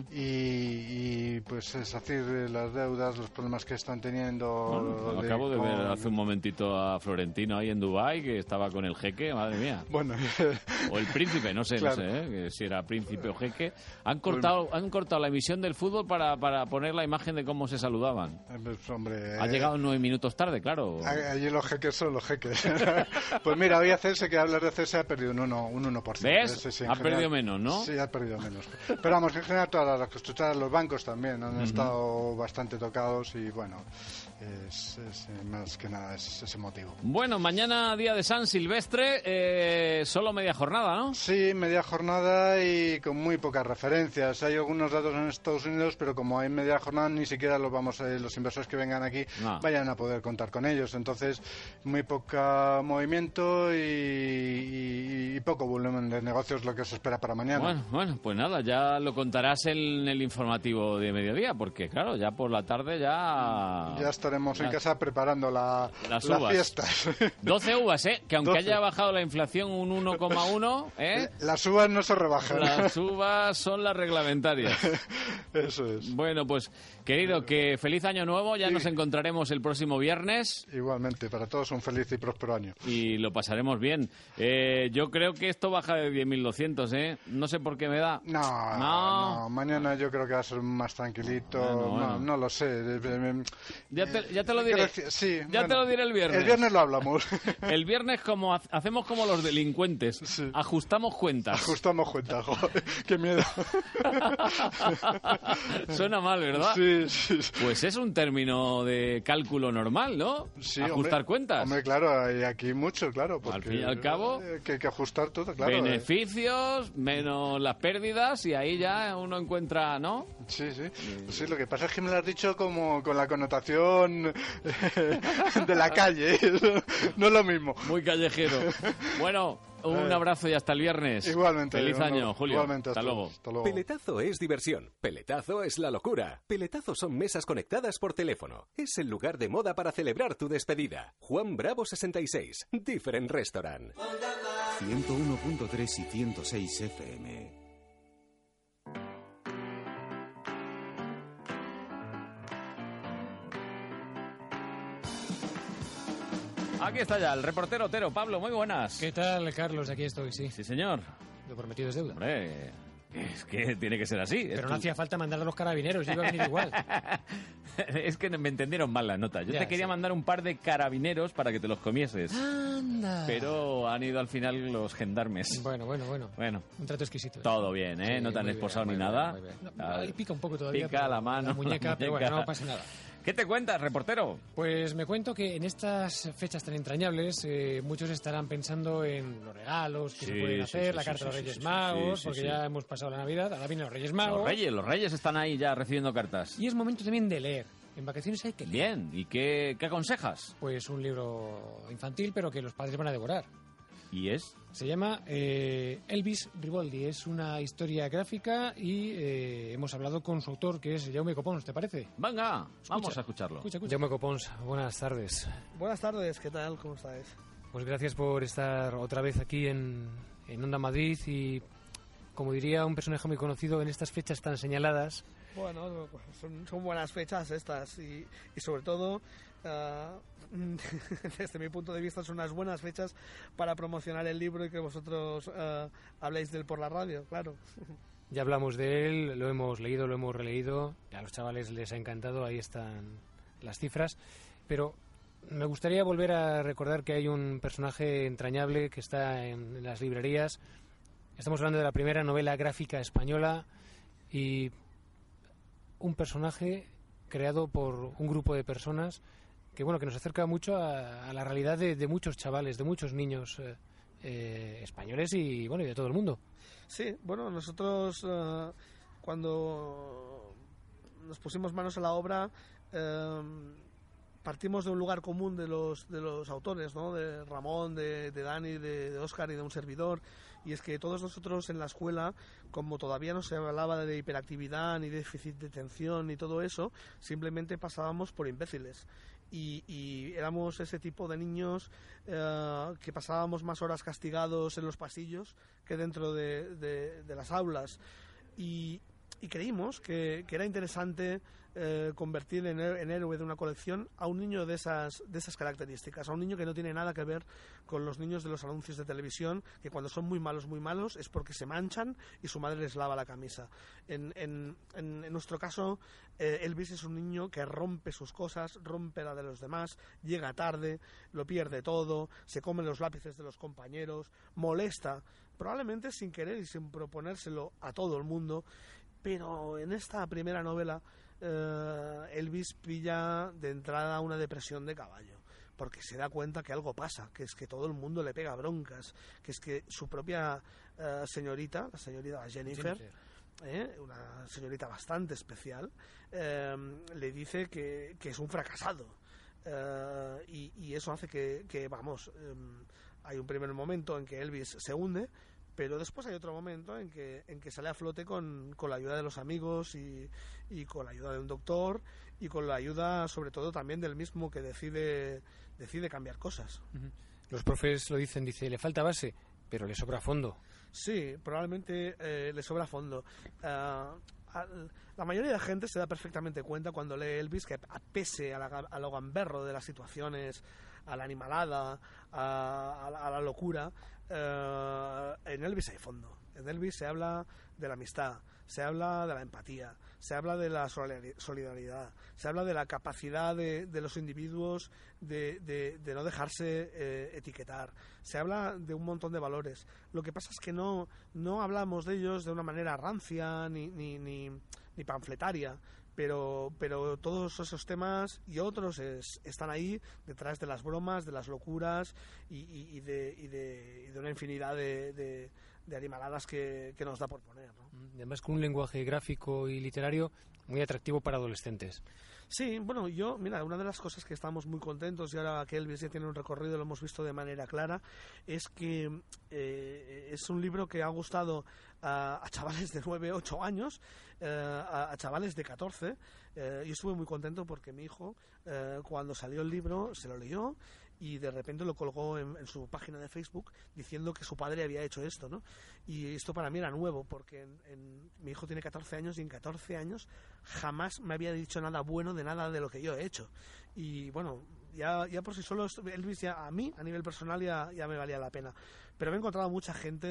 y pues SACIR, las deudas, los problemas que están teniendo... Bueno, acabo de ver hace un momentito a Florentino ahí en Dubái, que estaba con el jeque, madre mía. Bueno, o el príncipe, no sé, si era príncipe o jeque. Han cortado la emisión del fútbol para poner la imagen de cómo se saludaban. Pues, hombre, ha llegado 9 minutos tarde, claro. Allí los jeques son los jeques. Pues mira, hoy que hablar de CS ha perdido un 1%. ¿Ves? Ha perdido menos, ¿no? Sí, ha perdido menos. Pero vamos, en general todas las constructoras, los bancos también han estado bastante tocados, y bueno, es más que nada es ese motivo. Bueno, mañana día de San Silvestre, solo media jornada, ¿no? Sí, media jornada y con muy pocas referencias. Hay algunos datos en Estados Unidos, pero como hay media jornada, ni siquiera los inversores que vengan aquí vayan a poder contar con ellos. Entonces, muy poco movimiento y poco volumen de negocios lo que se espera para mañana. Bueno, pues nada, ya lo contarás en el informativo de mediodía, porque claro, ya por la tarde ya estaremos en casa preparando las fiestas. 12 uvas, que aunque haya bajado la inflación un 1,1, las uvas no se rebajan. Las uvas son las reglamentarias. Eso es. Bueno, pues querido, que feliz año nuevo, ya nos encontraremos el próximo viernes. Igualmente, para todos un feliz y próspero año. Y lo pasaremos bien. Yo creo que esto baja de 10.200, No sé por qué me da. No, mañana yo creo que va a ser más tranquilito. Bueno. No lo sé. Ya te lo diré. Sí, te lo diré el viernes. El viernes lo hablamos. El viernes hacemos como los delincuentes. oyentes. Sí. Ajustamos cuentas. Ajustamos cuentas, joder, qué miedo. Suena mal, ¿verdad? Sí, sí. Pues es un término de cálculo normal, ¿no? Sí, ajustar cuentas. Hombre, claro, hay aquí mucho, claro. Porque al fin y al cabo, que hay que ajustar todo, claro. Beneficios menos las pérdidas y ahí ya uno encuentra, ¿no? Sí, sí. Sí, lo que pasa es que me lo has dicho como con la connotación de la calle. No es lo mismo. Muy callejero. Bueno, un abrazo y hasta el viernes. Igualmente. Feliz año, Julio. Igualmente. Hasta luego. Peletazo es diversión. Peletazo es la locura. Peletazo son mesas conectadas por teléfono. Es el lugar de moda para celebrar tu despedida. Juan Bravo 66. Different Restaurant. 101.3 y 106 FM. Aquí está ya el reportero Otero. Pablo, muy buenas. ¿Qué tal, Carlos? Aquí estoy, sí. Sí, señor. Lo prometido es deuda. Hombre, es que tiene que ser así. Pero no hacía falta mandar a los carabineros, yo iba a venir igual. Es que me entendieron mal la nota. Yo te quería mandar un par de carabineros para que te los comieses. ¡Anda! Pero han ido al final los gendarmes. Bueno. Un trato exquisito. Todo bien, ¿eh? Sí, no te han esposado ni nada. Ahí pica un poco todavía. Pica la mano. La muñeca, pero bueno, no pasa nada. ¿Qué te cuentas, reportero? Pues me cuento que en estas fechas tan entrañables muchos estarán pensando en los regalos que se pueden hacer, la carta de los Reyes Magos, porque ya hemos pasado la Navidad, ahora vienen los Reyes Magos. Los Reyes están ahí ya recibiendo cartas. Y es momento también de leer. En vacaciones hay que leer. Bien, ¿y qué aconsejas? Pues un libro infantil, pero que los padres van a devorar. ¿Y es? Se llama Elvis Riboldi. Es una historia gráfica y hemos hablado con su autor, que es Jaume Copons, ¿te parece? Venga, vamos a escucharlo. Escucha. Jaume Copons, buenas tardes. Buenas tardes, ¿qué tal? ¿Cómo estáis? Pues gracias por estar otra vez aquí en Onda Madrid y, como diría un personaje muy conocido, en estas fechas tan señaladas. Bueno, pues son buenas fechas estas y sobre todo... desde mi punto de vista son unas buenas fechas para promocionar el libro y que vosotros habléis de él por la radio, claro. Ya hablamos de él, lo hemos leído, lo hemos releído, a los chavales les ha encantado, ahí están las cifras, pero me gustaría volver a recordar que hay un personaje entrañable que está en las librerías. Estamos hablando de la primera novela gráfica española y un personaje creado por un grupo de personas que nos acerca mucho a la realidad de muchos chavales, de muchos niños españoles y de todo el mundo. Sí, bueno, nosotros cuando nos pusimos manos a la obra partimos de un lugar común de los autores, ¿no? De Ramón, de Dani, de Óscar y de un servidor, y es que todos nosotros en la escuela, como todavía no se hablaba de hiperactividad ni déficit de atención ni todo eso, simplemente pasábamos por imbéciles. Y éramos ese tipo de niños que pasábamos más horas castigados en los pasillos que dentro de las aulas. Y creímos que era interesante convertir en héroe de una colección a un niño de esas características, a un niño que no tiene nada que ver con los niños de los anuncios de televisión, que cuando son muy malos es porque se manchan y su madre les lava la camisa. En nuestro caso, Elvis es un niño que rompe sus cosas, rompe la de los demás, llega tarde, lo pierde todo, se come los lápices de los compañeros, molesta, probablemente sin querer y sin proponérselo a todo el mundo, pero en esta primera novela Elvis pilla de entrada una depresión de caballo, porque se da cuenta que algo pasa, que es que todo el mundo le pega broncas, que es que su propia señorita, la señorita Jennifer, una señorita bastante especial, le dice que es un fracasado, y eso hace que hay un primer momento en que Elvis se hunde, pero después hay otro momento en que sale a flote con la ayuda de los amigos y con la ayuda de un doctor y con la ayuda sobre todo también del mismo que decide cambiar cosas. Los profes lo dicen, le falta base, pero le sobra fondo. Sí, probablemente le sobra fondo. La mayoría de la gente se da perfectamente cuenta cuando lee Elvis que pese a lo gamberro de las situaciones, a la animalada, a la locura, en Elvis hay fondo. En Elvis se habla de la amistad, se habla de la empatía, se habla de la solidaridad, se habla de la capacidad de los individuos de no dejarse etiquetar, se habla de un montón de valores. Lo que pasa es que no hablamos de ellos de una manera rancia ni panfletaria, pero todos esos temas y otros están ahí detrás de las bromas, de las locuras y de una infinidad de animaladas que nos da por poner, ¿no? Además con un lenguaje gráfico y literario muy atractivo para adolescentes. Sí, bueno, mira, una de las cosas que estamos muy contentos, y ahora que Elvis ya tiene un recorrido, lo hemos visto de manera clara, es que es un libro que ha gustado a chavales de 9, 8 años, a chavales de 14. Yo estuve muy contento porque mi hijo, cuando salió el libro, se lo leyó y de repente lo colgó en su página de Facebook diciendo que su padre había hecho esto, ¿no? Y esto para mí era nuevo, porque mi hijo tiene 14 años y en 14 años jamás me había dicho nada bueno de nada de lo que yo he hecho. Y bueno, ya por sí solo Elvis ya a mí, a nivel personal, ya me valía la pena. Pero me he encontrado mucha gente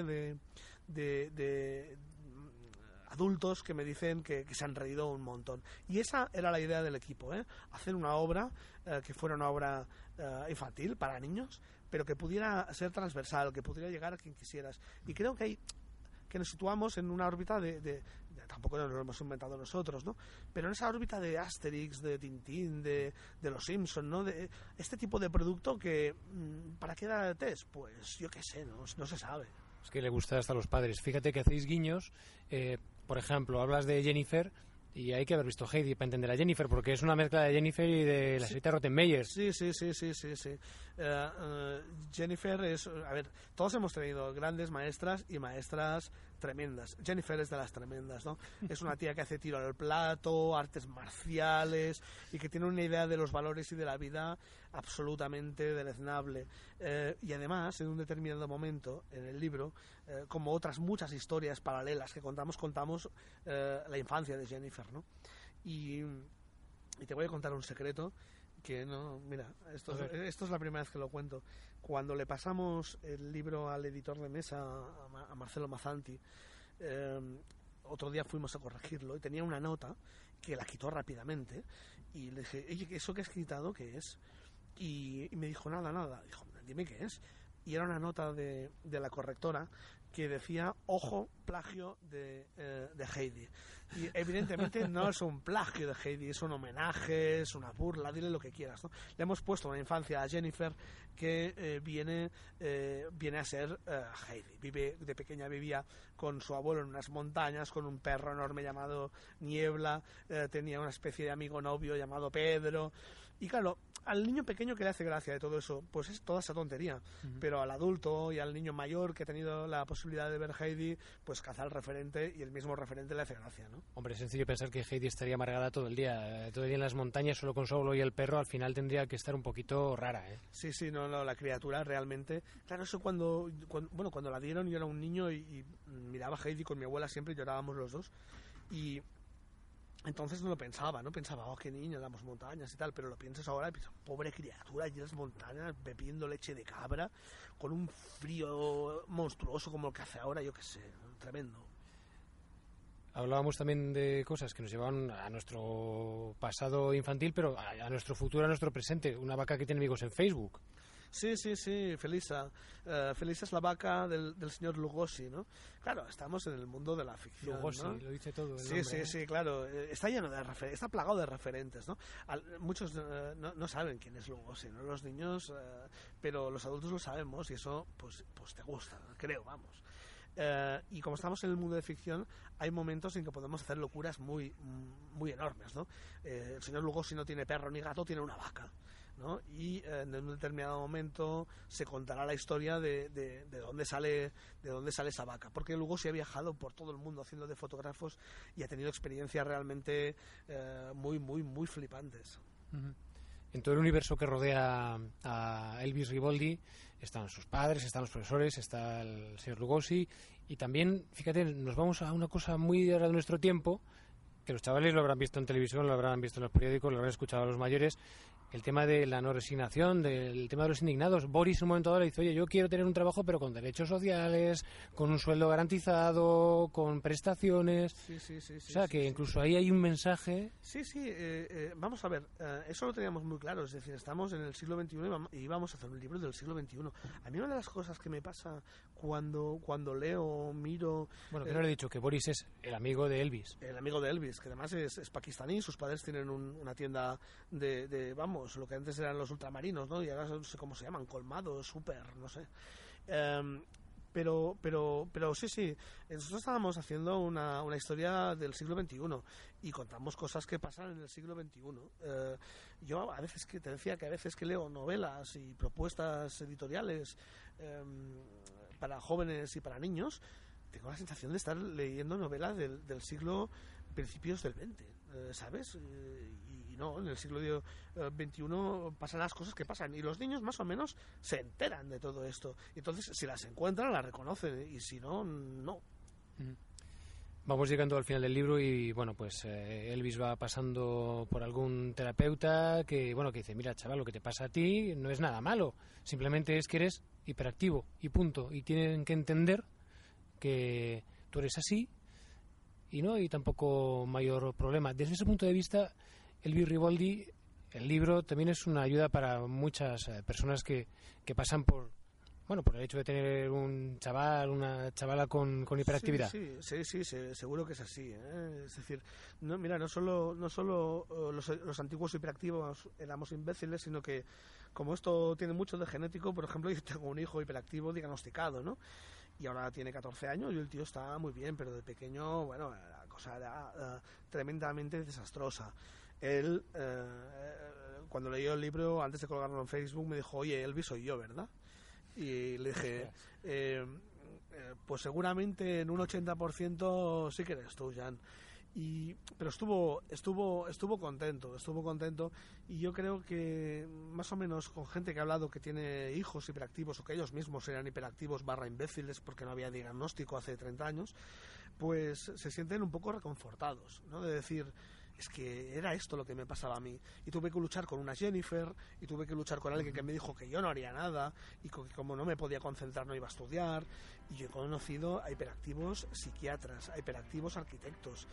de adultos que me dicen que se han reído un montón. Y esa era la idea del equipo, hacer una obra que fuera una obra infantil para niños, pero que pudiera ser transversal, que pudiera llegar a quien quisieras. Y creo que nos situamos en una órbita tampoco nos lo hemos inventado nosotros, ¿no? Pero en esa órbita de Asterix, de Tintín, de los Simpson, ¿no? De este tipo de producto que ¿para qué edad es? Pues yo qué sé, no se sabe. Es que le gusta hasta a los padres. Fíjate que hacéis guiños, por ejemplo, hablas de Jennifer y hay que haber visto Heidi para entender a Jennifer, porque es una mezcla de Jennifer y de la señorita Rottenmeier. Sí. Jennifer es... A ver, todos hemos tenido grandes maestras y maestras tremendas. Jennifer es de las tremendas, ¿no? Es una tía que hace tiro al plato, artes marciales y que tiene una idea de los valores y de la vida absolutamente deleznable. Y además, en un determinado momento en el libro, como otras muchas historias paralelas que contamos la infancia de Jennifer, ¿no? Y te voy a contar un secreto que no, mira, esto es la primera vez que lo cuento. Cuando le pasamos el libro al editor de mesa, a Marcelo Mazzanti, otro día fuimos a corregirlo y tenía una nota que la quitó rápidamente y le dije, oye, ¿eso que has quitado qué es? Y me dijo, nada. Dijo, dime qué es. Y era una nota de la correctora que decía, ojo, plagio de Heidi. Y evidentemente no es un plagio de Heidi, es un homenaje, es una burla, dile lo que quieras, ¿no? Le hemos puesto una infancia a Jennifer que viene a ser Heidi. De pequeña vivía con su abuelo en unas montañas, con un perro enorme llamado Niebla, tenía una especie de amigo novio llamado Pedro. Y claro, al niño pequeño que le hace gracia de todo eso, pues es toda esa tontería. Uh-huh. Pero al adulto y al niño mayor que ha tenido la posibilidad de ver Heidi, pues caza el referente y el mismo referente le hace gracia, ¿no? Hombre, es sencillo pensar que Heidi estaría amargada todo el día en las montañas, solo con su abuelo y el perro, al final tendría que estar un poquito rara, ¿eh? Sí, no, la criatura realmente... Claro, eso cuando la dieron yo era un niño y miraba a Heidi con mi abuela siempre y llorábamos los dos. Y... entonces no pensaba, oh, qué niño, las montañas y tal, pero lo piensas ahora y piensas, pobre criatura allí en las montañas bebiendo leche de cabra, con un frío monstruoso como el que hace ahora, yo qué sé, tremendo. Hablábamos también de cosas que nos llevaban a nuestro pasado infantil, pero a nuestro futuro, a nuestro presente. Una vaca que tiene amigos en Facebook. Sí, Felisa. Felisa es la vaca del señor Lugosi, ¿no? Claro, estamos en el mundo de la ficción, Lugosi, ¿no? lo dice todo. Sí, claro. Está lleno de referentes, está plagado de referentes, ¿no? Muchos no saben quién es Lugosi, ¿no? Los niños, pero los adultos lo sabemos y eso, pues te gusta, creo, vamos. Y como estamos en el mundo de ficción, hay momentos en que podemos hacer locuras muy, muy enormes, ¿no? El señor Lugosi no tiene perro ni gato, tiene una vaca, ¿no? Y en un determinado momento se contará la historia de dónde sale esa vaca, porque Lugosi ha viajado por todo el mundo haciendo de fotógrafos y ha tenido experiencias realmente muy, muy, muy flipantes. Uh-huh. En todo el universo que rodea a Elvis Riboldi están sus padres, están los profesores, está el señor Lugosi y también, fíjate, nos vamos a una cosa muy de nuestro tiempo, que los chavales lo habrán visto en televisión, lo habrán visto en los periódicos, lo habrán escuchado a los mayores, el tema de la no resignación, del tema de los indignados. Boris en un momento dado le dice, oye, yo quiero tener un trabajo pero con derechos sociales, con un sueldo garantizado, con prestaciones. Sí, o sea, que incluso ahí hay un mensaje. Sí, vamos a ver, eso lo teníamos muy claro, es decir, estamos en el siglo XXI y vamos a hacer un libro del siglo XXI. A mí una de las cosas que me pasa cuando leo, miro... Bueno, que no le he dicho que Boris es el amigo de Elvis. El amigo de Elvis, que además es pakistaní, sus padres tienen una tienda de lo que antes eran los ultramarinos, ¿no? Y ahora no sé cómo se llaman, colmados, super, no sé. Pero sí, nosotros estábamos haciendo una historia del siglo XXI y contamos cosas que pasan en el siglo XXI. Yo a veces te decía que a veces que leo novelas y propuestas editoriales para jóvenes y para niños, tengo la sensación de estar leyendo novelas del siglo principios del XX, ¿sabes? Y no, en el siglo XXI pasan las cosas que pasan y los niños más o menos se enteran de todo esto. Entonces, si las encuentran, las reconocen y si no, no. Vamos llegando al final del libro y, bueno, pues Elvis va pasando por algún terapeuta que dice, mira, chaval, lo que te pasa a ti no es nada malo, simplemente es que eres hiperactivo y punto. Y tienen que entender que tú eres así y no hay tampoco mayor problema. Desde ese punto de vista, Elvis Riboldi, el libro también es una ayuda para muchas personas que pasan por el hecho de tener un chaval, una chavala con hiperactividad. Sí, seguro que es así, ¿eh? Es decir, no solo los antiguos hiperactivos éramos imbéciles, sino que como esto tiene mucho de genético, por ejemplo, yo tengo un hijo hiperactivo diagnosticado, ¿no? Y ahora tiene 14 años y el tío está muy bien, pero de pequeño, la cosa era tremendamente desastrosa. Él, cuando leyó el libro, antes de colgarlo en Facebook, me dijo, oye, Elvis soy yo, ¿verdad? Y le dije, pues seguramente en un 80% sí que eres tú, Jan. Pero estuvo contento, y yo creo que más o menos con gente que ha hablado que tiene hijos hiperactivos o que ellos mismos eran hiperactivos / imbéciles porque no había diagnóstico hace 30 años, pues se sienten un poco reconfortados, ¿no? De decir, es que era esto lo que me pasaba a mí, y tuve que luchar con una Jennifer, y tuve que luchar con alguien que me dijo que yo no haría nada, y que como no me podía concentrar no iba a estudiar, y yo he conocido a hiperactivos psiquiatras, a hiperactivos arquitectos,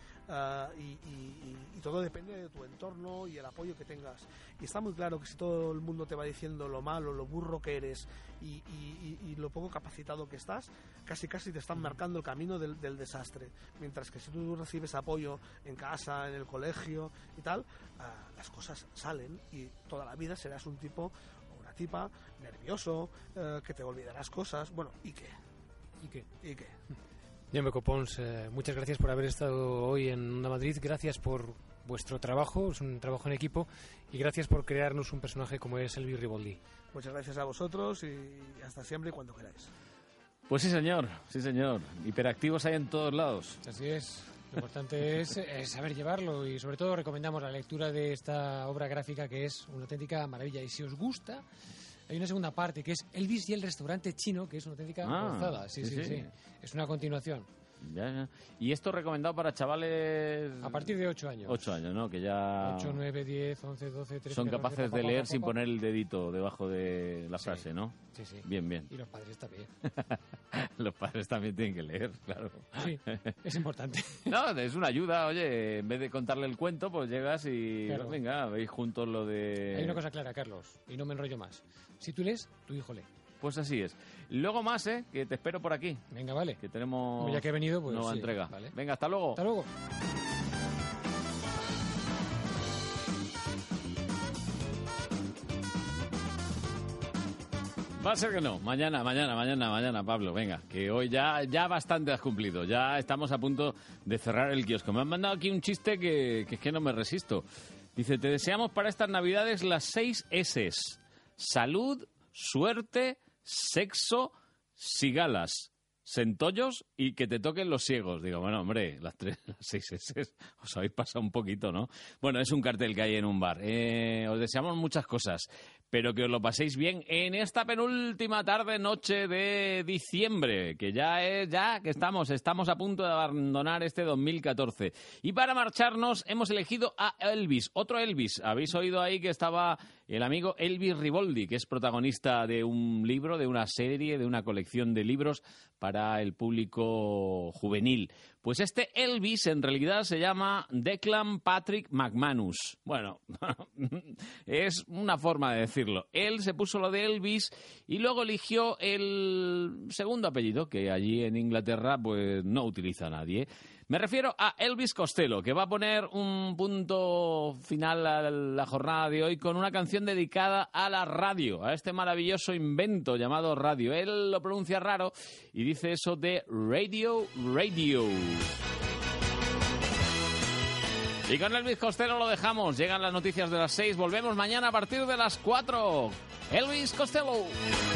y todo depende de tu entorno y el apoyo que tengas. Y está muy claro que si todo el mundo te va diciendo lo malo, lo burro que eres y lo poco capacitado que estás, casi te están marcando el camino del desastre. Mientras que si tú recibes apoyo en casa, en el colegio y tal, las cosas salen y toda la vida serás un tipo o una tipa nervioso, que te olvidarás cosas. Bueno, ¿y qué? Jan-Beko Pons, muchas gracias por haber estado hoy en Onda Madrid, gracias por vuestro trabajo, es un trabajo en equipo, y gracias por crearnos un personaje como es Elvis Riboldi. Muchas gracias a vosotros y hasta siempre y cuando queráis. Pues sí señor, hiperactivos hay en todos lados. Así es, lo importante es saber llevarlo, y sobre todo recomendamos la lectura de esta obra gráfica que es una auténtica maravilla, y si os gusta, hay una segunda parte que es Elvis y el restaurante chino, que es una auténtica gozada. Sí. Es una continuación. Ya. ¿Y esto recomendado para chavales? A partir de 8 años. 8 años, ¿no? Que ya... 8, 9, 10, 11, 12, 13... Son capaces de leer sin poner el dedito debajo de la frase, ¿no? Sí. Bien. Y los padres también. Los padres también tienen que leer, claro. Sí, es importante. No, es una ayuda, oye, en vez de contarle el cuento, pues llegas y... Claro. Venga, veis juntos lo de... Hay una cosa clara, Carlos, y no me enrollo más. Si tú lees, tu hijo lee. Pues así es. Luego más, que te espero por aquí. Venga, vale. Que tenemos ya que he venido, pues nueva entrega. Vale. Venga, hasta luego. Hasta luego. Va a ser que no. Mañana, Pablo. Venga, que hoy ya bastante has cumplido. Ya estamos a punto de cerrar el kiosco. Me han mandado aquí un chiste que es que no me resisto. Dice, te deseamos para estas Navidades las 6 S's. Salud, suerte, sexo, cigalas, centollos y que te toquen los ciegos. Digo, bueno, hombre, las 6 S os habéis pasado un poquito, ¿no? Bueno, es un cartel que hay en un bar. Os deseamos muchas cosas, pero que os lo paséis bien en esta penúltima tarde-noche de diciembre, que que estamos a punto de abandonar este 2014. Y para marcharnos hemos elegido a Elvis, otro Elvis. Habéis oído ahí que estaba el amigo Elvis Riboldi, que es protagonista de un libro, de una serie, de una colección de libros para el público juvenil. Pues este Elvis en realidad se llama Declan Patrick McManus. Bueno, es una forma de decirlo. Él se puso lo de Elvis y luego eligió el segundo apellido, que allí en Inglaterra pues no utiliza nadie. Me refiero a Elvis Costello, que va a poner un punto final a la jornada de hoy con una canción dedicada a la radio, a este maravilloso invento llamado radio. Él lo pronuncia raro y dice eso de Radio. Y con Elvis Costello lo dejamos. Llegan las noticias de las 6. Volvemos mañana a partir de las 4. Elvis Costello.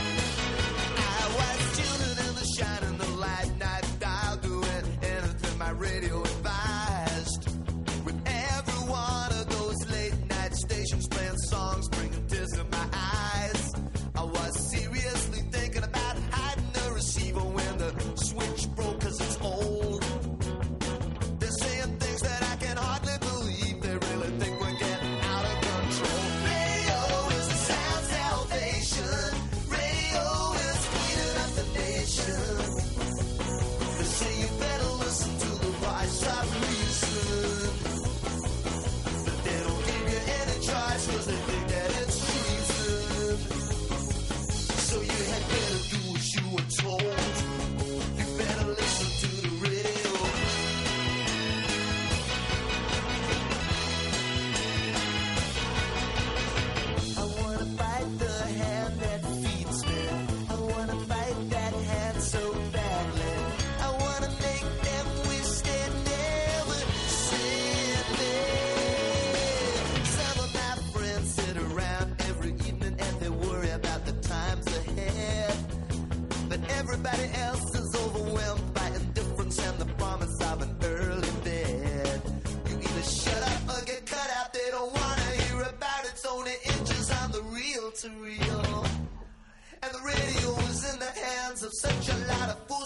My radio advised with every one of those late night stations playing songs bringing tears to my eyes. I was seriously thinking about hiding the receiver when the switch broke 'cause it's old. They're saying things that I can hardly believe. They really think we're getting out of control. Radio is the sound salvation. Radio is cleaning up the nation. They say you better listen to of reason, but they don't give you any choice 'cause they think that it's treason. So you had better do what you were told. You better listen to the radio. I wanna bite the hand that feeds me. I wanna bite that hand so badly. I wanna make them wish they never sent me. Some of my friends sit around every evening and they worry about the times ahead. But everybody else is overwhelmed by indifference and the promise of an early bed. You either shut up or get cut out. They don't wanna hear about it. It's only inches on the reel to reel. And the radio is in the hands of such a lot of fools.